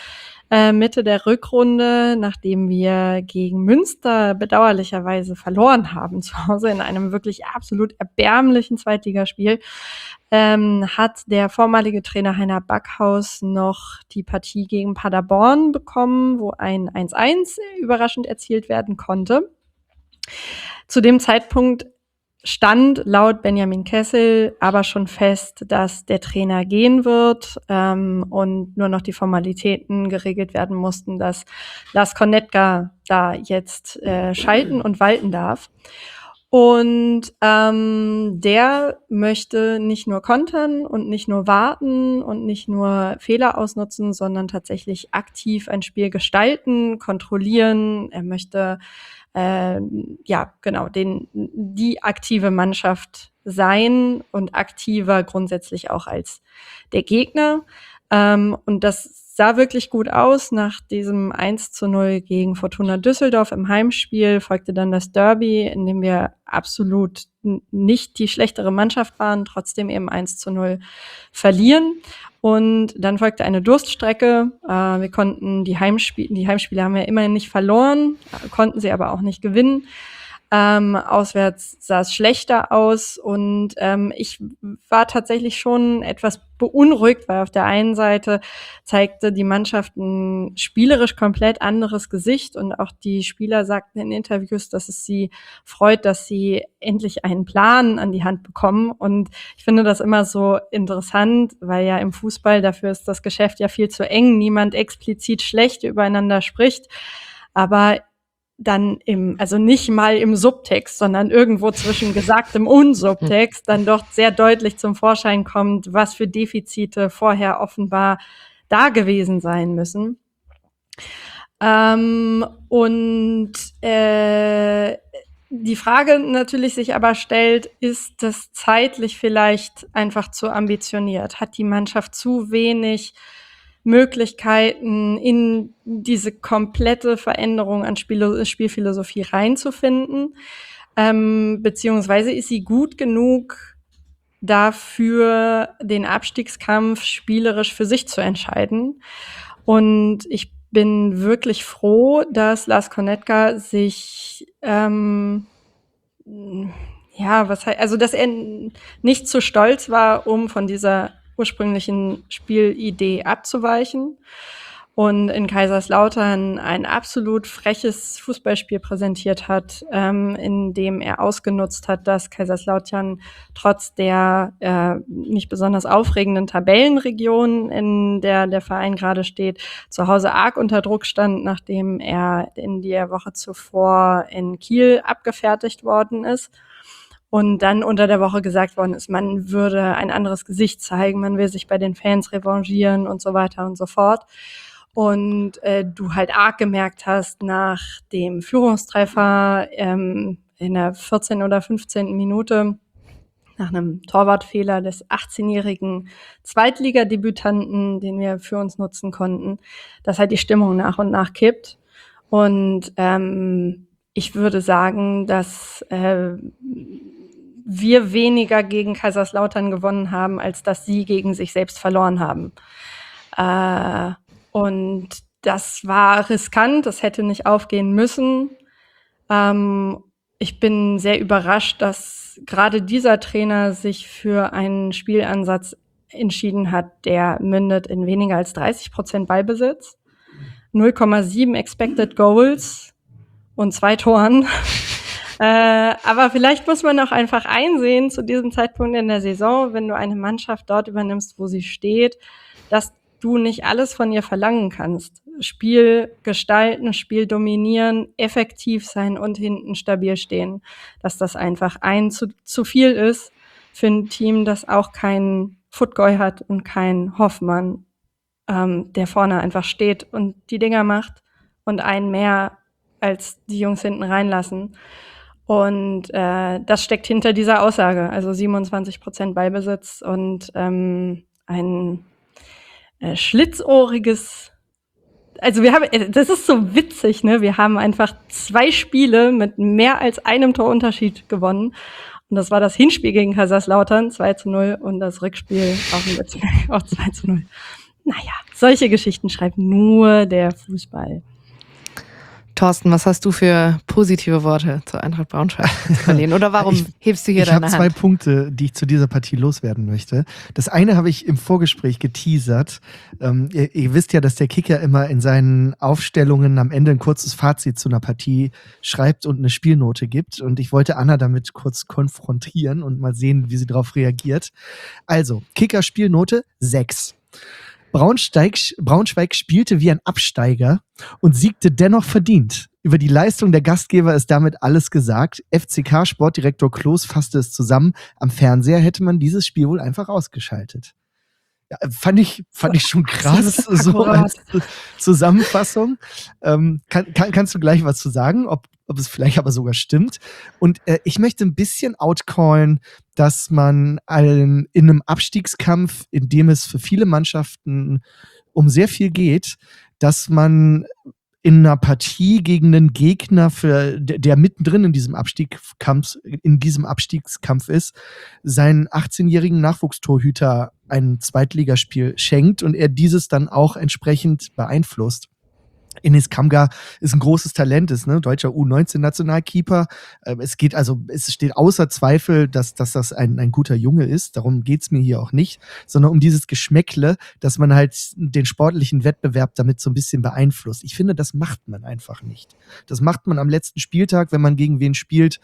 äh, Mitte der Rückrunde, nachdem wir gegen Münster bedauerlicherweise verloren haben, zu Hause in einem wirklich absolut erbärmlichen Zweitligaspiel, ähm, hat der vormalige Trainer Heiner Backhaus noch die Partie gegen Paderborn bekommen, wo ein eins eins überraschend erzielt werden konnte. Zu dem Zeitpunkt stand laut Benjamin Kessel aber schon fest, dass der Trainer gehen wird ähm, und nur noch die Formalitäten geregelt werden mussten, dass Lars Konetka da jetzt äh, schalten und walten darf. Und ähm, der möchte nicht nur kontern und nicht nur warten und nicht nur Fehler ausnutzen, sondern tatsächlich aktiv ein Spiel gestalten, kontrollieren. Er möchte äh, ja genau den die aktive Mannschaft sein und aktiver grundsätzlich auch als der Gegner. Ähm, und das sah wirklich gut aus. Nach diesem eins zu null gegen Fortuna Düsseldorf im Heimspiel folgte dann das Derby, in dem wir absolut n- nicht die schlechtere Mannschaft waren, trotzdem eben eins zu null verlieren. Und dann folgte eine Durststrecke. Äh, wir konnten die Heimspiele, die Heimspiele haben wir immerhin nicht verloren, äh, konnten sie aber auch nicht gewinnen. Ähm, auswärts sah es schlechter aus und ähm, ich war tatsächlich schon etwas beunruhigt, weil auf der einen Seite zeigte die Mannschaft ein spielerisch komplett anderes Gesicht und auch die Spieler sagten in Interviews, dass es sie freut, dass sie endlich einen Plan an die Hand bekommen. Und ich finde das immer so interessant, weil ja im Fußball, dafür ist das Geschäft ja viel zu eng, niemand explizit schlecht übereinander spricht, aber dann im, also nicht mal im Subtext, sondern irgendwo zwischen Gesagtem und Subtext dann doch sehr deutlich zum Vorschein kommt, was für Defizite vorher offenbar da gewesen sein müssen. Ähm, und äh, die Frage natürlich sich aber stellt, ist das zeitlich vielleicht einfach zu ambitioniert? Hat die Mannschaft zu wenig Möglichkeiten, in diese komplette Veränderung an Spiel- Spielphilosophie reinzufinden? Ähm, beziehungsweise ist sie gut genug dafür, den Abstiegskampf spielerisch für sich zu entscheiden? Und ich bin wirklich froh, dass Lars Konetka sich ähm, ja, was heißt, also dass er nicht zu stolz war, um von dieser ursprünglichen Spielidee abzuweichen und in Kaiserslautern ein absolut freches Fußballspiel präsentiert hat, ähm, in dem er ausgenutzt hat, dass Kaiserslautern trotz der äh, nicht besonders aufregenden Tabellenregion, in der der Verein gerade steht, zu Hause arg unter Druck stand, nachdem er in der Woche zuvor in Kiel abgefertigt worden ist. Und dann unter der Woche gesagt worden ist, man würde ein anderes Gesicht zeigen, man will sich bei den Fans revanchieren und so weiter und so fort. Und äh, du halt arg gemerkt hast, nach dem Führungstreffer ähm, in der vierzehnten oder fünfzehnten Minute, nach einem Torwartfehler des achtzehnjährigen Zweitligadebütanten, den wir für uns nutzen konnten, dass halt die Stimmung nach und nach kippt. Und ähm, ich würde sagen, dass äh, wir weniger gegen Kaiserslautern gewonnen haben, als dass sie gegen sich selbst verloren haben. Äh, und das war riskant, das hätte nicht aufgehen müssen. Ähm, ich bin sehr überrascht, dass gerade dieser Trainer sich für einen Spielansatz entschieden hat, der mündet in weniger als dreißig Prozent Ballbesitz, null Komma sieben Expected Goals und zwei Toren. Äh, aber vielleicht muss man auch einfach einsehen, zu diesem Zeitpunkt in der Saison, wenn du eine Mannschaft dort übernimmst, wo sie steht, dass du nicht alles von ihr verlangen kannst. Spiel gestalten, Spiel dominieren, effektiv sein und hinten stabil stehen. Dass das einfach ein zu, zu viel ist für ein Team, das auch keinen Footgoy hat und keinen Hoffmann, ähm, der vorne einfach steht und die Dinger macht und einen mehr als die Jungs hinten reinlassen. Und äh, das steckt hinter dieser Aussage. Also siebenundzwanzig Prozent Ballbesitz und ähm, ein äh, schlitzohriges, also wir haben, das ist so witzig, ne? Wir haben einfach zwei Spiele mit mehr als einem Torunterschied gewonnen. Und das war das Hinspiel gegen Kaiserslautern, zwei zu null, und das Rückspiel auch, mit, auch zwei zu null. naja, solche Geschichten schreibt nur der Fußball.
Thorsten, was hast du für positive Worte zur Eintracht Braunschweig zu verlieren? Oder warum
ich,
hebst du hier
ich
deine
Hand? Ich habe zwei Punkte, die ich zu dieser Partie loswerden möchte. Das eine habe ich im Vorgespräch geteasert. Ähm, ihr, ihr wisst ja, dass der Kicker immer in seinen Aufstellungen am Ende ein kurzes Fazit zu einer Partie schreibt und eine Spielnote gibt. Und ich wollte Anna damit kurz konfrontieren und mal sehen, wie sie darauf reagiert. Also, Kicker-Spielnote sechs. Braunschweig, Braunschweig spielte wie ein Absteiger und siegte dennoch verdient. Über die Leistung der Gastgeber ist damit alles gesagt. F C K-Sportdirektor Kloß fasste es zusammen. Am Fernseher hätte man dieses Spiel wohl einfach ausgeschaltet. Ja, fand ich, fand ich schon krass, so als Zusammenfassung. Ähm, kann, kann, kannst du gleich was zu sagen, ob, ob es vielleicht aber sogar stimmt? Und äh, ich möchte ein bisschen outcallen, dass man ein, in einem Abstiegskampf, in dem es für viele Mannschaften um sehr viel geht, dass man in einer Partie gegen einen Gegner, für, der, der mittendrin in diesem Abstiegskampf, in diesem Abstiegskampf ist, seinen achtzehnjährigen Nachwuchstorhüter ein Zweitligaspiel schenkt und er dieses dann auch entsprechend beeinflusst. Enis Kamga ist ein großes Talent, ist ne, deutscher U neunzehn-Nationalkeeper. Es geht also, es steht außer Zweifel, dass, dass das ein, ein guter Junge ist. Darum geht's mir hier auch nicht, sondern um dieses Geschmäckle, dass man halt den sportlichen Wettbewerb damit so ein bisschen beeinflusst. Ich finde, das macht man einfach nicht. Das macht man am letzten Spieltag, wenn man gegen wen spielt,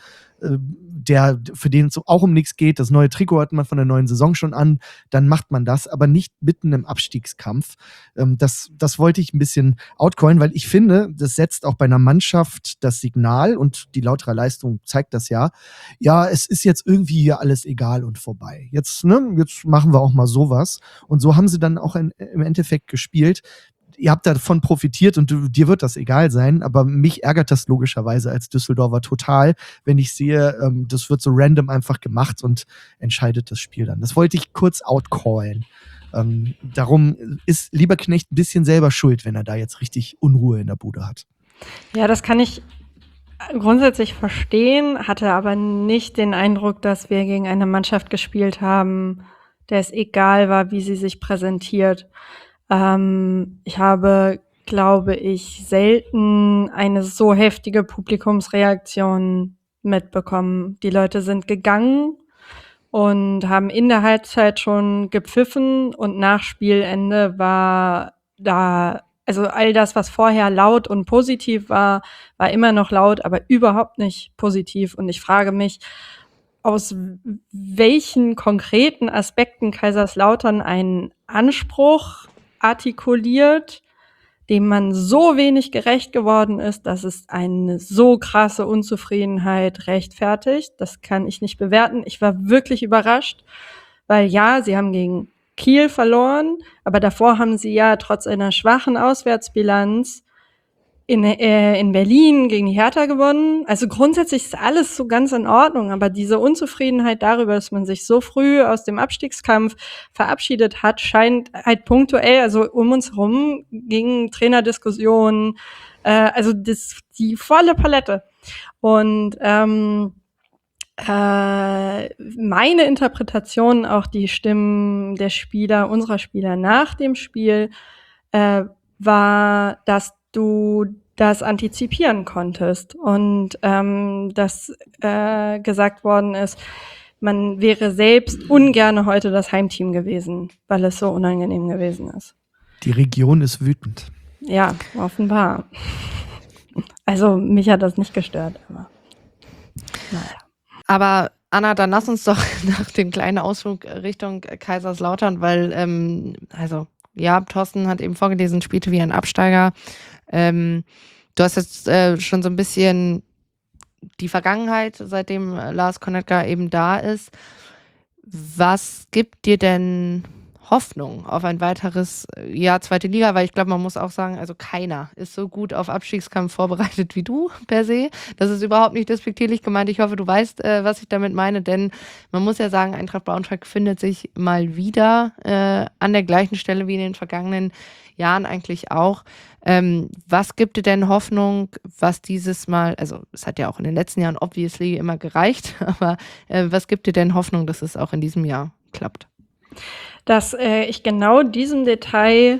der, für den es auch um nichts geht. Das neue Trikot hat man von der neuen Saison schon an. Dann macht man das, aber nicht mitten im Abstiegskampf. Das, das wollte ich ein bisschen outcallen, weil ich finde, das setzt auch bei einer Mannschaft das Signal und die lautere Leistung zeigt das ja. Ja, es ist jetzt irgendwie hier alles egal und vorbei. Jetzt, ne, jetzt machen wir auch mal sowas. Und so haben sie dann auch in, im Endeffekt gespielt. Ihr habt davon profitiert und du, dir wird das egal sein, aber mich ärgert das logischerweise als Düsseldorfer total, wenn ich sehe, ähm, das wird so random einfach gemacht und entscheidet das Spiel dann. Das wollte ich kurz outcallen. Ähm, darum ist Lieberknecht ein bisschen selber schuld, wenn er da jetzt richtig Unruhe in der Bude hat.
Ja, das kann ich grundsätzlich verstehen, hatte aber nicht den Eindruck, dass wir gegen eine Mannschaft gespielt haben, der es egal war, wie sie sich präsentiert. Ähm, ich habe, glaube ich, selten eine so heftige Publikumsreaktion mitbekommen. Die Leute sind gegangen und haben in der Halbzeit schon gepfiffen und nach Spielende war da, also all das, was vorher laut und positiv war, war immer noch laut, aber überhaupt nicht positiv. Und ich frage mich, aus welchen konkreten Aspekten Kaiserslautern einen Anspruch artikuliert, dem man so wenig gerecht geworden ist, dass es eine so krasse Unzufriedenheit rechtfertigt. Das kann ich nicht bewerten. Ich war wirklich überrascht, weil ja, sie haben gegen Kiel verloren, aber davor haben sie ja trotz einer schwachen Auswärtsbilanz in, äh, in Berlin gegen die Hertha gewonnen. Also grundsätzlich ist alles so ganz in Ordnung, aber diese Unzufriedenheit darüber, dass man sich so früh aus dem Abstiegskampf verabschiedet hat, scheint halt punktuell, also um uns herum gegen Trainerdiskussionen, äh, also das, die volle Palette. Und ähm, äh, meine Interpretation, auch die Stimmen der Spieler, unserer Spieler nach dem Spiel, äh, war, dass du das antizipieren konntest und ähm, dass äh, gesagt worden ist, man wäre selbst ungerne heute das Heimteam gewesen, weil es so unangenehm gewesen ist.
Die Region ist wütend.
Ja, offenbar. Also mich hat das nicht gestört, aber naja.
Aber Anna, dann lass uns doch nach dem kleinen Ausflug Richtung Kaiserslautern, weil, ähm, also ja, Thorsten hat eben vorgelesen, spielte wie ein Absteiger. Ähm, du hast jetzt äh, schon so ein bisschen die Vergangenheit, seitdem Lars Konetka eben da ist. Was gibt dir denn Hoffnung auf ein weiteres Jahr zweite Liga? Weil ich glaube, man muss auch sagen, also keiner ist so gut auf Abstiegskampf vorbereitet wie du per se. Das ist überhaupt nicht despektierlich gemeint. Ich hoffe, du weißt, äh, was ich damit meine, denn man muss ja sagen, Eintracht Braunschweig findet sich mal wieder äh, an der gleichen Stelle wie in den vergangenen Jahren eigentlich auch. Ähm, was gibt dir denn Hoffnung, was dieses Mal, also es hat ja auch in den letzten Jahren obviously immer gereicht, aber äh, was gibt dir denn Hoffnung, dass es auch in diesem Jahr klappt?
dass äh, ich genau diesem Detail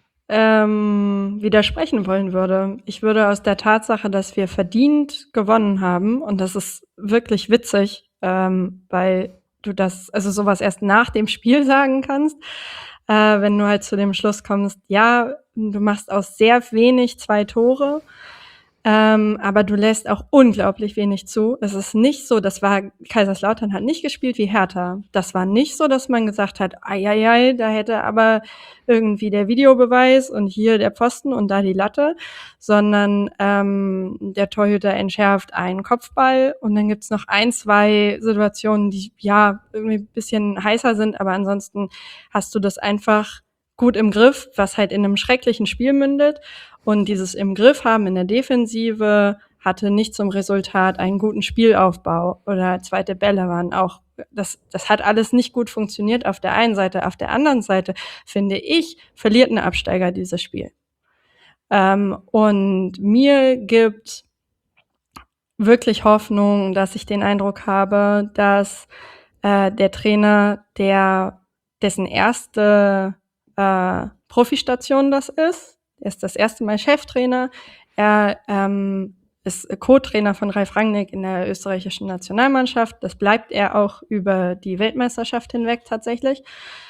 ähm, widersprechen wollen würde. Ich würde aus der Tatsache, dass wir verdient gewonnen haben, und das ist wirklich witzig, ähm, weil du das, also sowas erst nach dem Spiel sagen kannst, äh, wenn du halt zu dem Schluss kommst, ja, du machst aus sehr wenig zwei Tore, ähm, aber du lässt auch unglaublich wenig zu. Es ist nicht so, das war, Kaiserslautern hat nicht gespielt wie Hertha. Das war nicht so, dass man gesagt hat, ei, ei, ei, da hätte aber irgendwie der Videobeweis und hier der Pfosten und da die Latte, sondern ähm, der Torhüter entschärft einen Kopfball und dann gibt's noch ein, zwei Situationen, die ja irgendwie ein bisschen heißer sind, aber ansonsten hast du das einfach gut im Griff, was halt in einem schrecklichen Spiel mündet. Und dieses im Griff haben in der Defensive hatte nicht zum Resultat einen guten Spielaufbau oder zweite Bälle waren auch, das, das hat alles nicht gut funktioniert auf der einen Seite. Auf der anderen Seite, finde ich, verliert ein Absteiger dieses Spiel. Ähm, und mir gibt wirklich Hoffnung, dass ich den Eindruck habe, dass äh, der Trainer, der dessen erste äh, Profistation das ist, er ist das erste Mal Cheftrainer, er ähm, ist Co-Trainer von Ralf Rangnick in der österreichischen Nationalmannschaft, das bleibt er auch über die Weltmeisterschaft hinweg tatsächlich.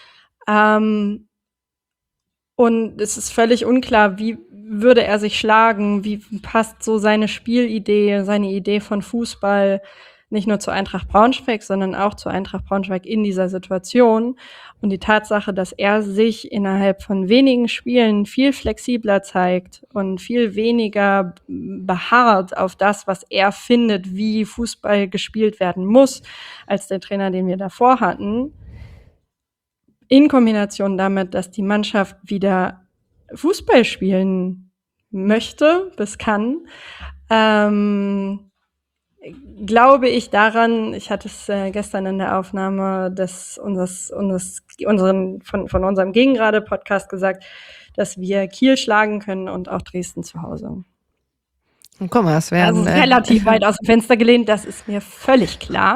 Ähm, und es ist völlig unklar, wie würde er sich schlagen, wie passt so seine Spielidee, seine Idee von Fußball nicht nur zu Eintracht Braunschweig, sondern auch zu Eintracht Braunschweig in dieser Situation. Und die Tatsache, dass er sich innerhalb von wenigen Spielen viel flexibler zeigt und viel weniger beharrt auf das, was er findet, wie Fußball gespielt werden muss, als der Trainer, den wir davor hatten, in Kombination damit, dass die Mannschaft wieder Fußball spielen möchte, bis kann, ähm, glaube ich daran, ich hatte es äh, gestern in der Aufnahme des unseres, unseres unseren von von unserem Gegengrade-Podcast gesagt, dass wir Kiel schlagen können und auch Dresden zu Hause.
Und guck mal, es wäre
also relativ weit aus dem Fenster gelehnt, das ist mir völlig klar.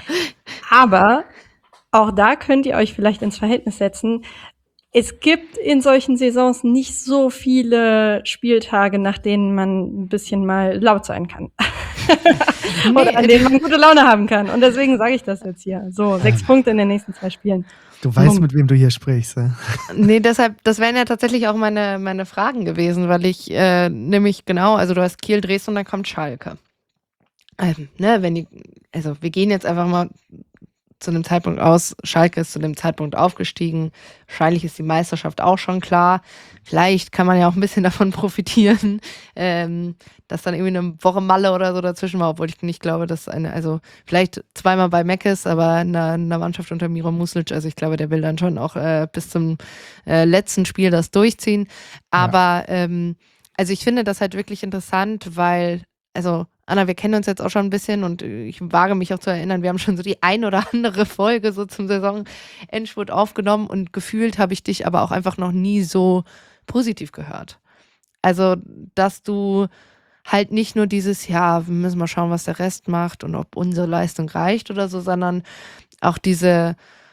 Aber auch da könnt ihr euch vielleicht ins Verhältnis setzen. Es gibt in solchen Saisons nicht so viele Spieltage, nach denen man ein bisschen mal laut sein kann. Nee. Oder an denen man gute Laune haben kann. Und deswegen sage ich das jetzt hier. So, sechs Punkte in den nächsten zwei Spielen.
Du weißt, mit wem du hier sprichst. Ja?
Nee, deshalb, das wären ja tatsächlich auch meine, meine Fragen gewesen, weil ich äh, nämlich genau, also du hast Kiel, Dresden und dann kommt Schalke. Ähm, ne, wenn die, also wir gehen jetzt einfach mal zu einem Zeitpunkt aus, Schalke ist zu dem Zeitpunkt aufgestiegen, wahrscheinlich ist die Meisterschaft auch schon klar, vielleicht kann man ja auch ein bisschen davon profitieren, ähm, dass dann irgendwie eine Woche Malle oder so dazwischen war, obwohl ich nicht glaube, dass eine, also vielleicht zweimal bei Meckes, aber in einer, in einer Mannschaft unter Miro Muslic, also ich glaube, der will dann schon auch äh, bis zum äh, letzten Spiel das durchziehen, aber ja. ähm, also ich finde das halt wirklich interessant, weil, also Anna, wir kennen uns jetzt auch schon ein bisschen und ich wage mich auch zu erinnern, wir haben schon so die ein oder andere Folge so zum Saisonendspurt aufgenommen und gefühlt habe ich dich aber auch einfach noch nie so positiv gehört. Also, dass du halt nicht nur dieses, ja, wir müssen mal schauen, was der Rest macht und ob unsere Leistung reicht oder so, sondern auch diese,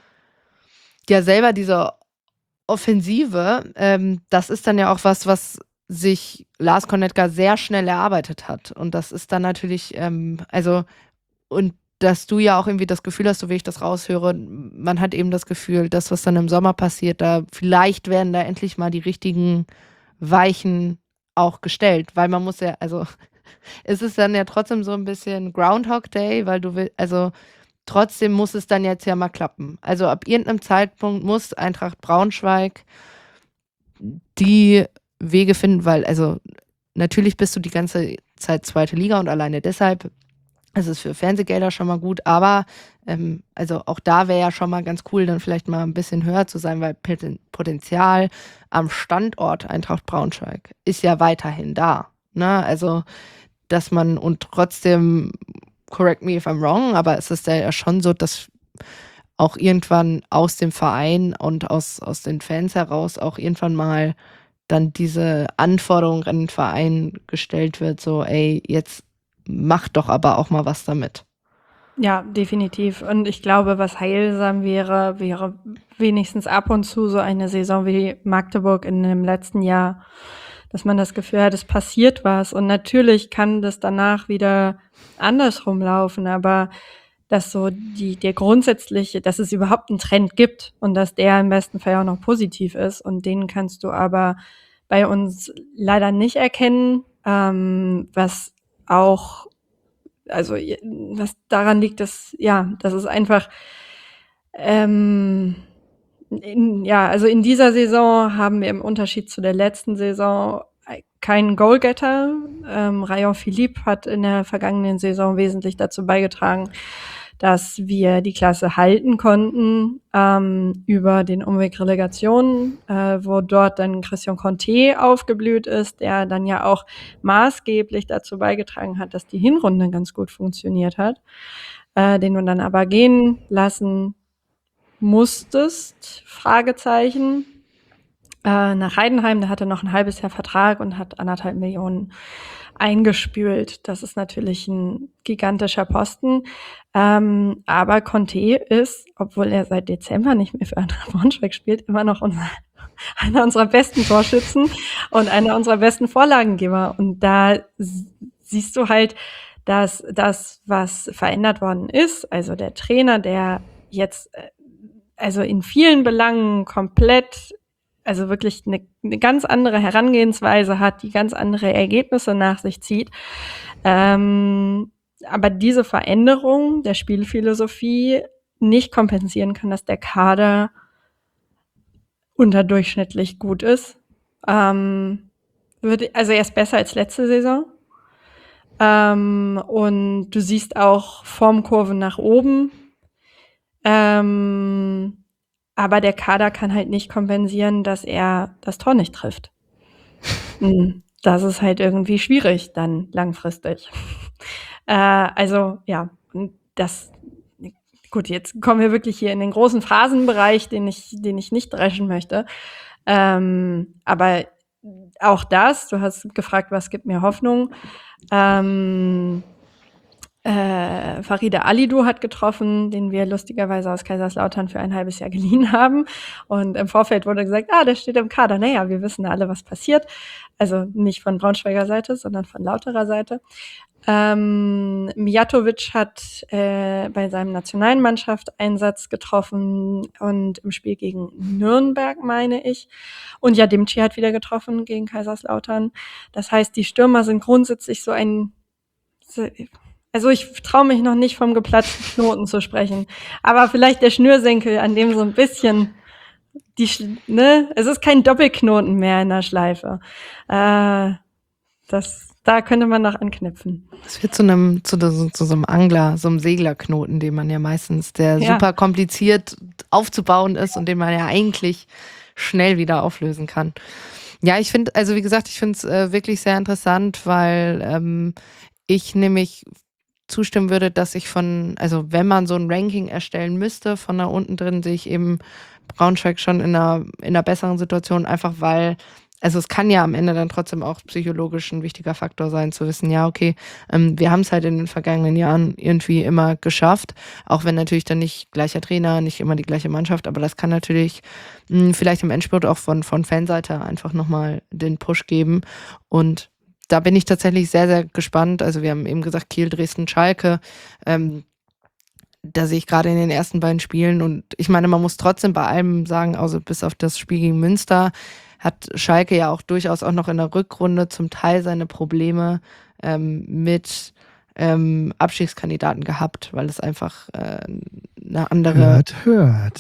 ja selber diese Offensive, ähm, das ist dann ja auch was, was sich Lars Konetka sehr schnell erarbeitet hat. Und das ist dann natürlich, ähm, also, und dass du ja auch irgendwie das Gefühl hast, so wie ich das raushöre, man hat eben das Gefühl, das, was dann im Sommer passiert, da vielleicht werden da endlich mal die richtigen Weichen auch gestellt, weil man muss ja, also, es ist dann ja trotzdem so ein bisschen Groundhog Day, weil du willst, also, trotzdem muss es dann jetzt ja mal klappen. Also, ab irgendeinem Zeitpunkt muss Eintracht Braunschweig die Wege finden, weil, also natürlich bist du die ganze Zeit zweite Liga und alleine deshalb ist es für Fernsehgelder schon mal gut, aber ähm, also auch da wäre ja schon mal ganz cool, dann vielleicht mal ein bisschen höher zu sein, weil Potenzial am Standort Eintracht Braunschweig ist ja weiterhin da, ne? Also, dass man und trotzdem, correct me if I'm wrong, aber es ist ja schon so, dass auch irgendwann aus dem Verein und aus, aus den Fans heraus auch irgendwann mal dann diese Anforderung an den Verein gestellt wird, so, ey, jetzt mach doch aber auch mal was damit.
Ja, definitiv. Und ich glaube, was heilsam wäre, wäre wenigstens ab und zu so eine Saison wie Magdeburg in dem letzten Jahr, dass man das Gefühl hat, es passiert was. Und natürlich kann das danach wieder andersrum laufen, aber dass so die, der grundsätzliche, dass es überhaupt einen Trend gibt und dass der im besten Fall auch noch positiv ist. Und den kannst du aber bei uns leider nicht erkennen, ähm, was auch, also was daran liegt, dass, ja, dass es einfach, ähm, in, ja, also in dieser Saison haben wir im Unterschied zu der letzten Saison keinen Goalgetter. Ähm, Rayon Philippe hat in der vergangenen Saison wesentlich dazu beigetragen, dass wir die Klasse halten konnten ähm, über den Umweg Relegation, äh, wo dort dann Christian Conte aufgeblüht ist, der dann ja auch maßgeblich dazu beigetragen hat, dass die Hinrunde ganz gut funktioniert hat, äh, den du dann aber gehen lassen musstest, Fragezeichen, äh, nach Heidenheim. Der hatte noch ein halbes Jahr Vertrag und hat anderthalb Millionen eingespült. Das ist natürlich ein gigantischer Posten. Ähm, aber Conte ist, obwohl er seit Dezember nicht mehr für Eintracht Braunschweig spielt, immer noch unser, einer unserer besten Torschützen und einer unserer besten Vorlagengeber. Und da s- siehst du halt, dass das, was verändert worden ist, also der Trainer, der jetzt äh, also in vielen Belangen komplett, also wirklich eine, eine ganz andere Herangehensweise hat, die ganz andere Ergebnisse nach sich zieht. Ähm, aber diese Veränderung der Spielphilosophie nicht kompensieren kann, dass der Kader unterdurchschnittlich gut ist. Ähm, würde, also er ist besser als letzte Saison. Ähm, und du siehst auch Formkurven nach oben. Ähm, aber der Kader kann halt nicht kompensieren, dass er das Tor nicht trifft. Hm, Das ist halt irgendwie schwierig dann langfristig. Äh, also ja, und das, gut, jetzt kommen wir wirklich hier in den großen Phrasenbereich, den ich, den ich nicht dreschen möchte. Ähm, aber auch das, du hast gefragt, was gibt mir Hoffnung? Ähm, äh, Farida Alidou hat getroffen, den wir lustigerweise aus Kaiserslautern für ein halbes Jahr geliehen haben. Und im Vorfeld wurde gesagt, ah, der steht im Kader. Naja, wir wissen alle, was passiert. Also nicht von Braunschweiger Seite, sondern von Lauterer Seite. Ähm, Mijatovic hat äh, bei seinem nationalen Mannschaft-Einsatz getroffen und im Spiel gegen Nürnberg, meine ich. Und Jadimci hat wieder getroffen gegen Kaiserslautern. Das heißt, die Stürmer sind grundsätzlich so ein... So, also ich traue mich noch nicht vom geplatzten Knoten zu sprechen. Aber vielleicht der Schnürsenkel, an dem so ein bisschen die, ne, es ist kein Doppelknoten mehr in der Schleife. Äh, das, da könnte man noch anknüpfen.
Es wird zu einem, zu, zu, zu so einem Angler, so einem Seglerknoten, den man ja meistens, der
Ja.
super kompliziert aufzubauen ist und den man ja eigentlich schnell wieder auflösen kann. Ja, ich finde, also wie gesagt, ich finde es äh, wirklich sehr interessant, weil ähm, ich nämlich zustimmen würde, dass ich von, also wenn man so ein Ranking erstellen müsste, von da unten drin sehe ich eben Braunschweig schon in einer, in einer besseren Situation, einfach weil, also es kann ja am Ende dann trotzdem auch psychologisch ein wichtiger Faktor sein, zu wissen, ja, okay, ähm, wir haben es halt in den vergangenen Jahren irgendwie immer geschafft, auch wenn natürlich dann nicht gleicher Trainer, nicht immer die gleiche Mannschaft, aber das kann natürlich mh, vielleicht im Endspurt auch von, von Fanseite einfach nochmal den Push geben. Und da bin ich tatsächlich sehr, sehr gespannt. Also wir haben eben gesagt, Kiel, Dresden, Schalke. Ähm, da sehe ich gerade in den ersten beiden Spielen. Und ich meine, man muss trotzdem bei allem sagen, also bis auf das Spiel gegen Münster, hat Schalke ja auch durchaus auch noch in der Rückrunde zum Teil seine Probleme ähm, mit ähm, Abstiegskandidaten gehabt, weil es einfach äh, eine andere...
Hört, hört.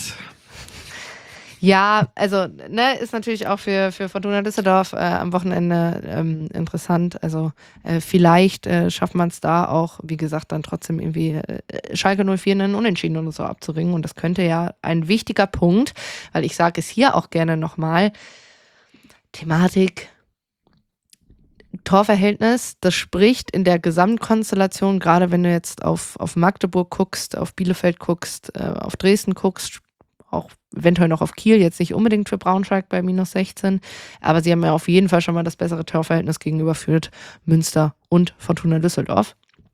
Ja, also ne, ist natürlich auch für, für Fortuna Düsseldorf äh, am Wochenende ähm, interessant. Also äh, vielleicht äh, schafft man es da auch, wie gesagt, dann trotzdem irgendwie äh, Schalke null vier einen Unentschieden oder so abzuringen. Und das könnte ja ein wichtiger Punkt, weil ich sage es hier auch gerne nochmal, Thematik Torverhältnis, das spricht in der Gesamtkonstellation, gerade wenn du jetzt auf, auf Magdeburg guckst, auf Bielefeld guckst, äh, auf Dresden guckst, auch eventuell noch auf Kiel, jetzt nicht unbedingt für Braunschweig bei minus sechzehn, aber sie haben ja auf jeden Fall schon mal das bessere Torverhältnis gegenüber Fürth, Münster und Fortuna Düsseldorf.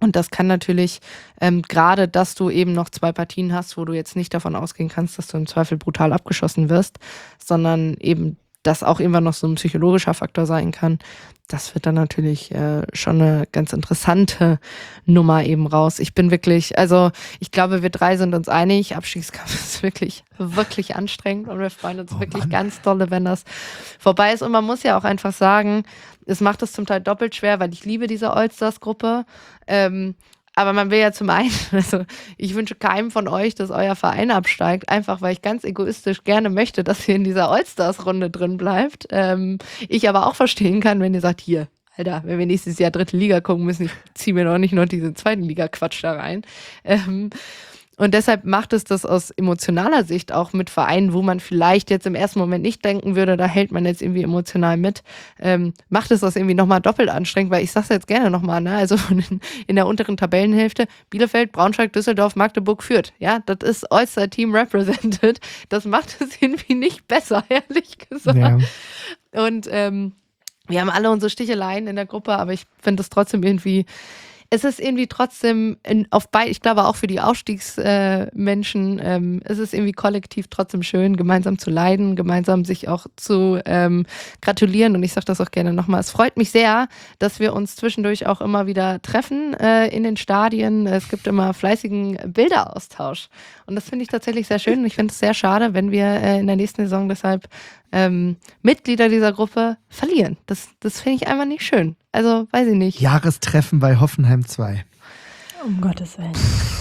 Und das kann natürlich, ähm, gerade, dass du eben noch zwei Partien hast, wo du jetzt nicht davon ausgehen kannst, dass du im Zweifel brutal abgeschossen wirst, sondern eben das auch irgendwann noch so ein psychologischer Faktor sein kann. Das wird dann natürlich äh, schon eine ganz interessante Nummer eben raus. Ich bin wirklich, also ich glaube, wir drei sind uns einig, Abstiegskampf ist wirklich, wirklich anstrengend und wir freuen uns
Oh
wirklich
Mann.
ganz dolle, wenn das vorbei ist. Und man muss ja auch einfach sagen, es macht es zum Teil doppelt schwer, weil ich liebe diese All-Stars-Gruppe. Ähm, aber man will ja zum einen, also ich wünsche keinem von euch, dass euer Verein absteigt, einfach weil ich ganz egoistisch gerne möchte, dass ihr in dieser All-Stars-Runde drin bleibt. Ähm, ich aber auch verstehen kann, wenn ihr sagt, hier, Alter, wenn wir nächstes Jahr dritte Liga gucken müssen, ich ziehe mir doch nicht noch diesen zweiten Liga-Quatsch da rein. Ähm, und deshalb macht es das aus emotionaler Sicht auch mit Vereinen, wo man vielleicht jetzt im ersten Moment nicht denken würde, da hält man jetzt irgendwie emotional mit, ähm, macht es das irgendwie nochmal doppelt anstrengend, weil ich sag's jetzt gerne nochmal, ne, also in, in der unteren Tabellenhälfte, Bielefeld, Braunschweig, Düsseldorf, Magdeburg, Fürth, ja, das ist All-Star-Team represented, das macht es irgendwie nicht besser, ehrlich gesagt.
Ja.
Und ähm, wir haben alle unsere Sticheleien in der Gruppe, aber ich finde es trotzdem irgendwie, es ist irgendwie trotzdem in, auf beid, ich glaube auch für die Aufstiegsmenschen, äh, ähm, es ist irgendwie kollektiv trotzdem schön, gemeinsam zu leiden, gemeinsam sich auch zu ähm, gratulieren. Und ich sage das auch gerne nochmal. Es freut mich sehr, dass wir uns zwischendurch auch immer wieder treffen äh, in den Stadien. Es gibt immer fleißigen Bilderaustausch. Und das finde ich tatsächlich sehr schön. Und ich finde es sehr schade, wenn wir äh, in der nächsten Saison deshalb ähm, Mitglieder dieser Gruppe verlieren. Das, das finde ich einfach nicht schön. Also, weiß ich nicht.
Jahrestreffen bei Hoffenheim zwei.
Um Gottes Willen.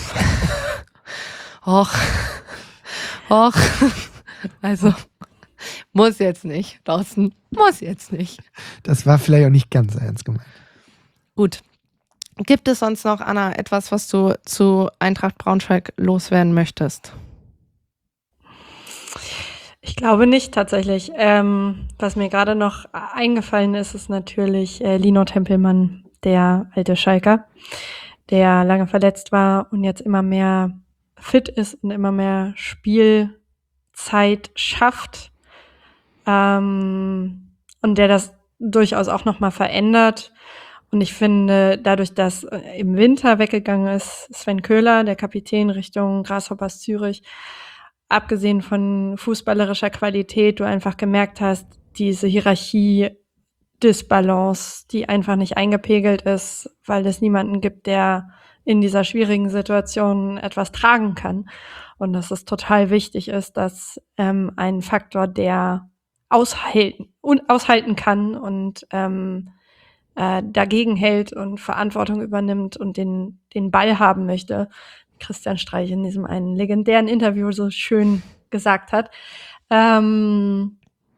Och. Och. Also, muss jetzt nicht, Thorsten. Muss jetzt nicht.
Das war vielleicht auch nicht ganz ernst gemeint.
Gut. Gibt es sonst noch, Anna, etwas, was du zu Eintracht Braunschweig loswerden möchtest?
Ich glaube nicht tatsächlich. Ähm, was mir gerade noch eingefallen ist, ist natürlich äh, Lino Tempelmann, der alte Schalker, der lange verletzt war und jetzt immer mehr fit ist und immer mehr Spielzeit schafft. Ähm, und der das durchaus auch nochmal verändert. Und ich finde, dadurch, dass im Winter weggegangen ist, Sven Köhler, der Kapitän Richtung Grasshoppers Zürich, abgesehen von fußballerischer Qualität, du einfach gemerkt hast, diese Hierarchie-Disbalance, die einfach nicht eingepegelt ist, weil es niemanden gibt, der in dieser schwierigen Situation etwas tragen kann. Und dass es total wichtig ist, dass ähm, ein Faktor, der aushalten, und aushalten kann und ähm, äh, dagegen hält und Verantwortung übernimmt und den, den Ball haben möchte, Christian Streich in diesem einen legendären Interview so schön gesagt hat. Ähm,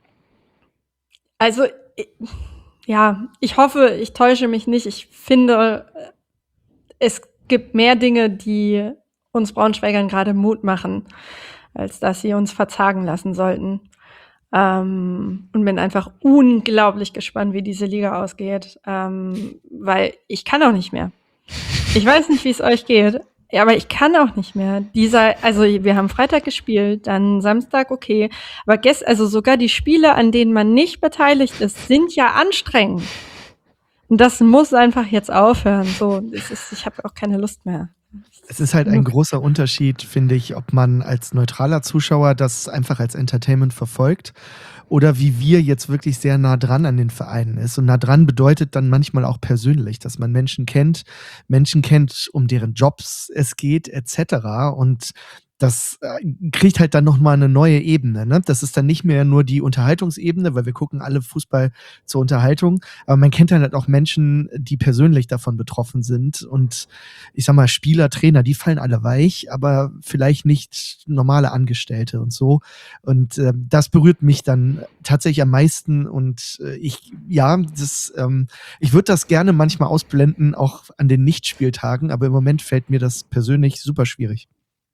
also, ja, ich hoffe, ich täusche mich nicht. Ich finde, es gibt mehr Dinge, die uns Braunschweigern gerade Mut machen, als dass sie uns verzagen lassen sollten. Ähm, und bin einfach unglaublich gespannt, wie diese Liga ausgeht, ähm, weil ich kann auch nicht mehr. Ich weiß nicht, wie es euch geht. Ja, aber ich kann auch nicht mehr. Dieser, also wir haben Freitag gespielt, dann Samstag, okay. Aber gest, also sogar die Spiele, an denen man nicht beteiligt ist, sind ja anstrengend. Und das muss einfach jetzt aufhören. So, es ist, ich habe auch keine Lust mehr.
Es ist halt ein großer Unterschied, finde ich, ob man als neutraler Zuschauer das einfach als Entertainment verfolgt oder wie wir jetzt wirklich sehr nah dran an den Vereinen ist. Und nah dran bedeutet dann manchmal auch persönlich, dass man Menschen kennt, Menschen kennt, um deren Jobs es geht, et cetera. Und das kriegt halt dann nochmal eine neue Ebene. Ne? Das ist dann nicht mehr nur die Unterhaltungsebene, weil wir gucken alle Fußball zur Unterhaltung, aber man kennt dann halt auch Menschen, die persönlich davon betroffen sind und ich sag mal, Spieler, Trainer, die fallen alle weich, aber vielleicht nicht normale Angestellte und so. Und äh, das berührt mich dann tatsächlich am meisten und äh, ich, ja, das, ähm, ich würde das gerne manchmal ausblenden, auch an den Nichtspieltagen, aber im Moment fällt mir das persönlich super schwierig.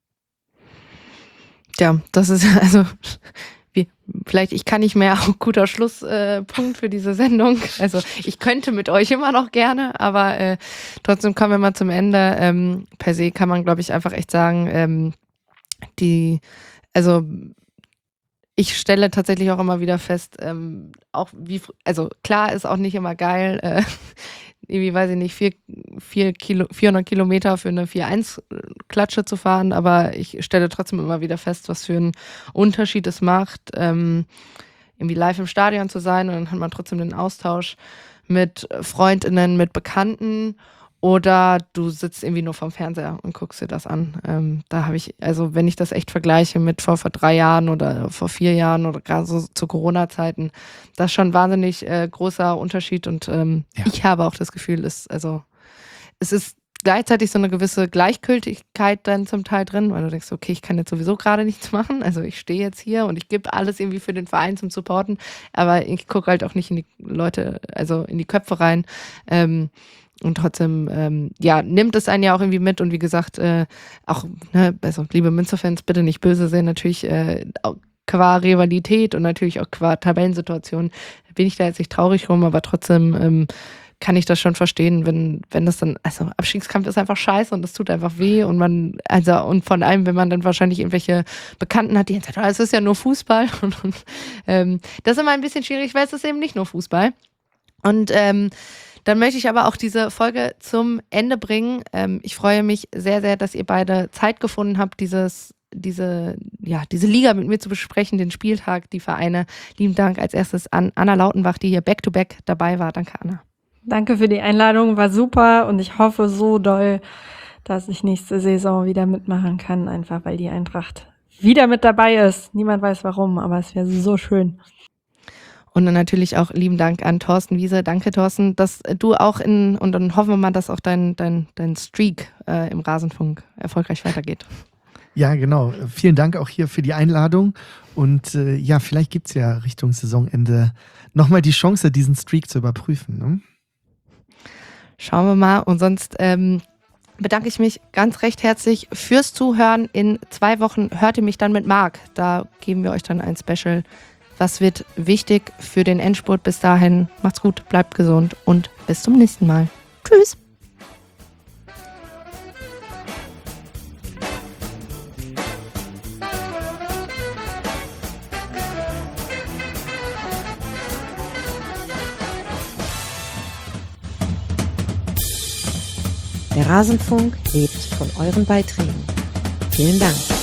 Ja, das ist also wie, vielleicht, ich kann nicht mehr, auch guter Schlusspunkt äh, für diese Sendung. Also ich könnte mit euch immer noch gerne, aber äh, trotzdem kommen wir mal zum Ende. Ähm, per se kann man, glaube ich, einfach echt sagen, ähm, die, also ich stelle tatsächlich auch immer wieder fest, ähm, auch wie, also klar ist auch nicht immer geil, äh, irgendwie, weiß ich nicht, vier, vier Kilo, vierhundert Kilometer für eine vier eins Klatsche zu fahren, aber ich stelle trotzdem immer wieder fest, was für einen Unterschied es macht, ähm, irgendwie live im Stadion zu sein, und dann hat man trotzdem den Austausch mit FreundInnen, mit Bekannten, oder du sitzt irgendwie nur vorm Fernseher und guckst dir das an. Ähm, da habe ich, also wenn ich das echt vergleiche mit vor, vor drei Jahren oder vor vier Jahren oder gerade so zu Corona-Zeiten, das ist schon ein wahnsinnig äh, großer Unterschied, und ähm,
Ja.
ich habe auch das Gefühl, es, also, es ist gleichzeitig so eine gewisse Gleichgültigkeit dann zum Teil drin, weil du denkst, okay, ich kann jetzt sowieso gerade nichts machen, also ich stehe jetzt hier und ich gebe alles irgendwie für den Verein zum Supporten, aber ich gucke halt auch nicht in die Leute, also in die Köpfe rein, ähm, und trotzdem, ähm, ja, nimmt es einen ja auch irgendwie mit, und wie gesagt, äh, auch, ne, also liebe Münsterfans, bitte nicht böse sehen, natürlich äh, auch qua Rivalität und natürlich auch qua Tabellensituation bin ich da jetzt nicht traurig rum, aber trotzdem ähm, kann ich das schon verstehen, wenn, wenn das dann, also Abstiegskampf ist einfach scheiße und es tut einfach weh, und man, also, und von allem, wenn man dann wahrscheinlich irgendwelche Bekannten hat, die jetzt sagen, oh, es ist ja nur Fußball, und, und ähm, das ist immer ein bisschen schwierig, weil es ist eben nicht nur Fußball. Und ähm, dann möchte ich aber auch diese Folge zum Ende bringen. Ähm, ich freue mich sehr, sehr, dass ihr beide Zeit gefunden habt, dieses, diese, ja, diese Liga mit mir zu besprechen, den Spieltag, die Vereine. Lieben Dank als erstes an Anna Lautenbach, die hier back-to-back dabei war. Danke, Anna.
Danke für die Einladung, war super, und ich hoffe so doll, dass ich nächste Saison wieder mitmachen kann, einfach weil die Eintracht wieder mit dabei ist. Niemand weiß warum, aber es wäre so schön.
Und dann natürlich auch lieben Dank an Thorsten Wiese. Danke, Thorsten, dass du auch in, und dann hoffen wir mal, dass auch dein, dein, dein Streak äh, im Rasenfunk erfolgreich weitergeht.
Ja, genau. Vielen Dank auch hier für die Einladung. Und äh, ja, vielleicht gibt es ja Richtung Saisonende nochmal die Chance, diesen Streak zu überprüfen. Ne?
Schauen wir mal. Und sonst ähm, bedanke ich mich ganz recht herzlich fürs Zuhören. In zwei Wochen hört ihr mich dann mit Marc. Da geben wir euch dann ein Special. Was wird wichtig für den Endspurt bis dahin? Macht's gut, bleibt gesund und bis zum nächsten Mal. Tschüss.
Der Rasenfunk lebt von euren Beiträgen. Vielen Dank.